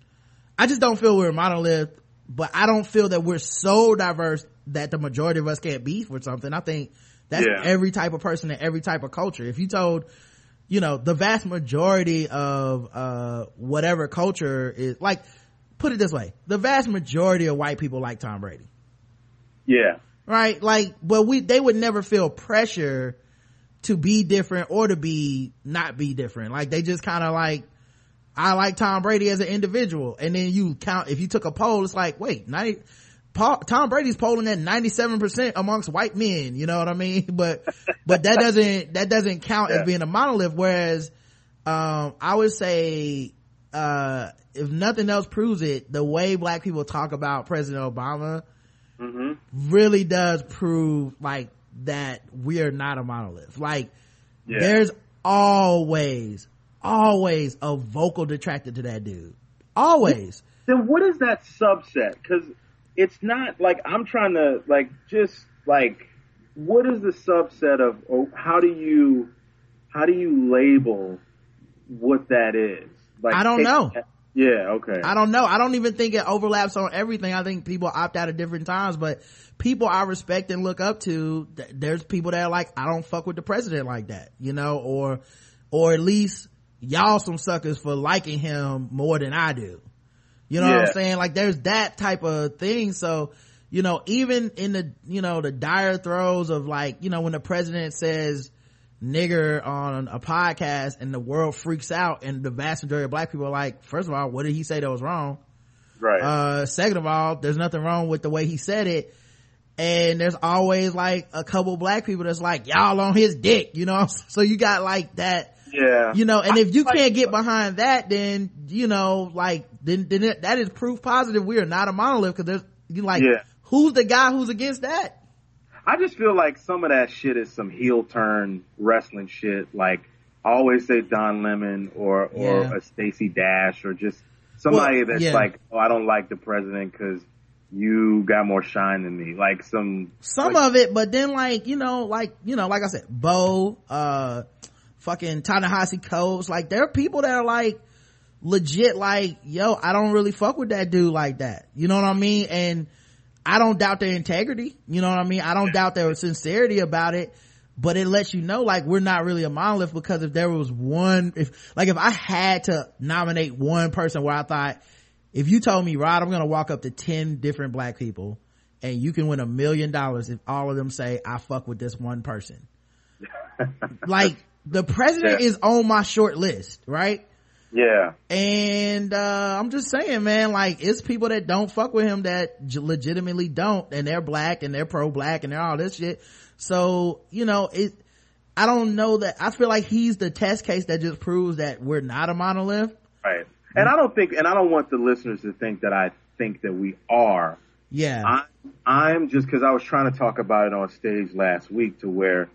I just don't feel we're a monolith, but I don't feel that we're so diverse that the majority of us can't beef with something. I think that's yeah. every type of person and every type of culture. If you told, you know, the vast majority of uh whatever culture is, like, put it this way, the vast majority of white people like Tom Brady. Yeah. Right? Like, but we, they would never feel pressure to be different or to be not be different. Like, they just kind of like, I like Tom Brady as an individual. And then you count, if you took a poll, it's like, wait, ninety, Paul, Tom Brady's polling at ninety-seven percent amongst white men, you know what I mean? But, but that doesn't, that doesn't count yeah. as being a monolith. Whereas, um, I would say, uh, if nothing else proves it, the way black people talk about President Obama mm-hmm. really does prove like that we are not a monolith. Like, yeah. there's always, always a vocal detractor to that dude. Always. Then what is that subset? Because it's not like I'm trying to like just like what is the subset of or how do you how do you label what that is? Like I don't know. That, yeah, okay. I don't know. I don't even think it overlaps on everything. I think people opt out at different times, but people I respect and look up to, th- there's people that are like, I don't fuck with the president like that, you know, or or at least y'all some suckers for liking him more than I do. You know yeah. what I'm saying? Like, there's that type of thing. So, you know, even in the, you know, the dire throes of like, you know, when the president says nigger on a podcast and the world freaks out and the vast majority of black people are like, first of all, what did he say that was wrong? Right. Uh, second of all, there's nothing wrong with the way he said it. And there's always like a couple black people that's like, y'all on his dick, you know? So you got like that. Yeah. You know, and if you can't get behind that, then, you know, like, then, then it, that is proof positive we are not a monolith, because there's, you like, yeah. who's the guy who's against that? I just feel like some of that shit is some heel turn wrestling shit. Like, I always say Don Lemon or, or yeah. a Stacey Dash or just somebody well, that's yeah. like, oh, I don't like the president because you got more shine than me. Like some, some like, of it, but then like, you know, like, you know, like I said, Bo, uh, fucking Ta-Nehisi Coates, like there are people that are like legit like, yo, I don't really fuck with that dude like that. You know what I mean? And I don't doubt their integrity. You know what I mean? I don't doubt their sincerity about it, but it lets you know like we're not really a monolith, because if there was one, if like if I had to nominate one person where I thought, if you told me, Rod, I'm going to walk up to ten different black people and you can win a million dollars if all of them say I fuck with this one person. Like, the president yeah. is on my short list, right? Yeah. And uh I'm just saying, man, like, it's people that don't fuck with him that j- legitimately don't, and they're black and they're pro-black and they're all this shit. So, you know, it I don't know that I feel like he's the test case that just proves that we're not a monolith. Right. And I don't think, and I don't want the listeners to think that I think that we are. Yeah. I, I'm just, because I was trying to talk about it on stage last week, to where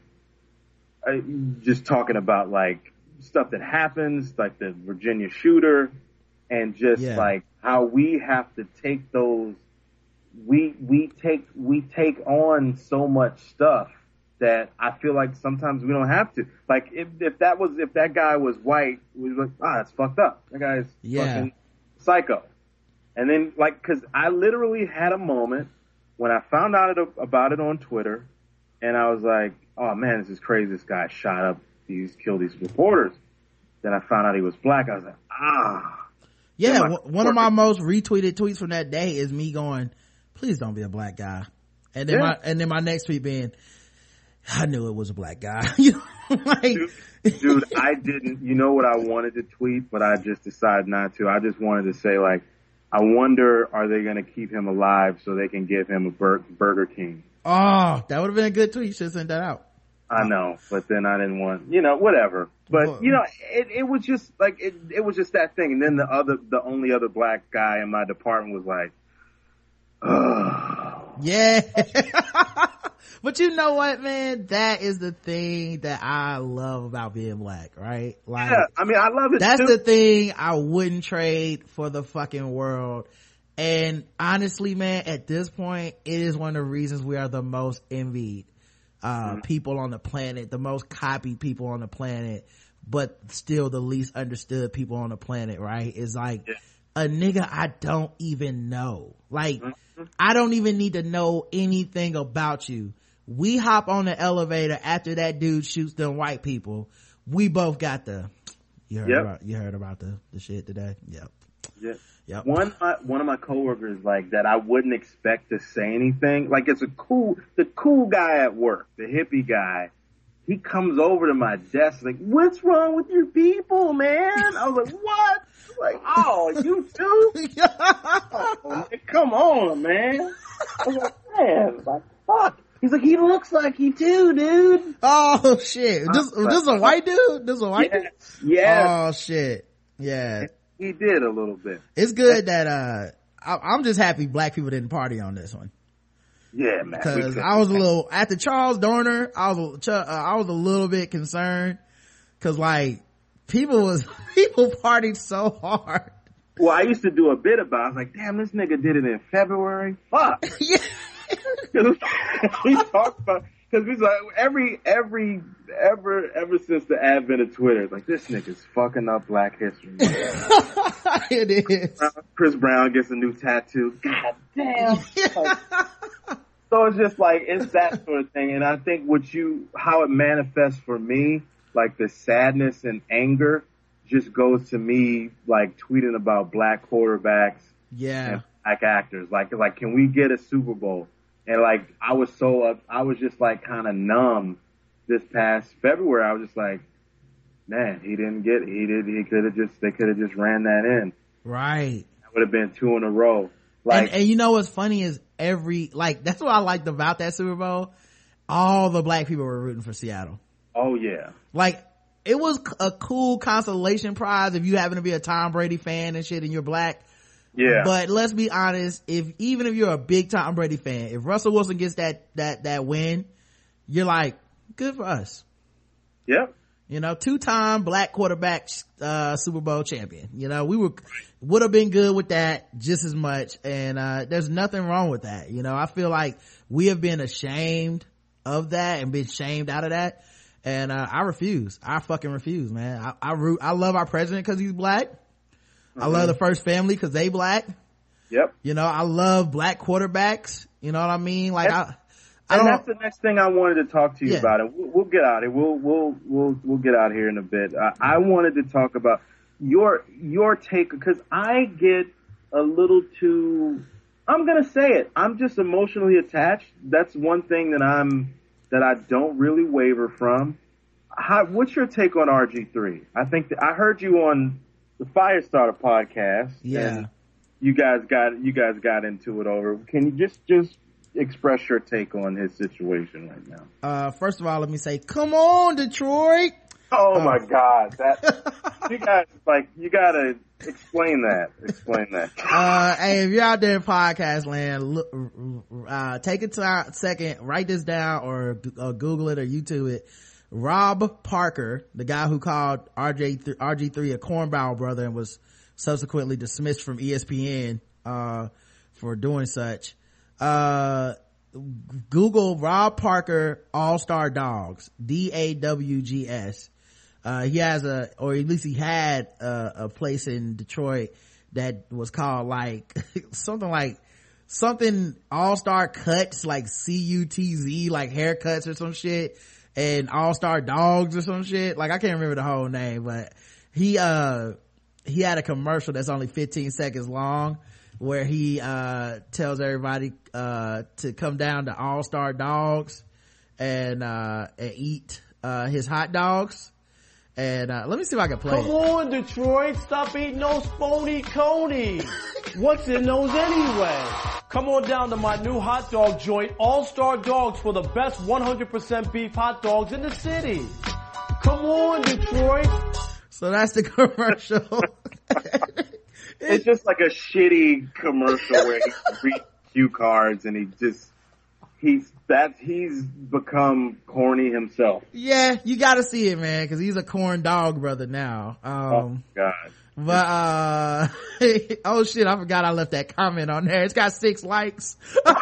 I, just talking about like stuff that happens, like the Virginia shooter, and just yeah. like how we have to take those, we, we take, we take on so much stuff that I feel like sometimes we don't have to. Like, if, if that was, if that guy was white, we was like, ah, that's fucked up. That guy's yeah. fucking psycho. And then, like, cause I literally had a moment when I found out it, about it on Twitter, and I was like, oh man, this is crazy. This guy shot up these, killed these reporters. Then I found out he was black. I was like, ah. Yeah, one of my most retweeted tweets from that day is me going, please don't be a black guy. And then yeah. my, and then my next tweet being, I knew it was a black guy. You know, like, dude, dude, I didn't, you know what I wanted to tweet, but I just decided not to. I just wanted to say, like, I wonder, are they going to keep him alive so they can give him a Bur- Burger King? Oh, that would have been a good tweet. You should have sent that out. I know, but then I didn't want, you know, whatever. But, you know, it, it was just, like, it, it was just that thing. And then the other, the only other black guy in my department was like, oh. Yeah. But you know what, man? That is the thing that I love about being black, right? Like, yeah, I mean, I love it. That's too. the thing I wouldn't trade for the fucking world. And honestly, man, at this point, it is one of the reasons we are the most envied uh mm-hmm. people on the planet, the most copied people on the planet, but still the least understood people on the planet, right? Is like yeah. a nigga I don't even know. Like, mm-hmm. I don't even need to know anything about you. We hop on the elevator after that dude shoots them white people. We both got the, you heard yep. about, you heard about the, the shit today? Yep. Yeah. Yep. One of my, one of my coworkers, like, that I wouldn't expect to say anything. Like, it's a cool, the cool guy at work, the hippie guy. He comes over to my desk like, what's wrong with your people, man? I was like, what? Like, oh, you too? Oh, come on, man. I was like, man, like, fuck. He's like, he looks like you too, dude. Oh shit. This, this is a white dude? This is a white yes. dude? Yes. Oh shit. Yeah. He did a little bit. It's good that, uh, I, I'm just happy black people didn't party on this one. Yeah, man. Because I was a little, after Charles Dorner, I was, a, uh, I was a little bit concerned. Cause like, people was, people partied so hard. Well, I used to do a bit about it. I was like, damn, this nigga did it in February. Fuck. Yeah. We talked about, cause we like, every, every, ever, ever since the advent of Twitter, it's like, this nigga's fucking up Black History. It is. Chris Brown gets a new tattoo. God damn. Like, so it's just like, it's that sort of thing. And I think what you, how it manifests for me, like the sadness and anger just goes to me, like tweeting about black quarterbacks. Yeah. And black actors. Like, like, can we get a Super Bowl? And like, I was so, uh, I was just like kind of numb this past February. I was just like, man, he didn't get, he did, he could have just, they could have just ran that in. Right. That would have been two in a row. Like, and, and you know what's funny is every, like, that's what I liked about that Super Bowl. All the black people were rooting for Seattle. Oh yeah. Like, it was a cool consolation prize if you happen to be a Tom Brady fan and shit and you're black. Yeah. But let's be honest, if, even if you're a big Tom Brady fan, if Russell Wilson gets that, that, that win, you're like, good for us. Yep. You know, two-time black quarterback, uh, Super Bowl champion. You know, we were, would have been good with that just as much. And, uh, there's nothing wrong with that. You know, I feel like we have been ashamed of that and been shamed out of that. And, uh, I refuse. I fucking refuse, man. I, I root, I love our president cause he's black. Mm-hmm. I love the First Family cause they black. Yep. You know, I love black quarterbacks. You know what I mean? Like, that's, I, I and don't, that's the next thing I wanted to talk to you yeah. about. It. We'll, we'll get out here. We'll, we'll, we'll, we'll get out here in a bit. Uh, I wanted to talk about your, your take, cause I get a little too, I'm gonna say it. I'm just emotionally attached. That's one thing that I'm, that I don't really waver from. How, what's your take on R G three? I think that I heard you on the Firestarter podcast. Yeah. And you guys got, you guys got into it over. Can you just, just express your take on his situation right now? Uh, first of all, let me say, come on, Detroit. Oh uh, my God. That, you guys, like, you gotta explain that. Explain that. Uh, hey, if you're out there in podcast land, look, uh, take a t- second, write this down or uh, Google it or YouTube it. Rob Parker, the guy who called R J th- R G three a cornball brother and was subsequently dismissed from E S P N, uh, for doing such. Uh, Google Rob Parker All-Star Dogs, D A W G S. Uh, he has a, or at least he had a, a place in Detroit that was called like, something like, something All-Star Cuts, like C U T Z, like haircuts or some shit, and All-Star Dogs or some shit. Like, I can't remember the whole name, but he, uh, he had a commercial that's only fifteen seconds long where he uh tells everybody uh to come down to All Star Dogs and uh and eat uh his hot dogs. And uh let me see if I can play Come it. on, Detroit, stop eating those phony conies. What's in those anyway? Come on down to my new hot dog joint, All Star Dogs, for the best one hundred percent beef hot dogs in the city. Come on, Detroit. So that's the commercial. It's just like a shitty commercial where he reads cue cards and he just he's that he's become corny himself. Yeah, you gotta see it, man, because he's a corn dog brother now. Um, oh God. But uh oh shit, I forgot I left that comment on there. It's got six likes.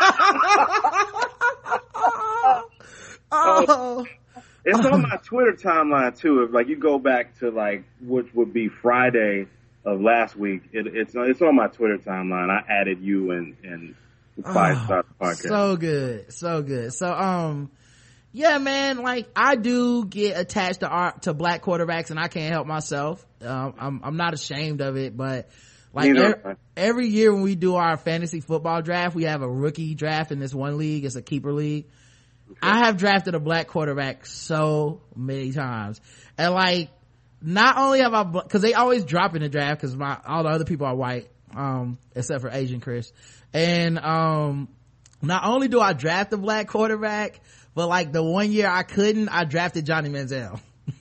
Oh. It's on my Twitter timeline too. If like you go back to like which would be Friday of last week, it, it's it's on my Twitter timeline. I added you and and Five Star Podcast. So good, so good. So um, yeah, man. Like I do get attached to art to black quarterbacks, and I can't help myself. Um, I'm I'm not ashamed of it, but like every, every year when we do our fantasy football draft, we have a rookie draft in this one league. It's a keeper league. Okay. I have drafted a black quarterback so many times, and like not only have I, because they always drop in the draft because my all the other people are white, um, except for Asian Chris, and um, not only do I draft a black quarterback, but like the one year I couldn't, I drafted Johnny Manziel.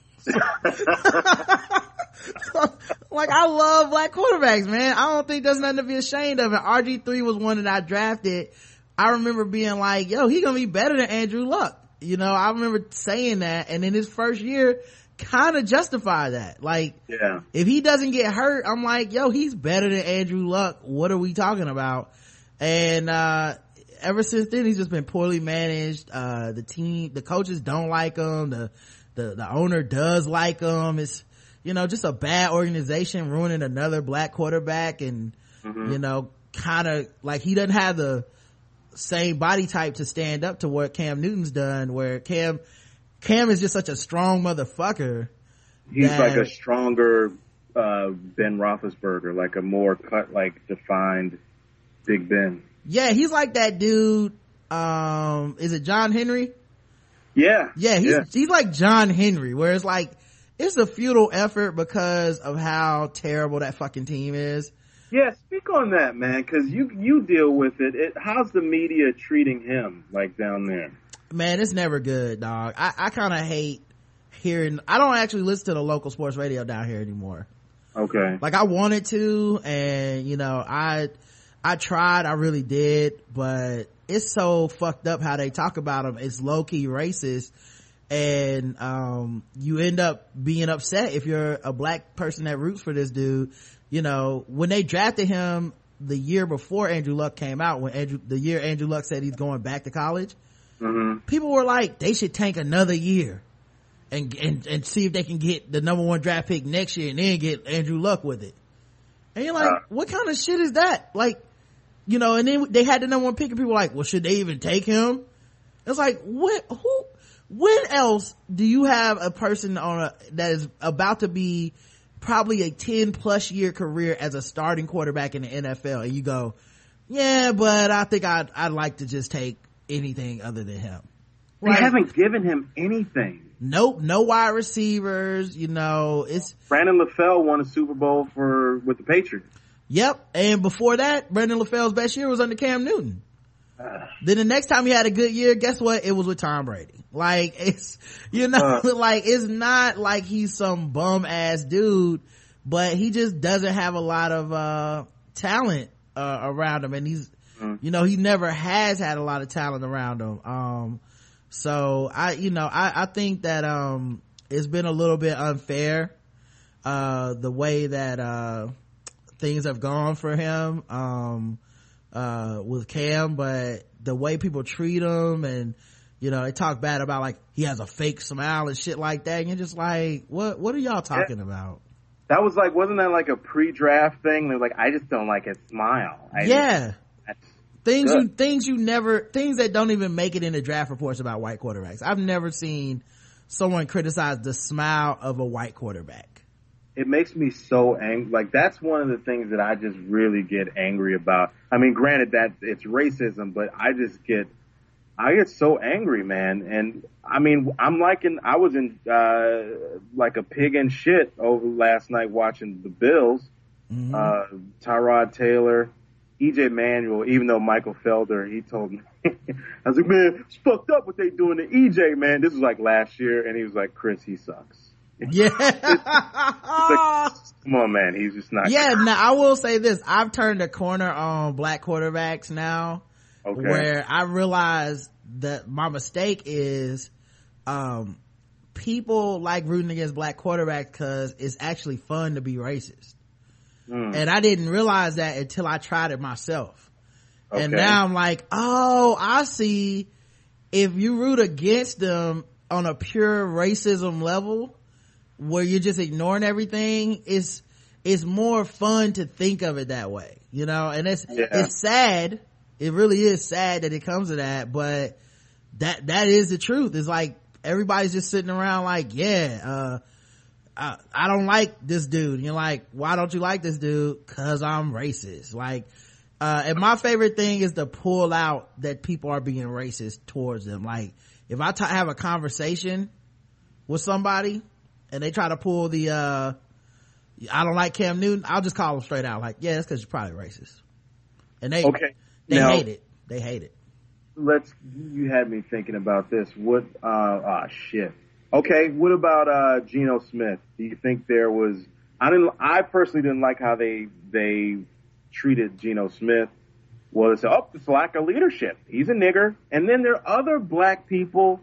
Like I love black quarterbacks, man. I don't think there's nothing to be ashamed of. And R G three was one that I drafted. I remember being like, yo, he gonna be better than Andrew Luck. You know, I remember saying that, and in his first year kind of justified that. Like, yeah, if he doesn't get hurt, I'm like, yo, he's better than Andrew Luck. What are we talking about? And uh ever since then he's just been poorly managed. Uh the team, the coaches don't like him, the the, the owner does like him. It's, you know, just a bad organization ruining another black quarterback, and mm-hmm. you know, kind of like he doesn't have the same body type to stand up to what Cam Newton's done, where Cam Cam is just such a strong motherfucker. He's that, like a stronger uh Ben Roethlisberger, like a more cut, like defined Big Ben. Yeah, he's like that dude. Um, is it John Henry? Yeah. Yeah, he's yeah. he's like John Henry, where it's like it's a futile effort because of how terrible that fucking team is. Yeah, speak on that, man, because you you deal with it. it. How's the media treating him, like, down there? Man, it's never good, dog. I, I kind of hate hearing. I don't actually listen to the local sports radio down here anymore. Okay. Like, I wanted to, and, you know, I I tried, I really did, but it's so fucked up how they talk about him. It's low-key racist, and um you end up being upset if you're a black person that roots for this dude. You know, when they drafted him the year before Andrew Luck came out, when Andrew, the year Andrew Luck said he's going back to college, mm-hmm. people were like, they should tank another year and, and, and see if they can get the number one draft pick next year and then get Andrew Luck with it. And you're like, uh, what kind of shit is that? Like, you know, and then they had the number one pick and people were like, well, should they even take him? It's like, what, who, when else do you have a person on a, that is about to be probably a ten plus year career as a starting quarterback in the N F L, and you go, yeah, but I think I'd, I'd like to just take anything other than him. They right? haven't given him anything. Nope, no wide receivers, you know, it's... Brandon LaFell won a Super Bowl for, with the Patriots. Yep, and before that, Brandon LaFell's best year was under Cam Newton. Uh, then the next time he had a good year, guess what? It was with Tom Brady. Like, it's, you know, uh, like, it's not like he's some bum ass dude, but he just doesn't have a lot of, uh, talent, uh, around him. And he's, uh, you know, he never has had a lot of talent around him. Um, so I, you know, I, I think that, um, it's been a little bit unfair, uh, the way that, uh, things have gone for him, um, uh, with Cam, but the way people treat him, and, you know, they talk bad about, like, he has a fake smile and shit like that, and you're just like, what, what are y'all talking yeah. about? That was like, wasn't that like a pre-draft thing? They're like, I just don't like his smile. I yeah. Just, things good. you, things you never, things that don't even make it into draft reports about white quarterbacks. I've never seen someone criticize the smile of a white quarterback. it makes me so angry. Like, that's one of the things that I just really get angry about. I mean, granted that it's racism, but I just get, I get so angry, man. And I mean, I'm liking, I was in, uh, like a pig in shit over last night watching the Bills, mm-hmm. uh, Tyrod Taylor, E J Manuel, even though Michael Felder, he told me, I was like, man, it's fucked up what they doing to E J, man. This was like last year. And he was like, Chris, he sucks. Yeah. Like, come on, man. He's just not. Yeah. Now I will say this. I've turned a corner on black quarterbacks now, okay. where I realize that my mistake is, um, people like rooting against black quarterbacks because it's actually fun to be racist. Mm. And I didn't realize that until I tried it myself. Okay. And now I'm like, oh, I see. If you root against them on a pure racism level, where you're just ignoring everything, it's it's more fun to think of it that way, you know. And it's yeah. it's sad, it really is sad that it comes to that, but that that is the truth. It's like everybody's just sitting around like, yeah, uh I, I don't like this dude. And you're like, why don't you like this dude? Cause I'm racist. Like, uh and my favorite thing is to pull out that people are being racist towards them. Like, if I t- have a conversation with somebody and they try to pull the uh I don't like Cam Newton, I'll just call them straight out like, yeah, it's because you're probably racist. And they okay. they now, hate it. They hate it. Let's you had me thinking about this. What uh ah shit. Okay, what about uh Geno Smith? Do you think there was I didn't I personally didn't like how they they treated Geno Smith. Well, it's oh, it's lack of leadership. He's a nigger. And then there are other black people,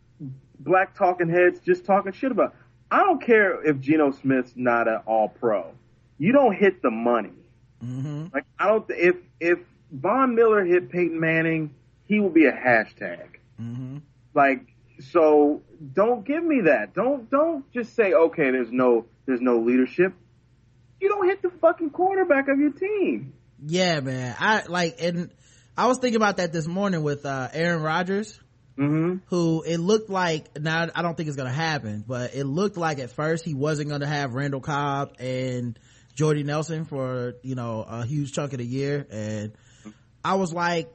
black talking heads just talking shit about. I don't care if Geno Smith's not an all pro. You don't hit the money. Mm-hmm. Like, I don't, if, if Von Miller hit Peyton Manning, he will be a hashtag. Mm-hmm. Like, so don't give me that. Don't, don't just say, okay, there's no, there's no leadership. You don't hit the fucking quarterback of your team. Yeah, man. I like, and I was thinking about that this morning with, uh, Aaron Rodgers. Mm-hmm. Who it looked like, now I don't think it's gonna happen, but it looked like at first he wasn't gonna have Randall Cobb and Jordy Nelson for, you know, a huge chunk of the year. And I was like,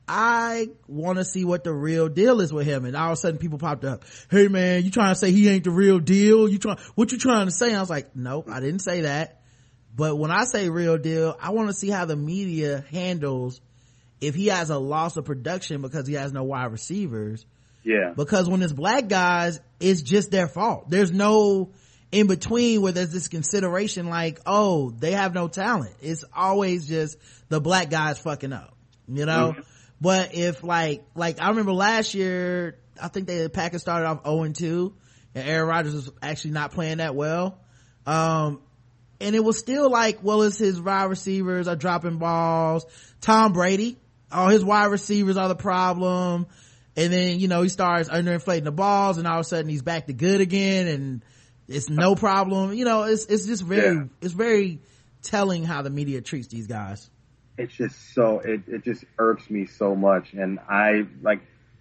I want to see what the real deal is with him. And all of a sudden people popped up, hey man, you trying to say he ain't the real deal? You trying, what you trying to say? And I was like, nope, I didn't say that. But when I say real deal, I want to see how the media handles if he has a loss of production because he has no wide receivers. Yeah. Because when it's black guys, it's just their fault. There's no in between where there's this consideration like, oh, they have no talent. It's always just the black guys fucking up, you know? Mm-hmm. But if like, like I remember last year, I think they, the Packers started off oh and two and Aaron Rodgers was actually not playing that well. Um, and it was still like, well, it's his wide receivers are dropping balls. Tom Brady, all his wide receivers are the problem. And then, you know, he starts underinflating the balls and all of a sudden he's back to good again and it's no problem. You know, it's, it's just very, yeah. it's very telling how the media treats these guys. It's just so, it, it just irks me so much. And I, like,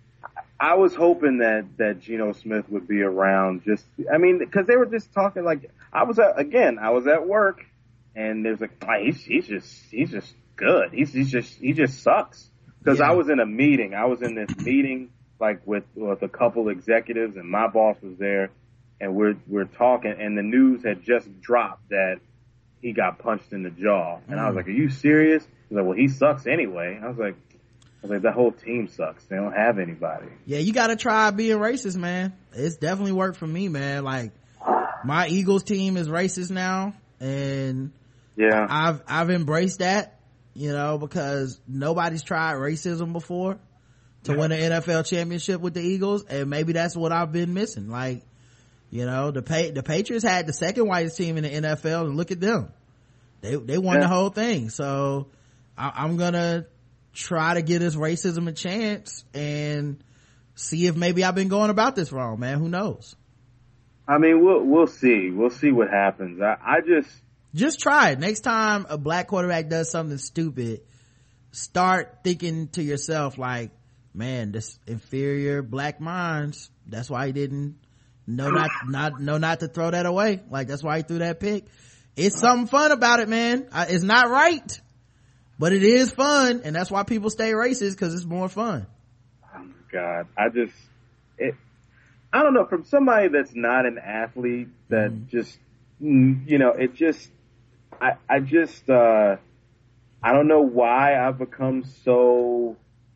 I was hoping that, that Geno Smith would be around just, I mean, cause they were just talking like, I was at, again, I was at work and there's like, oh, he's, he's just, he's just good. He's, he's just, he just sucks. Cause yeah. I was in a meeting. I was in this meeting like with, with a couple executives and my boss was there and we're, we're talking and the news had just dropped that he got punched in the jaw. And mm. I was like, are you serious? He's like, well, he sucks anyway. I was like, I was like, the whole team sucks. They don't have anybody. Yeah, you gotta try being racist, man. It's definitely worked for me, man. Like, my Eagles team is racist now, and yeah, I've I've embraced that, you know, because nobody's tried racism before to win an N F L championship with the Eagles, and maybe that's what I've been missing. Like, you know, the pa- the Patriots had the second whitest team in the N F L, and look at them. They they won yeah. the whole thing. So I, I'm gonna try to give this racism a chance and see if maybe I've been going about this wrong, man. Who knows? I mean, we'll we'll see. We'll see what happens. I, I just just try it. Next time a black quarterback does something stupid, start thinking to yourself like, man, this inferior black minds, that's why he didn't, no not not no not to throw that away. Like that's why he threw that pick. It's something fun about it, man. I, it's not right, but it is fun, and that's why people stay racist, because it's more fun. Oh my God, I just it. I don't know, from somebody that's not an athlete, that mm. just you know, it just I I just uh I don't know why I've become so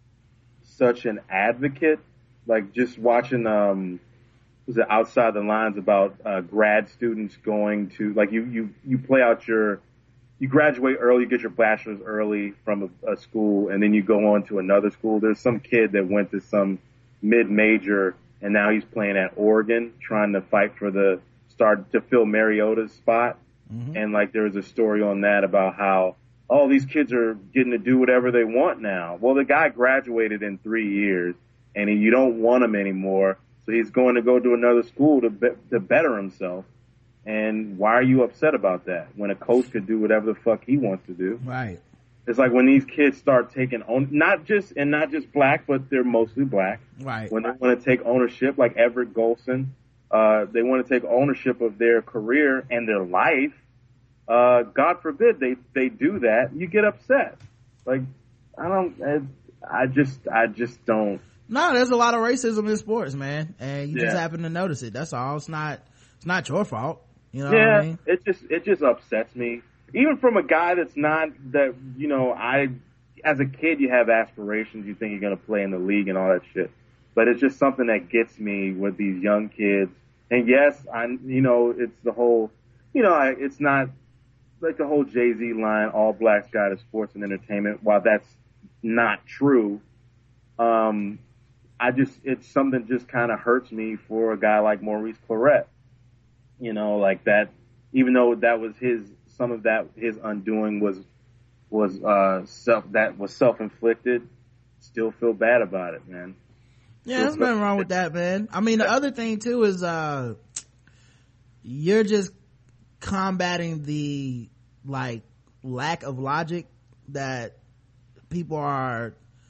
such an advocate. Like just watching um was it Outside the Lines about uh grad students going to, like, you you you play out your you graduate early, you get your bachelor's early from a, a school, and then you go on to another school. There's some kid that went to some mid-major, and now he's playing at Oregon, trying to fight for the start to fill Mariota's spot. Mm-hmm. And like there was a story on that about how, oh, these kids are getting to do whatever they want now. Well, the guy graduated in three years, and he, you don't want him anymore. So he's going to go to another school to be, to better himself. And why are you upset about that when a coach could do whatever the fuck he wants to do? Right. It's like when these kids start taking on, not just, and not just black, but they're mostly black. Right. When they want to take ownership, like Everett Golson, uh, they want to take ownership of their career and their life. Uh, God forbid they, they do that. You get upset. Like, I don't, I, I just, I just don't. No, there's a lot of racism in sports, man. And you yeah. just happen to notice it. That's all. It's not, it's not your fault. You know yeah, what I mean? it just, it just upsets me. Even from a guy that's not, that, you know, I, as a kid, you have aspirations. You think you're going to play in the league and all that shit. But it's just something that gets me with these young kids. And yes, I, you know, it's the whole, you know, I, it's not like the whole Jay-Z line, all blacks guide is sports and entertainment. While that's not true, um, I just, it's something just kind of hurts me for a guy like Maurice Clarett. You know, like that, even though that was his, some of that, his undoing was, was, uh, self, that was self-inflicted, still feel bad about it, man. Yeah, there's nothing wrong with that, man. I mean, the other thing too is, uh, you're just combating the, like, lack of logic that people are,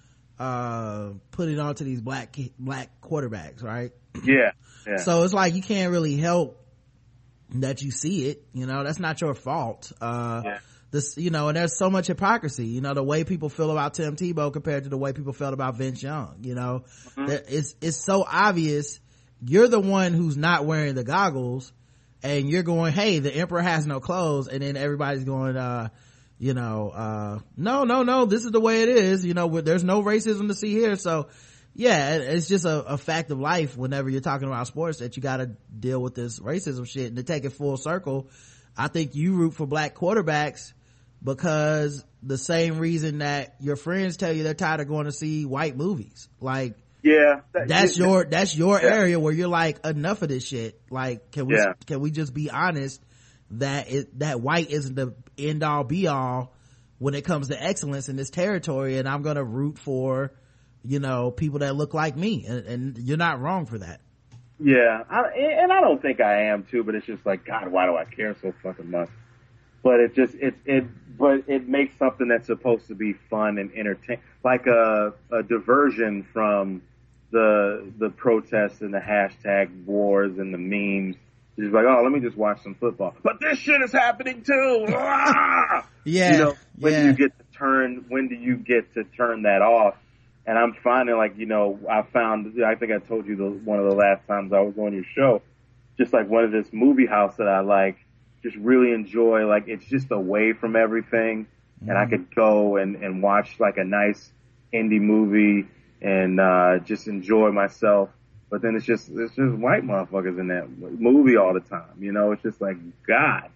uh, putting onto these black, black quarterbacks, right? Yeah. Yeah. So it's like, you can't really help that you see it, you know, that's not your fault. Uh, yeah. This, you know, and there's so much hypocrisy, you know, the way people feel about Tim Tebow compared to the way people felt about Vince Young, you know, mm-hmm. it's, it's so obvious. You're the one who's not wearing the goggles, and you're going, hey, the emperor has no clothes, and then everybody's going, uh, you know, uh, no, no, no, this is the way it is, you know, there's no racism to see here. So yeah, it's just a, a fact of life whenever you're talking about sports, that you got to deal with this racism shit. And to take it full circle, I think you root for black quarterbacks because the same reason that your friends tell you they're tired of going to see white movies. Like, yeah, that, that's your, that's your yeah. area where you're like, enough of this shit. Like, can we, yeah. can we just be honest that it, that white isn't the end all be all when it comes to excellence in this territory, and I'm going to root for, you know, people that look like me, and, and you're not wrong for that. Yeah, I, and I don't think I am too, but it's just like, God, why do I care so fucking much? But it just, it, it, but it makes something that's supposed to be fun and entertain, like a, a diversion from the, the protests and the hashtag wars and the memes. Just like, oh, let me just watch some football. But this shit is happening too. yeah. You know, when yeah. do you get to turn, when do you get to turn that off? And I'm finding, like, you know, I found, I think I told you the, one of the last times I was on your show, just like one of this movie house that I like, just really enjoy, like, it's just away from everything. Mm-hmm. And I could go and, and watch like a nice indie movie and, uh, just enjoy myself. But then it's just, it's just white motherfuckers in that movie all the time. You know, it's just like, God.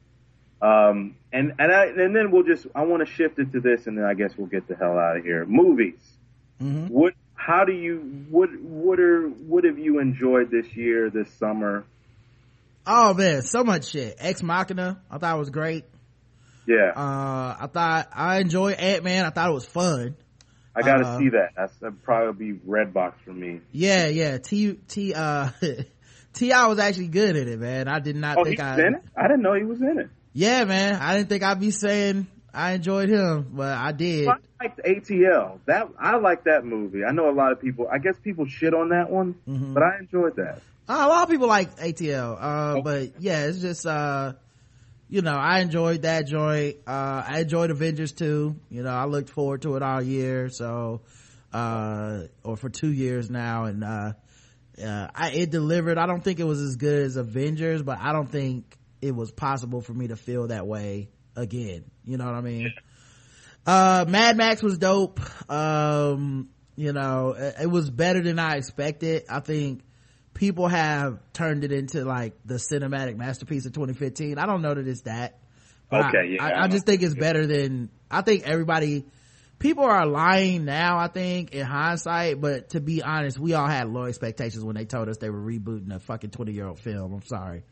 Um, and, and I, and then we'll just, I want to shift it to this, and then I guess we'll get the hell out of here. Movies. Mm-hmm. What, how do you, what, what are, what have you enjoyed this year, this summer? Oh man, so much shit. Ex Machina, I thought it was great. Yeah. Uh, I thought, I enjoyed Ant-Man. I thought it was fun. I gotta uh, see that. That's, that'd probably be Redbox for me. Yeah, yeah. T, T, uh, T I was actually good in it, man. I did not oh, think he was I, in it? I didn't know he was in it. Yeah, man. I didn't think I'd be saying I enjoyed him, but I did. I liked A T L. That I like that movie. I know a lot of people. I guess people shit on that one, mm-hmm. but I enjoyed that. Uh, a lot of people like A T L, uh, okay. But yeah, it's just, uh, you know, I enjoyed that joint. Uh, I enjoyed Avengers two. You know, I looked forward to it all year, so, uh, or for two years now, and, uh, uh, I, it delivered. I don't think it was as good as Avengers, but I don't think it was possible for me to feel that way again. You know what I mean? Uh, Mad Max was dope. Um, you know, it, it was better than I expected. I think people have turned it into like the cinematic masterpiece of twenty fifteen. I don't know that it's that. Okay, I, yeah. I, I just think it's better than, I think everybody, people are lying now, I think, in hindsight, but to be honest, we all had low expectations when they told us they were rebooting a fucking twenty year old film. I'm sorry.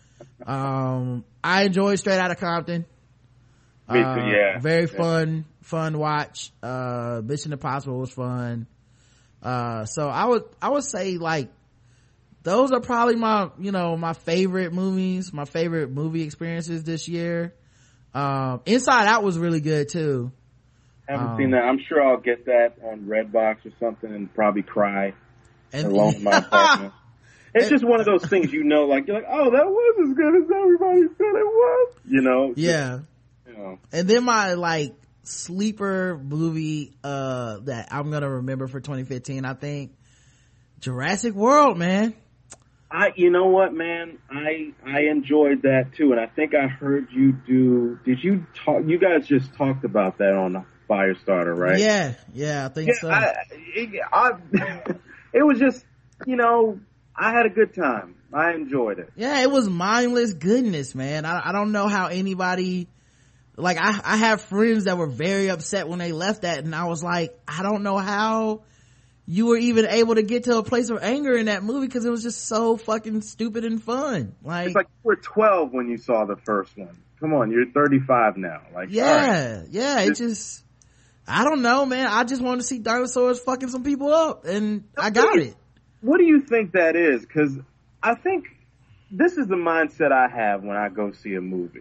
Um, I enjoyed Straight Outta Compton. Me too, uh, yeah. Very yeah. fun, fun watch. Uh, Mission Impossible was fun. Uh, so I would, I would say like, those are probably my, you know, my favorite movies, my favorite movie experiences this year. Um, Inside Out was really good too. Haven't um, seen that. I'm sure I'll get that on Redbox or something and probably cry and, alone in my apartment. It's just one of those things, you know, like, you're like, oh, that was as good as everybody said it was, you know? Yeah. Just, you know. And then my, like, sleeper movie, uh, that I'm gonna remember for twenty fifteen, I think, Jurassic World, man. I, you know what, man? I, I enjoyed that too, and I think I heard you do, did you talk, you guys just talked about that on Firestarter, right? Yeah, yeah, I think yeah, so. I, it, I, it was just, you know, I had a good time. I enjoyed it. Yeah, it was mindless goodness, man. I, I don't know how anybody, like, I, I have friends that were very upset when they left that, and I was like, I don't know how you were even able to get to a place of anger in that movie, because it was just so fucking stupid and fun. Like, it's like you were twelve when you saw the first one. Come on, you're thirty-five now. Like, yeah, right. yeah, it just, I don't know, man. I just wanted to see dinosaurs fucking some people up, and I got it. What do you think that is? Because I think this is the mindset I have when I go see a movie.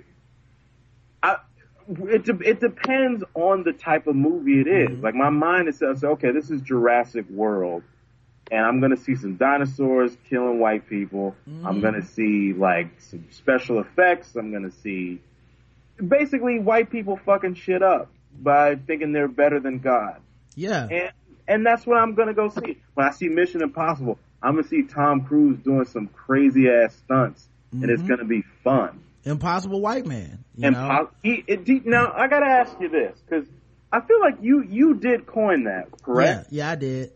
I, it, de- it depends on the type of movie it is. Mm-hmm. Like, my mind is says, okay, this is Jurassic World, and I'm going to see some dinosaurs killing white people. Mm-hmm. I'm going to see, like, some special effects. I'm going to see basically white people fucking shit up by thinking they're better than God. Yeah. And And that's what I'm going to go see. When I see Mission Impossible, I'm going to see Tom Cruise doing some crazy ass stunts, mm-hmm. and it's going to be fun. Impossible White Man. You Impo- know? He, it, now, I got to ask you this, because I feel like you, you did coin that, correct? Yeah, yeah, I did.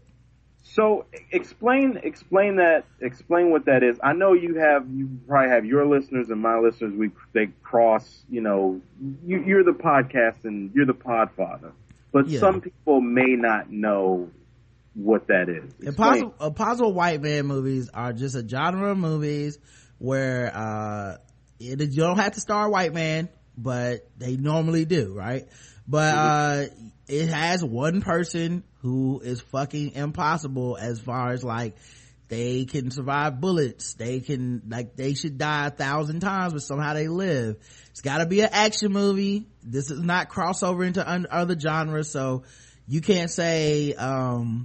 So explain, explain that, explain what that is. I know you have, you probably have your listeners and my listeners, we, they cross, you know, you, you're the podcast and you're the podfather. But yeah. Some people may not know what that is. Impossible, Impossible White Man movies are just a genre of movies where uh it, you don't have to star a white man, but they normally do, right? But uh it has one person who is fucking impossible as far as like they can survive bullets, they can, like, they should die a thousand times, but somehow they live. It's got to be an action movie. This is not crossover into un- other genres, so you can't say um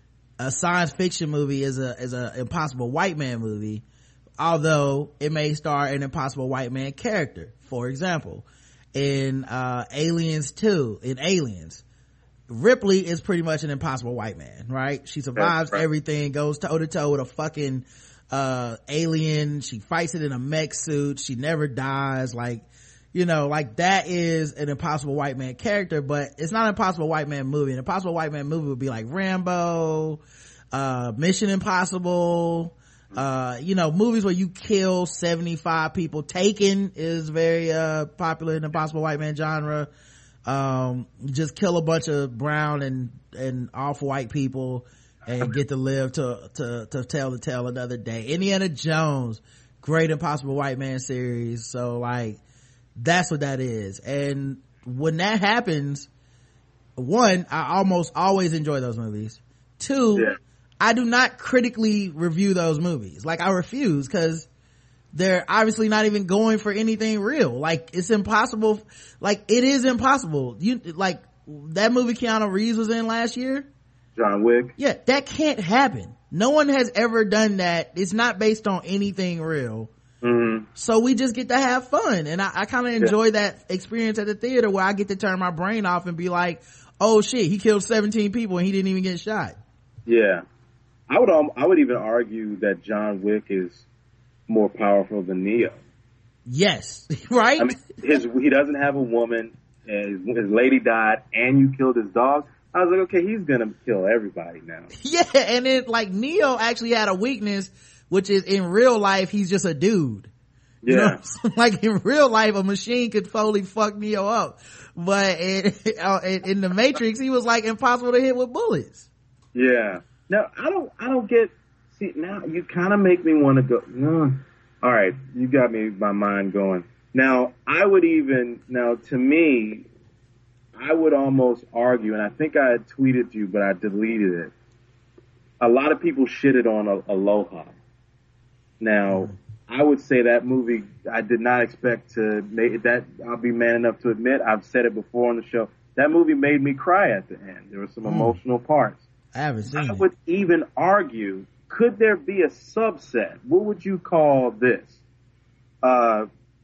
a science fiction movie is a is a Impossible White Man movie, although it may star an Impossible White Man character. For example, in uh Aliens two, in Aliens, Ripley is pretty much an impossible white man, right? She survives right. everything, goes toe to toe with a fucking uh alien. She fights it in a mech suit. She never dies. Like, you know, like that is an impossible white man character, but it's not an impossible white man movie. An impossible white man movie would be like Rambo, uh Mission Impossible, uh you know, movies where you kill seventy-five people. Taken is very uh popular in the impossible white man genre. Um just kill a bunch of brown and and off white people and get to live to to to tell the tale another day. Indiana Jones, great impossible white man series. So like, that's what that is. And when that happens, one, I almost always enjoy those movies. Two, yeah. I do not critically review those movies. Like, I refuse, because they're obviously not even going for anything real. Like, it's impossible. Like, it is impossible. You, like, that movie Keanu Reeves was in last year, John Wick. Yeah, that can't happen. No one has ever done that. It's not based on anything real. Mm-hmm. So we just get to have fun. And I, I kind of enjoy yeah. that experience at the theater where I get to turn my brain off and be like, oh shit, he killed seventeen people and he didn't even get shot. Yeah. I would, um, I would even argue that John Wick is more powerful than Neo. Yes. Right? I mean, his, he doesn't have a woman, and his, his lady died, and you killed his dog. I was like, okay, he's gonna kill everybody now. Yeah, and then like Neo actually had a weakness, which is in real life he's just a dude. You yeah. know? Like in real life, a machine could fully fuck Neo up, but in, in the Matrix, he was like impossible to hit with bullets. Yeah. Now I don't, I don't get. See, now you kind of make me want to go. No. All right, you got me my mind going. Now I would even now to me. I would almost argue, and I think I had tweeted you, but I deleted it. A lot of people shitted on Aloha. Now, I would say that movie, I did not expect to make that. I'll be man enough to admit, I've said it before on the show. That movie made me cry at the end. There were some mm. emotional parts. I haven't seen I it. would even argue, could there be a subset? What would you call this? Uh,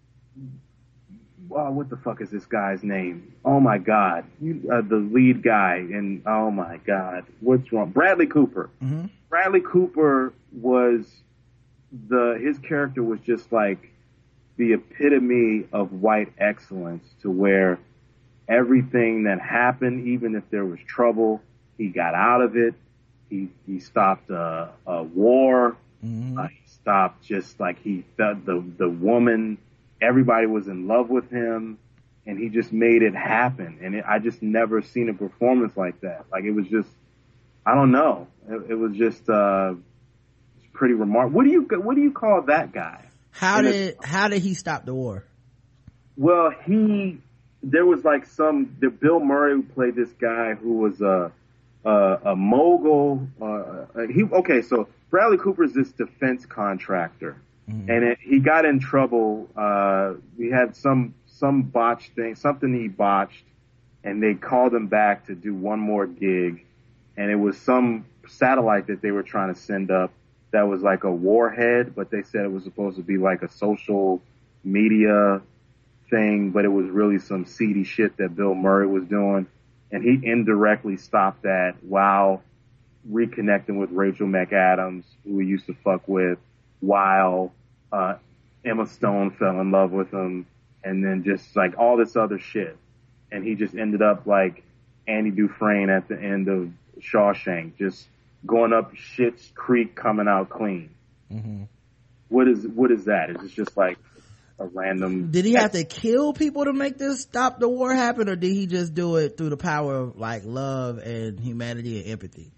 Oh, what the fuck is this guy's name? Oh my God, you, uh, the lead guy, and oh my God, what's wrong? Bradley Cooper. Mm-hmm. Bradley Cooper was the his character was just like the epitome of white excellence, to where everything that happened, even if there was trouble, he got out of it. He he stopped a, a war. Mm-hmm. Uh, he stopped just like he felt the the woman. Everybody was in love with him, and he just made it happen. And it, I just never seen a performance like that. Like, it was just, I don't know. It, it was just, uh, it's pretty remarkable. What do you, what do you call that guy? How and did, it, how did he stop the war? Well, he, there was like some, the Bill Murray who played this guy who was a, a, a mogul. Uh, he, okay, so Bradley Cooper is this defense contractor. Mm-hmm. And it, he got in trouble. Uh, we had some, some botched thing, something he botched, and they called him back to do one more gig. And it was some satellite that they were trying to send up that was like a warhead, but they said it was supposed to be like a social media thing, but it was really some seedy shit that Bill Murray was doing. And he indirectly stopped that while reconnecting with Rachel McAdams, who he used to fuck with, while uh, Emma Stone fell in love with him, and then just like all this other shit. And he just ended up like Andy Dufresne at the end of Shawshank, just going up Schitt's Creek, coming out clean. Mm-hmm. What is what is that? Is it just like a random... Did he have to kill people to make this stop the war happen, or did he just do it through the power of like love and humanity and empathy?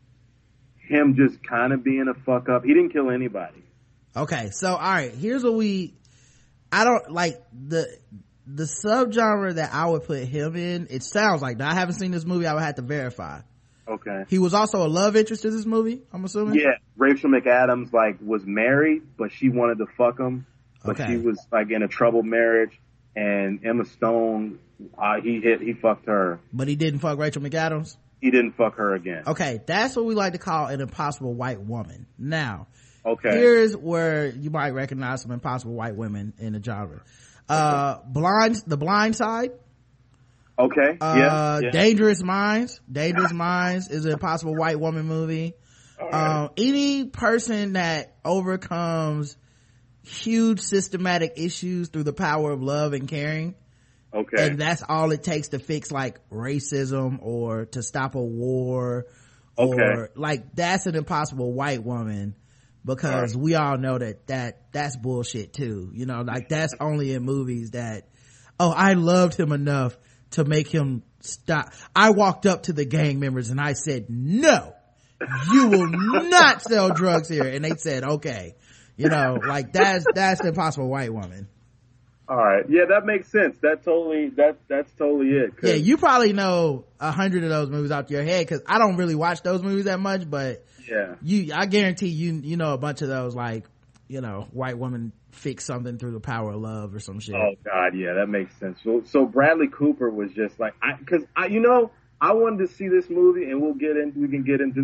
Him just kind of being a fuck up. He didn't kill anybody. Okay, so all right, here's what we I don't like the the subgenre that I would put him in. It sounds like, now I haven't seen this movie, I would have to verify. Okay. He was also a love interest in this movie, I'm assuming? Yeah, Rachel McAdams like was married, but she wanted to fuck him. But okay. She was like in a troubled marriage, and Emma Stone, uh, he hit he fucked her. But he didn't fuck Rachel McAdams? He didn't fuck her again. Okay, that's what we like to call an impossible white woman. Now, okay, here's where you might recognize some impossible white women in the genre. Uh, okay. Blind, The Blind Side. Okay. Uh, yeah, yeah. Dangerous Minds. Dangerous Minds is an impossible white woman movie. Right. Um, any person that overcomes huge systematic issues through the power of love and caring. Okay. And that's all it takes to fix like racism or to stop a war. Okay. Or like, that's an impossible white woman. Because right. we all know that, that, that's bullshit too. You know, like that's only in movies that, oh, I loved him enough to make him stop. I walked up to the gang members and I said, no, you will not sell drugs here. And they said, okay. You know, like that's, that's the impossible white woman. All right. Yeah, that makes sense. That totally, that, that's totally it. Yeah, you probably know a hundred of those movies out your head, cause I don't really watch those movies that much, but yeah, you, I guarantee you, you know a bunch of those, like, you know, white woman fix something through the power of love or some shit. Oh God, yeah, that makes sense. So, so Bradley Cooper was just like, I, cause I, you know, I wanted to see this movie, and we'll get in, we can get into this.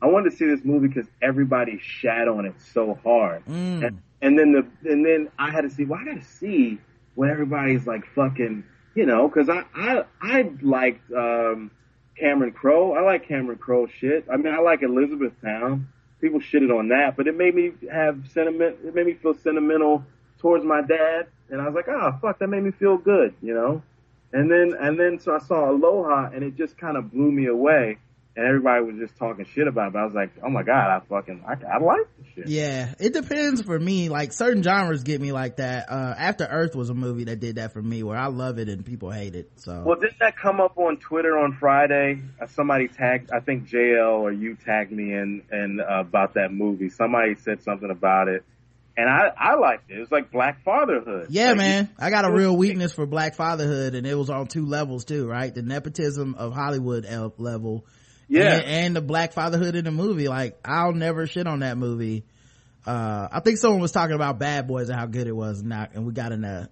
I wanted to see this movie because everybody shat on it so hard. Mm. And, and then the, and then I had to see, well, I got to see when everybody's like fucking, you know, cause I, I, I liked, um, Cameron Crowe. I like Cameron Crowe shit. I mean, I like Elizabethtown. People shitted on that, but it made me have sentiment. It made me feel sentimental towards my dad. And I was like, oh, fuck, that made me feel good, you know? And then, and then, so I saw Aloha and it just kind of blew me away. And everybody was just talking shit about it. But I was like, oh my God, I fucking, I, I like this shit. Yeah, it depends for me. Like certain genres get me like that. Uh, After Earth was a movie that did that for me where I love it and people hate it. So. Well, didn't that come up on Twitter on Friday? Uh, somebody tagged, I think J L or you tagged me in, in uh, about that movie. Somebody said something about it. And I, I liked it. It was like Black fatherhood. Yeah, like, man. I got a real weakness for Black fatherhood and it was on two levels too, right? The nepotism of Hollywood level. Yeah. And, and the Black fatherhood in the movie. Like, I'll never shit on that movie. Uh, I think someone was talking about Bad Boys and how good it was and, not, and we got into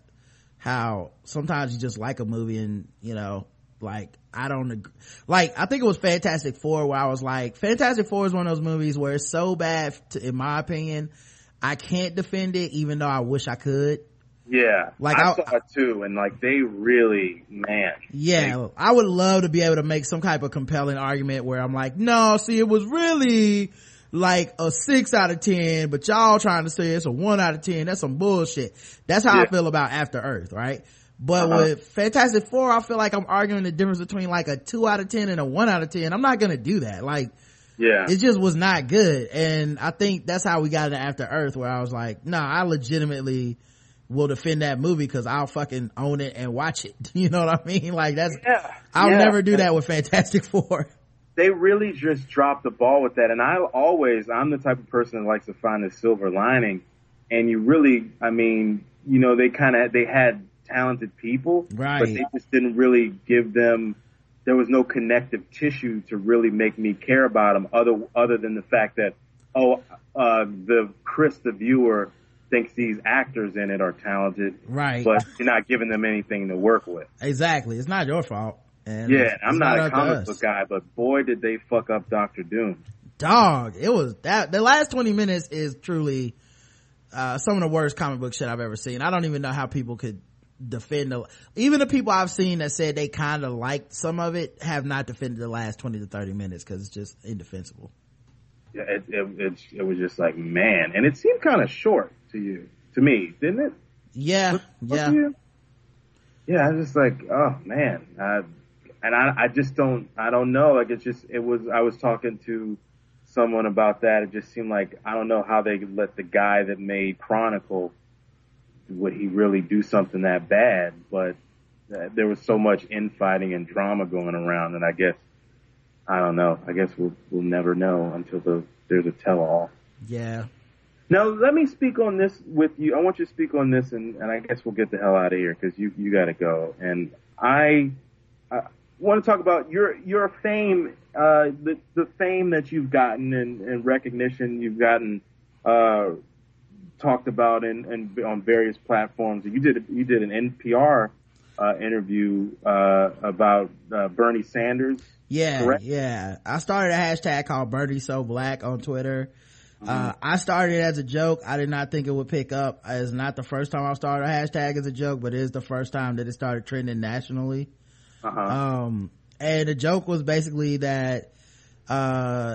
how sometimes you just like a movie and, you know, like, I don't agree. Like, I think it was Fantastic Four where I was like, Fantastic Four is one of those movies where it's so bad, to, in my opinion, I can't defend it even though I wish I could. Yeah, like I I saw it too, and like they really, man. Yeah, they, I would love to be able to make some type of compelling argument where I'm like, no, see, it was really like a six out of ten, but y'all trying to say it's a one out of ten. That's some bullshit. That's how yeah. I feel about After Earth, right? But uh-huh. with Fantastic Four, I feel like I'm arguing the difference between like a two out of ten and a one out of ten. I'm not gonna do that. Like, yeah, it just was not good, and I think that's how we got into After Earth, where I was like, nah, I legitimately will defend that movie because I'll fucking own it and watch it. You know what I mean? Like that's, yeah, I'll yeah. never do that with Fantastic Four. They really just dropped the ball with that. And I always, I'm the type of person that likes to find the silver lining. And you really, I mean, you know, they kind of, they had talented people, right? But they just didn't really give them, there was no connective tissue to really make me care about them other, other than the fact that, oh, uh, the Chris, the viewer, thinks these actors in it are talented, right? But you're not giving them anything to work with. Exactly, it's not your fault. And yeah, it's, I'm it's not, not a comic book guy, but boy, did they fuck up Doctor Doom. Dog, it was that. The last twenty minutes is truly uh some of the worst comic book shit I've ever seen. I don't even know how people could defend the. Even the people I've seen that said they kind of liked some of it have not defended the last twenty to thirty minutes because it's just indefensible. Yeah, it, it, it, it was just like, man, and it seemed kind of short to you, to me, didn't it? Yeah, what, what yeah. You? Yeah, I was just like, oh man, I, and I, I just don't, I don't know. Like it's just, it was. I was talking to someone about that. It just seemed like I don't know how they could let the guy that made Chronicle, would he really do something that bad? But uh, there was so much infighting and drama going around, and I guess. I don't know. I guess we'll we'll never know until the there's a tell-all. Yeah. Now let me speak on this with you. I want you to speak on this, and, and I guess we'll get the hell out of here because you you got to go. And I, I want to talk about your your fame, uh, the the fame that you've gotten and, and recognition you've gotten, uh, talked about in, in on various platforms. You did you did an N P R uh, interview uh, about uh, Bernie Sanders. Yeah, correct? yeah. I started a hashtag called Bernie So Black on Twitter. Mm-hmm. Uh, I started it as a joke. I did not think it would pick up. It's not the first time I've started a hashtag as a joke, but it is the first time that it started trending nationally. Uh-huh. Um, and the joke was basically that, uh,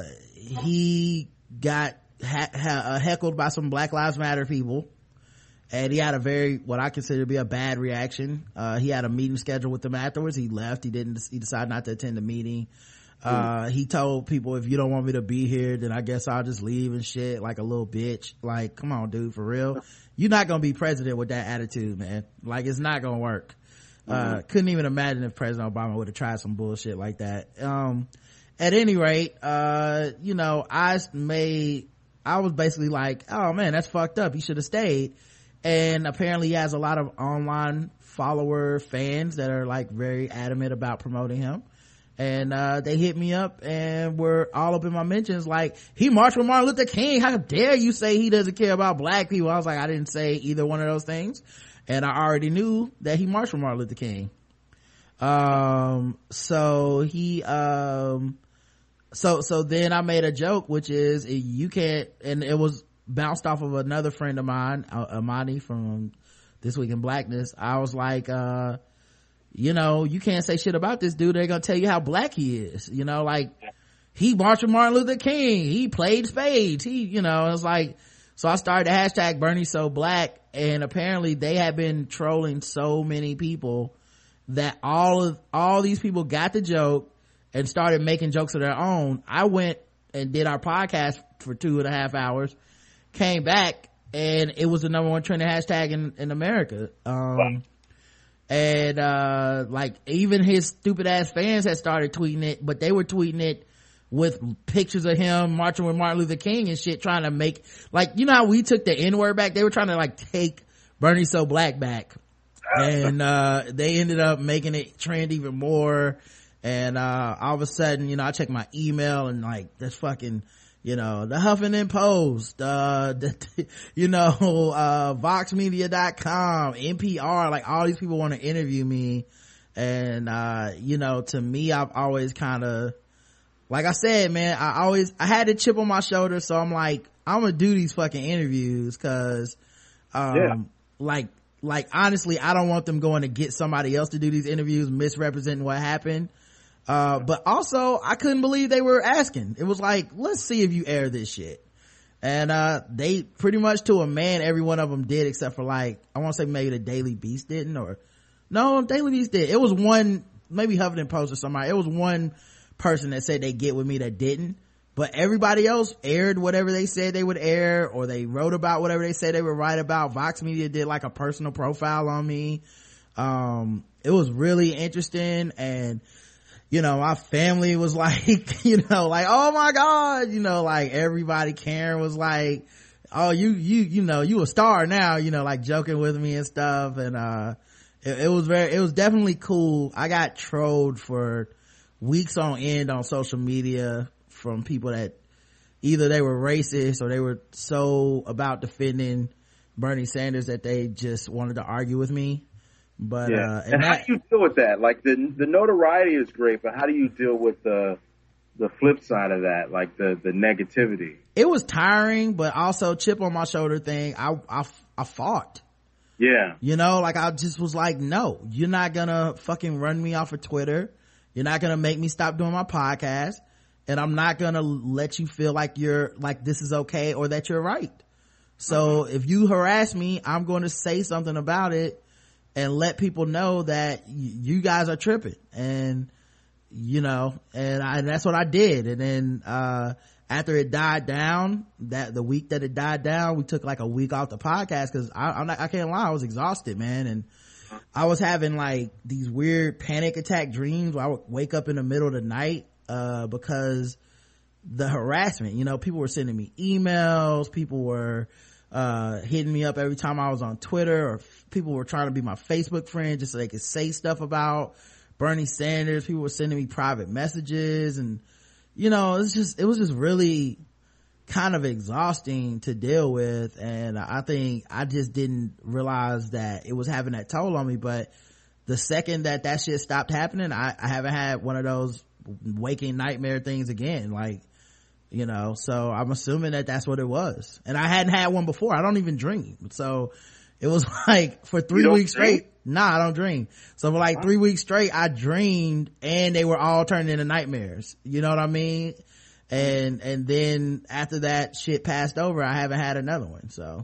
he got ha- ha- heckled by some Black Lives Matter people. And he had a very, what I consider to be a bad reaction. Uh, he had a meeting scheduled with them afterwards. He left. He didn't, he decided not to attend the meeting. Uh, mm. He told people, if you don't want me to be here, then I guess I'll just leave and shit, like a little bitch. Like, come on, dude, for real. You're not gonna be president with that attitude, man. Like, it's not gonna work. Mm-hmm. Uh, couldn't even imagine if President Obama would have tried some bullshit like that. Um, at any rate, uh, you know, I made, I was basically like, oh man, that's fucked up. He should have stayed. And apparently he has a lot of online follower fans that are like very adamant about promoting him. And uh they hit me up and were all up in my mentions like, he marched with Martin Luther King. How dare you say he doesn't care about black people? I was like, I didn't say either one of those things. And I already knew that he marched with Martin Luther King. Um, so he, um, so so then I made a joke, which is you can't, and it was bounced off of another friend of mine, Amani from This Week in Blackness. I was like, uh you know, you can't say shit about this dude. They're gonna tell you how black he is. You know, like he marched with Martin Luther King. He played spades. He, you know, it's like, so I started the hashtag Bernie So Black, and apparently they had been trolling so many people that all of, all these people got the joke and started making jokes of their own. I went and did our podcast for two and a half hours, came back, and it was the number one trending hashtag in, in America. Um, wow. And, uh, like even his stupid ass fans had started tweeting it, but they were tweeting it with pictures of him marching with Martin Luther King and shit, trying to make, like, you know how we took the N-word back? They were trying to like take Bernie So Black back. And, uh, they ended up making it trend even more. And, uh, all of a sudden, you know, I checked my email and like this fucking, you know, the Huffington Post, uh, the, you know, uh, vox media dot com, N P R, like all these people want to interview me. And, uh, you know, to me, I've always kind of, like I said, man, I always, I had a chip on my shoulder. So I'm like, I'm going to do these fucking interviews cause, um, yeah. like, like honestly, I don't want them going to get somebody else to do these interviews, misrepresenting what happened. Uh, but also I couldn't believe they were asking. It was like, let's see if you air this shit. And, uh, they pretty much to a man, every one of them did, except for like, I want to say maybe the Daily Beast didn't, or no, Daily Beast did. It was one, maybe Huffington Post or somebody. It was one person that said they get with me that didn't, but everybody else aired whatever they said they would air, or they wrote about whatever they said they would write about. Vox Media did like a personal profile on me. Um, it was really interesting. And, you know, my family was like, you know, like, oh my God, you know, like everybody, Karen was like, oh, you, you, you know, you a star now, you know, like joking with me and stuff. And, uh, it, it was very, it was definitely cool. I got trolled for weeks on end on social media from people that either they were racist or they were so about defending Bernie Sanders that they just wanted to argue with me. But yeah. uh and, and how that, do you deal with that? Like the the notoriety is great, but how do you deal with the the flip side of that, like the the negativity? It was tiring, but also chip on my shoulder thing. I I I fought. Yeah. You know, like I just was like, no, you're not gonna fucking run me off of Twitter. You're not gonna make me stop doing my podcast, and I'm not gonna let you feel like you're like this is okay or that you're right. So mm-hmm. if you harass me, I'm going to say something about it and let people know that y- you guys are tripping. And you know, and, I, and that's what I did. And then uh after it died down, that the week that it died down, we took like a week off the podcast because I I'm not, I can't lie, I was exhausted, man. And I was having like these weird panic attack dreams where I would wake up in the middle of the night, uh, because the harassment, you know, people were sending me emails, people were, uh, hitting me up every time I was on Twitter, or f- people were trying to be my Facebook friend just so they could say stuff about Bernie Sanders. People were sending me private messages, and, you know, it's just, it was just really kind of exhausting to deal with. And I think I just didn't realize that it was having that toll on me. But the second that that shit stopped happening, I, I haven't had one of those waking nightmare things again. Like, you know, so I'm assuming that that's what it was. And I hadn't had one before. I don't even dream. So it was like for three weeks dream? straight. Nah, I don't dream. So for like three weeks straight, I dreamed and they were all turning into nightmares. You know what I mean? And, and then after that shit passed over, I haven't had another one. So.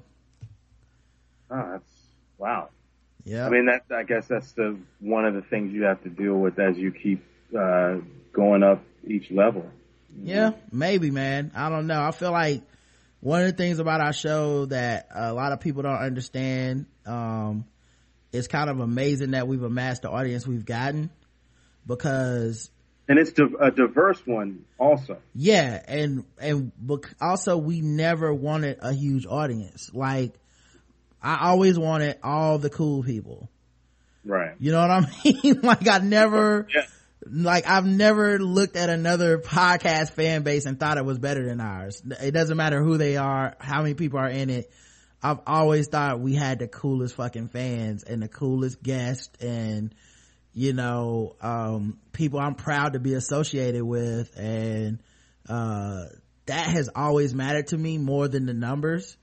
Oh, that's, wow. Yeah. I mean, that, I guess that's the, one of the things you have to deal with as you keep, uh, going up each level. Yeah, maybe, man. I don't know. I feel like one of the things about our show that a lot of people don't understand, um, it's kind of amazing that we've amassed the audience we've gotten, because and it's a diverse one also. Yeah, and and also we never wanted a huge audience. Like I always wanted all the cool people, right? You know what I mean? Like I never yeah. like I've never looked at another podcast fan base and thought it was better than ours. It doesn't matter who they are, how many people are in it. I've always thought we had the coolest fucking fans and the coolest guests, and you know, um, people I'm proud to be associated with. And uh that has always mattered to me more than the numbers.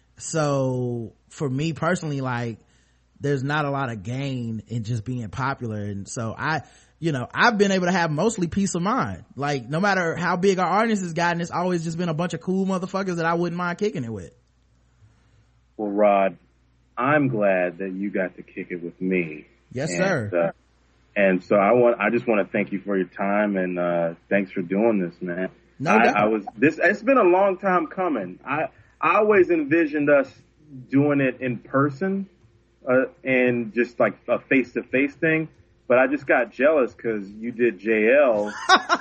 So for me personally, like, there's not a lot of gain in just being popular. And so I, you know, I've been able to have mostly peace of mind. Like, no matter how big our audience has gotten, it's always just been a bunch of cool motherfuckers that I wouldn't mind kicking it with. Well, Rod, I'm glad that you got to kick it with me. Yes, and, sir. Uh, and so I want, I just want to thank you for your time, and uh thanks for doing this, man. No I, doubt. I was this. It's been a long time coming. I I always envisioned us doing it in person, uh, and just like a face to face thing. But I just got jealous because you did J L,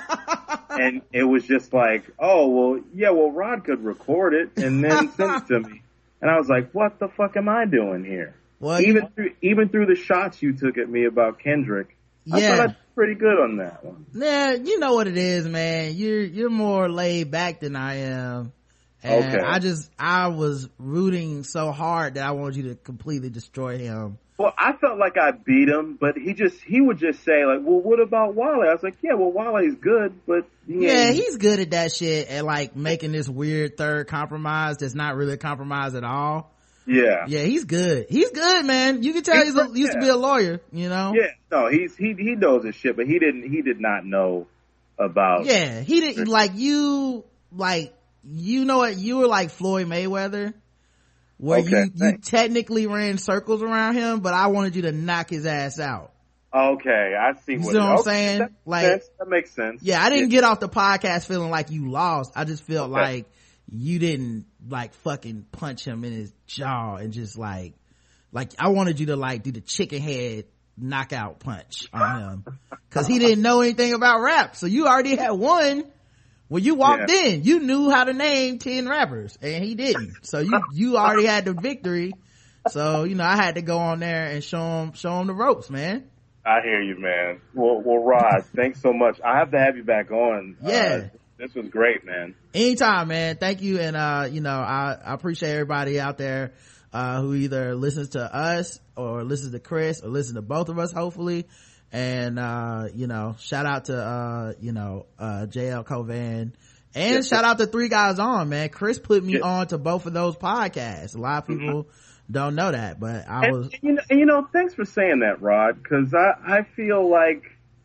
and it was just like, oh well, yeah, well Rod could record it and then send it to me, and I was like, what the fuck am I doing here? Well, even you, through even through the shots you took at me about Kendrick, I yeah. thought I did pretty good on that one. Yeah, you know what it is, man. You're you're more laid back than I am. And Okay. I just I was rooting so hard that I wanted you to completely destroy him. Well, I felt like I beat him, but he just he would just say like, well, what about Wale? I was like, yeah, well, Wale's good, but he Yeah, ain't- he's good at that shit, at like making this weird third compromise that's not really a compromise at all. yeah, Yeah, he's good. He's good, man. You can tell he's, He's a, good, used to be yeah. a lawyer, you know? yeah. No, he's he he knows his shit, but he didn't he did not know about. Yeah, he didn't, like, you, like, you know what, you were like Floyd Mayweather, where Okay, you, you thanks. technically ran circles around him, but I wanted you to knock his ass out. Okay, I see. You what see what I'm okay, saying? That makes Like- sense. that makes sense. Yeah, I didn't Yeah. get off the podcast feeling like you lost. I just felt Okay. like you didn't like fucking punch him in his jaw and just like, like I wanted you to like do the chicken head knockout punch on him. Cause he didn't know anything about rap. So you already had won. When you walked Yeah. in, you knew how to name ten rappers and he didn't. So you, you already had the victory. So, you know, I had to go on there and show him, show him the ropes, man. I hear you, man. Well, well, Rod, thanks so much. I have to have you back on. Yeah. Uh, this was great, man. Anytime, man. Thank you. And, uh, you know, I, I appreciate everybody out there, uh, who either listens to us or listens to Chris or listens to both of us, hopefully. And, uh, you know, shout out to, uh, you know, uh, J L Covan, and Yes, shout sir. out to Three Guys On, man. Chris put me Yes. on to both of those podcasts. A lot of people don't know that, but I And, was, and, you know, and, you know, thanks for saying that, Rod, because I, I feel like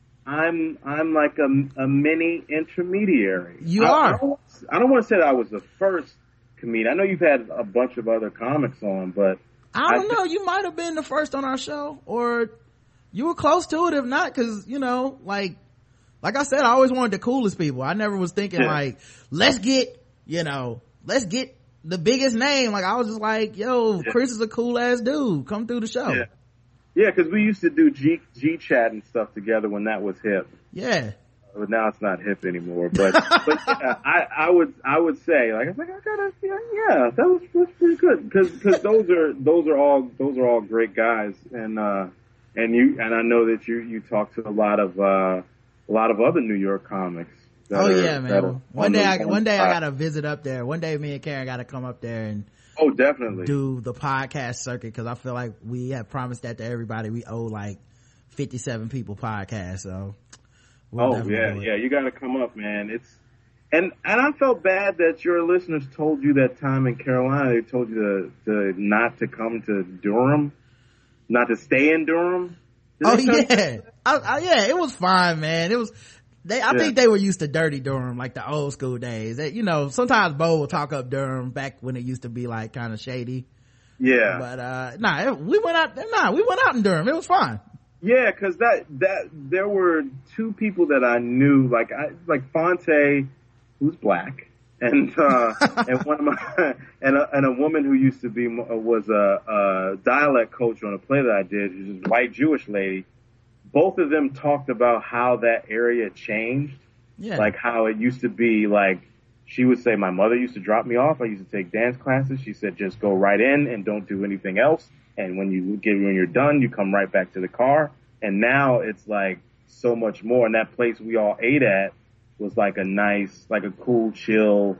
I'm I'm like a, a mini intermediary. You I, are. I don't, I don't want to say that I was the first comedian. I know you've had a bunch of other comics on, but I don't I- know. You might have been the first on our show, or you were close to it. If not, because you know, like, like I said, I always wanted the coolest people. I never was thinking Yeah. like, let's get, you know, let's get the biggest name. Like I was just like, yo, Yeah. Chris is a cool ass dude. Come through the show. yeah, yeah, because we used to do G G chat and stuff together when that was hip. Yeah. But now it's not hip anymore. But but yeah, I I would I would say like I was like I gotta yeah, yeah that was that's pretty good because because those are those are all those are all great guys and uh and you and I know that you you talk to a lot of uh a lot of other New York comics. that Oh are- yeah, that are man. One on day, the- I, on one the day I side. gotta visit up there. One day, me and Karen gotta come up there and Oh, definitely. do the podcast circuit, because I feel like we have promised that to everybody. We owe like fifty-seven people podcasts, so we'll Oh definitely yeah, do it. yeah. You got to come up, man. It's and and I felt bad that your listeners told you that time in Carolina. They told you to to not to come to Durham, not to stay in Durham. Did Oh they tell you- yeah, I, I, yeah. It was fine, man. It was. They, I Yeah. think they were used to dirty Durham, like the old school days. They, you know, sometimes Bo will talk up Durham back when it used to be like kind of shady. Yeah, But uh nah, it, we went out. Nah, we went out in Durham. It was fine. yeah. Because that that there were two people that I knew, like I like Fonte, who's black, and uh and one of my and a, and a woman who used to be was a, a dialect coach on a play that I did. She was a white Jewish lady. Both of them talked about how that area changed. Yeah, Like how it used to be like, she would say, my mother used to drop me off. I used to take dance classes. She said, just go right in and don't do anything else. And when you get, when you're done, you come right back to the car. And now it's like so much more. And that place we all ate at was like a nice, like a cool, chill,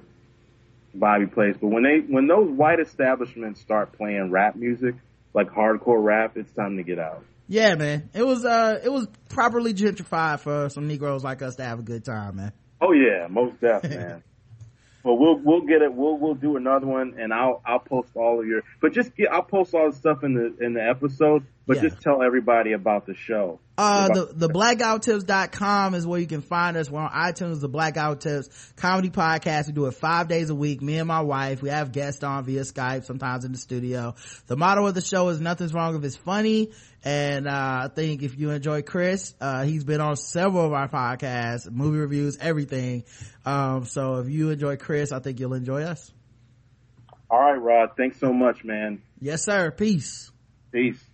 vibey place. But when they, when those white establishments start playing rap music, like hardcore rap, it's time to get out. yeah, man. It was uh, it was properly gentrified for some Negroes like us to have a good time, man. Oh yeah, most definitely, man. Well, we'll we'll get it. We'll we'll do another one, and I'll I'll post all of your. But just get, I'll post all the stuff in the in the episode. But Yeah. just tell everybody about the show. Uh, about the, the blackout tips dot com is where you can find us. We're on iTunes, the Blackout Tips comedy podcast. We do it five days a week. Me and my wife, we have guests on via Skype, sometimes in the studio. The motto of the show is nothing's wrong if it's funny. And, uh, I think if you enjoy Chris, uh, he's been on several of our podcasts, movie reviews, everything. Um, so if you enjoy Chris, I think you'll enjoy us. All right, Rod. Thanks so much, man. Yes, sir. Peace. Peace.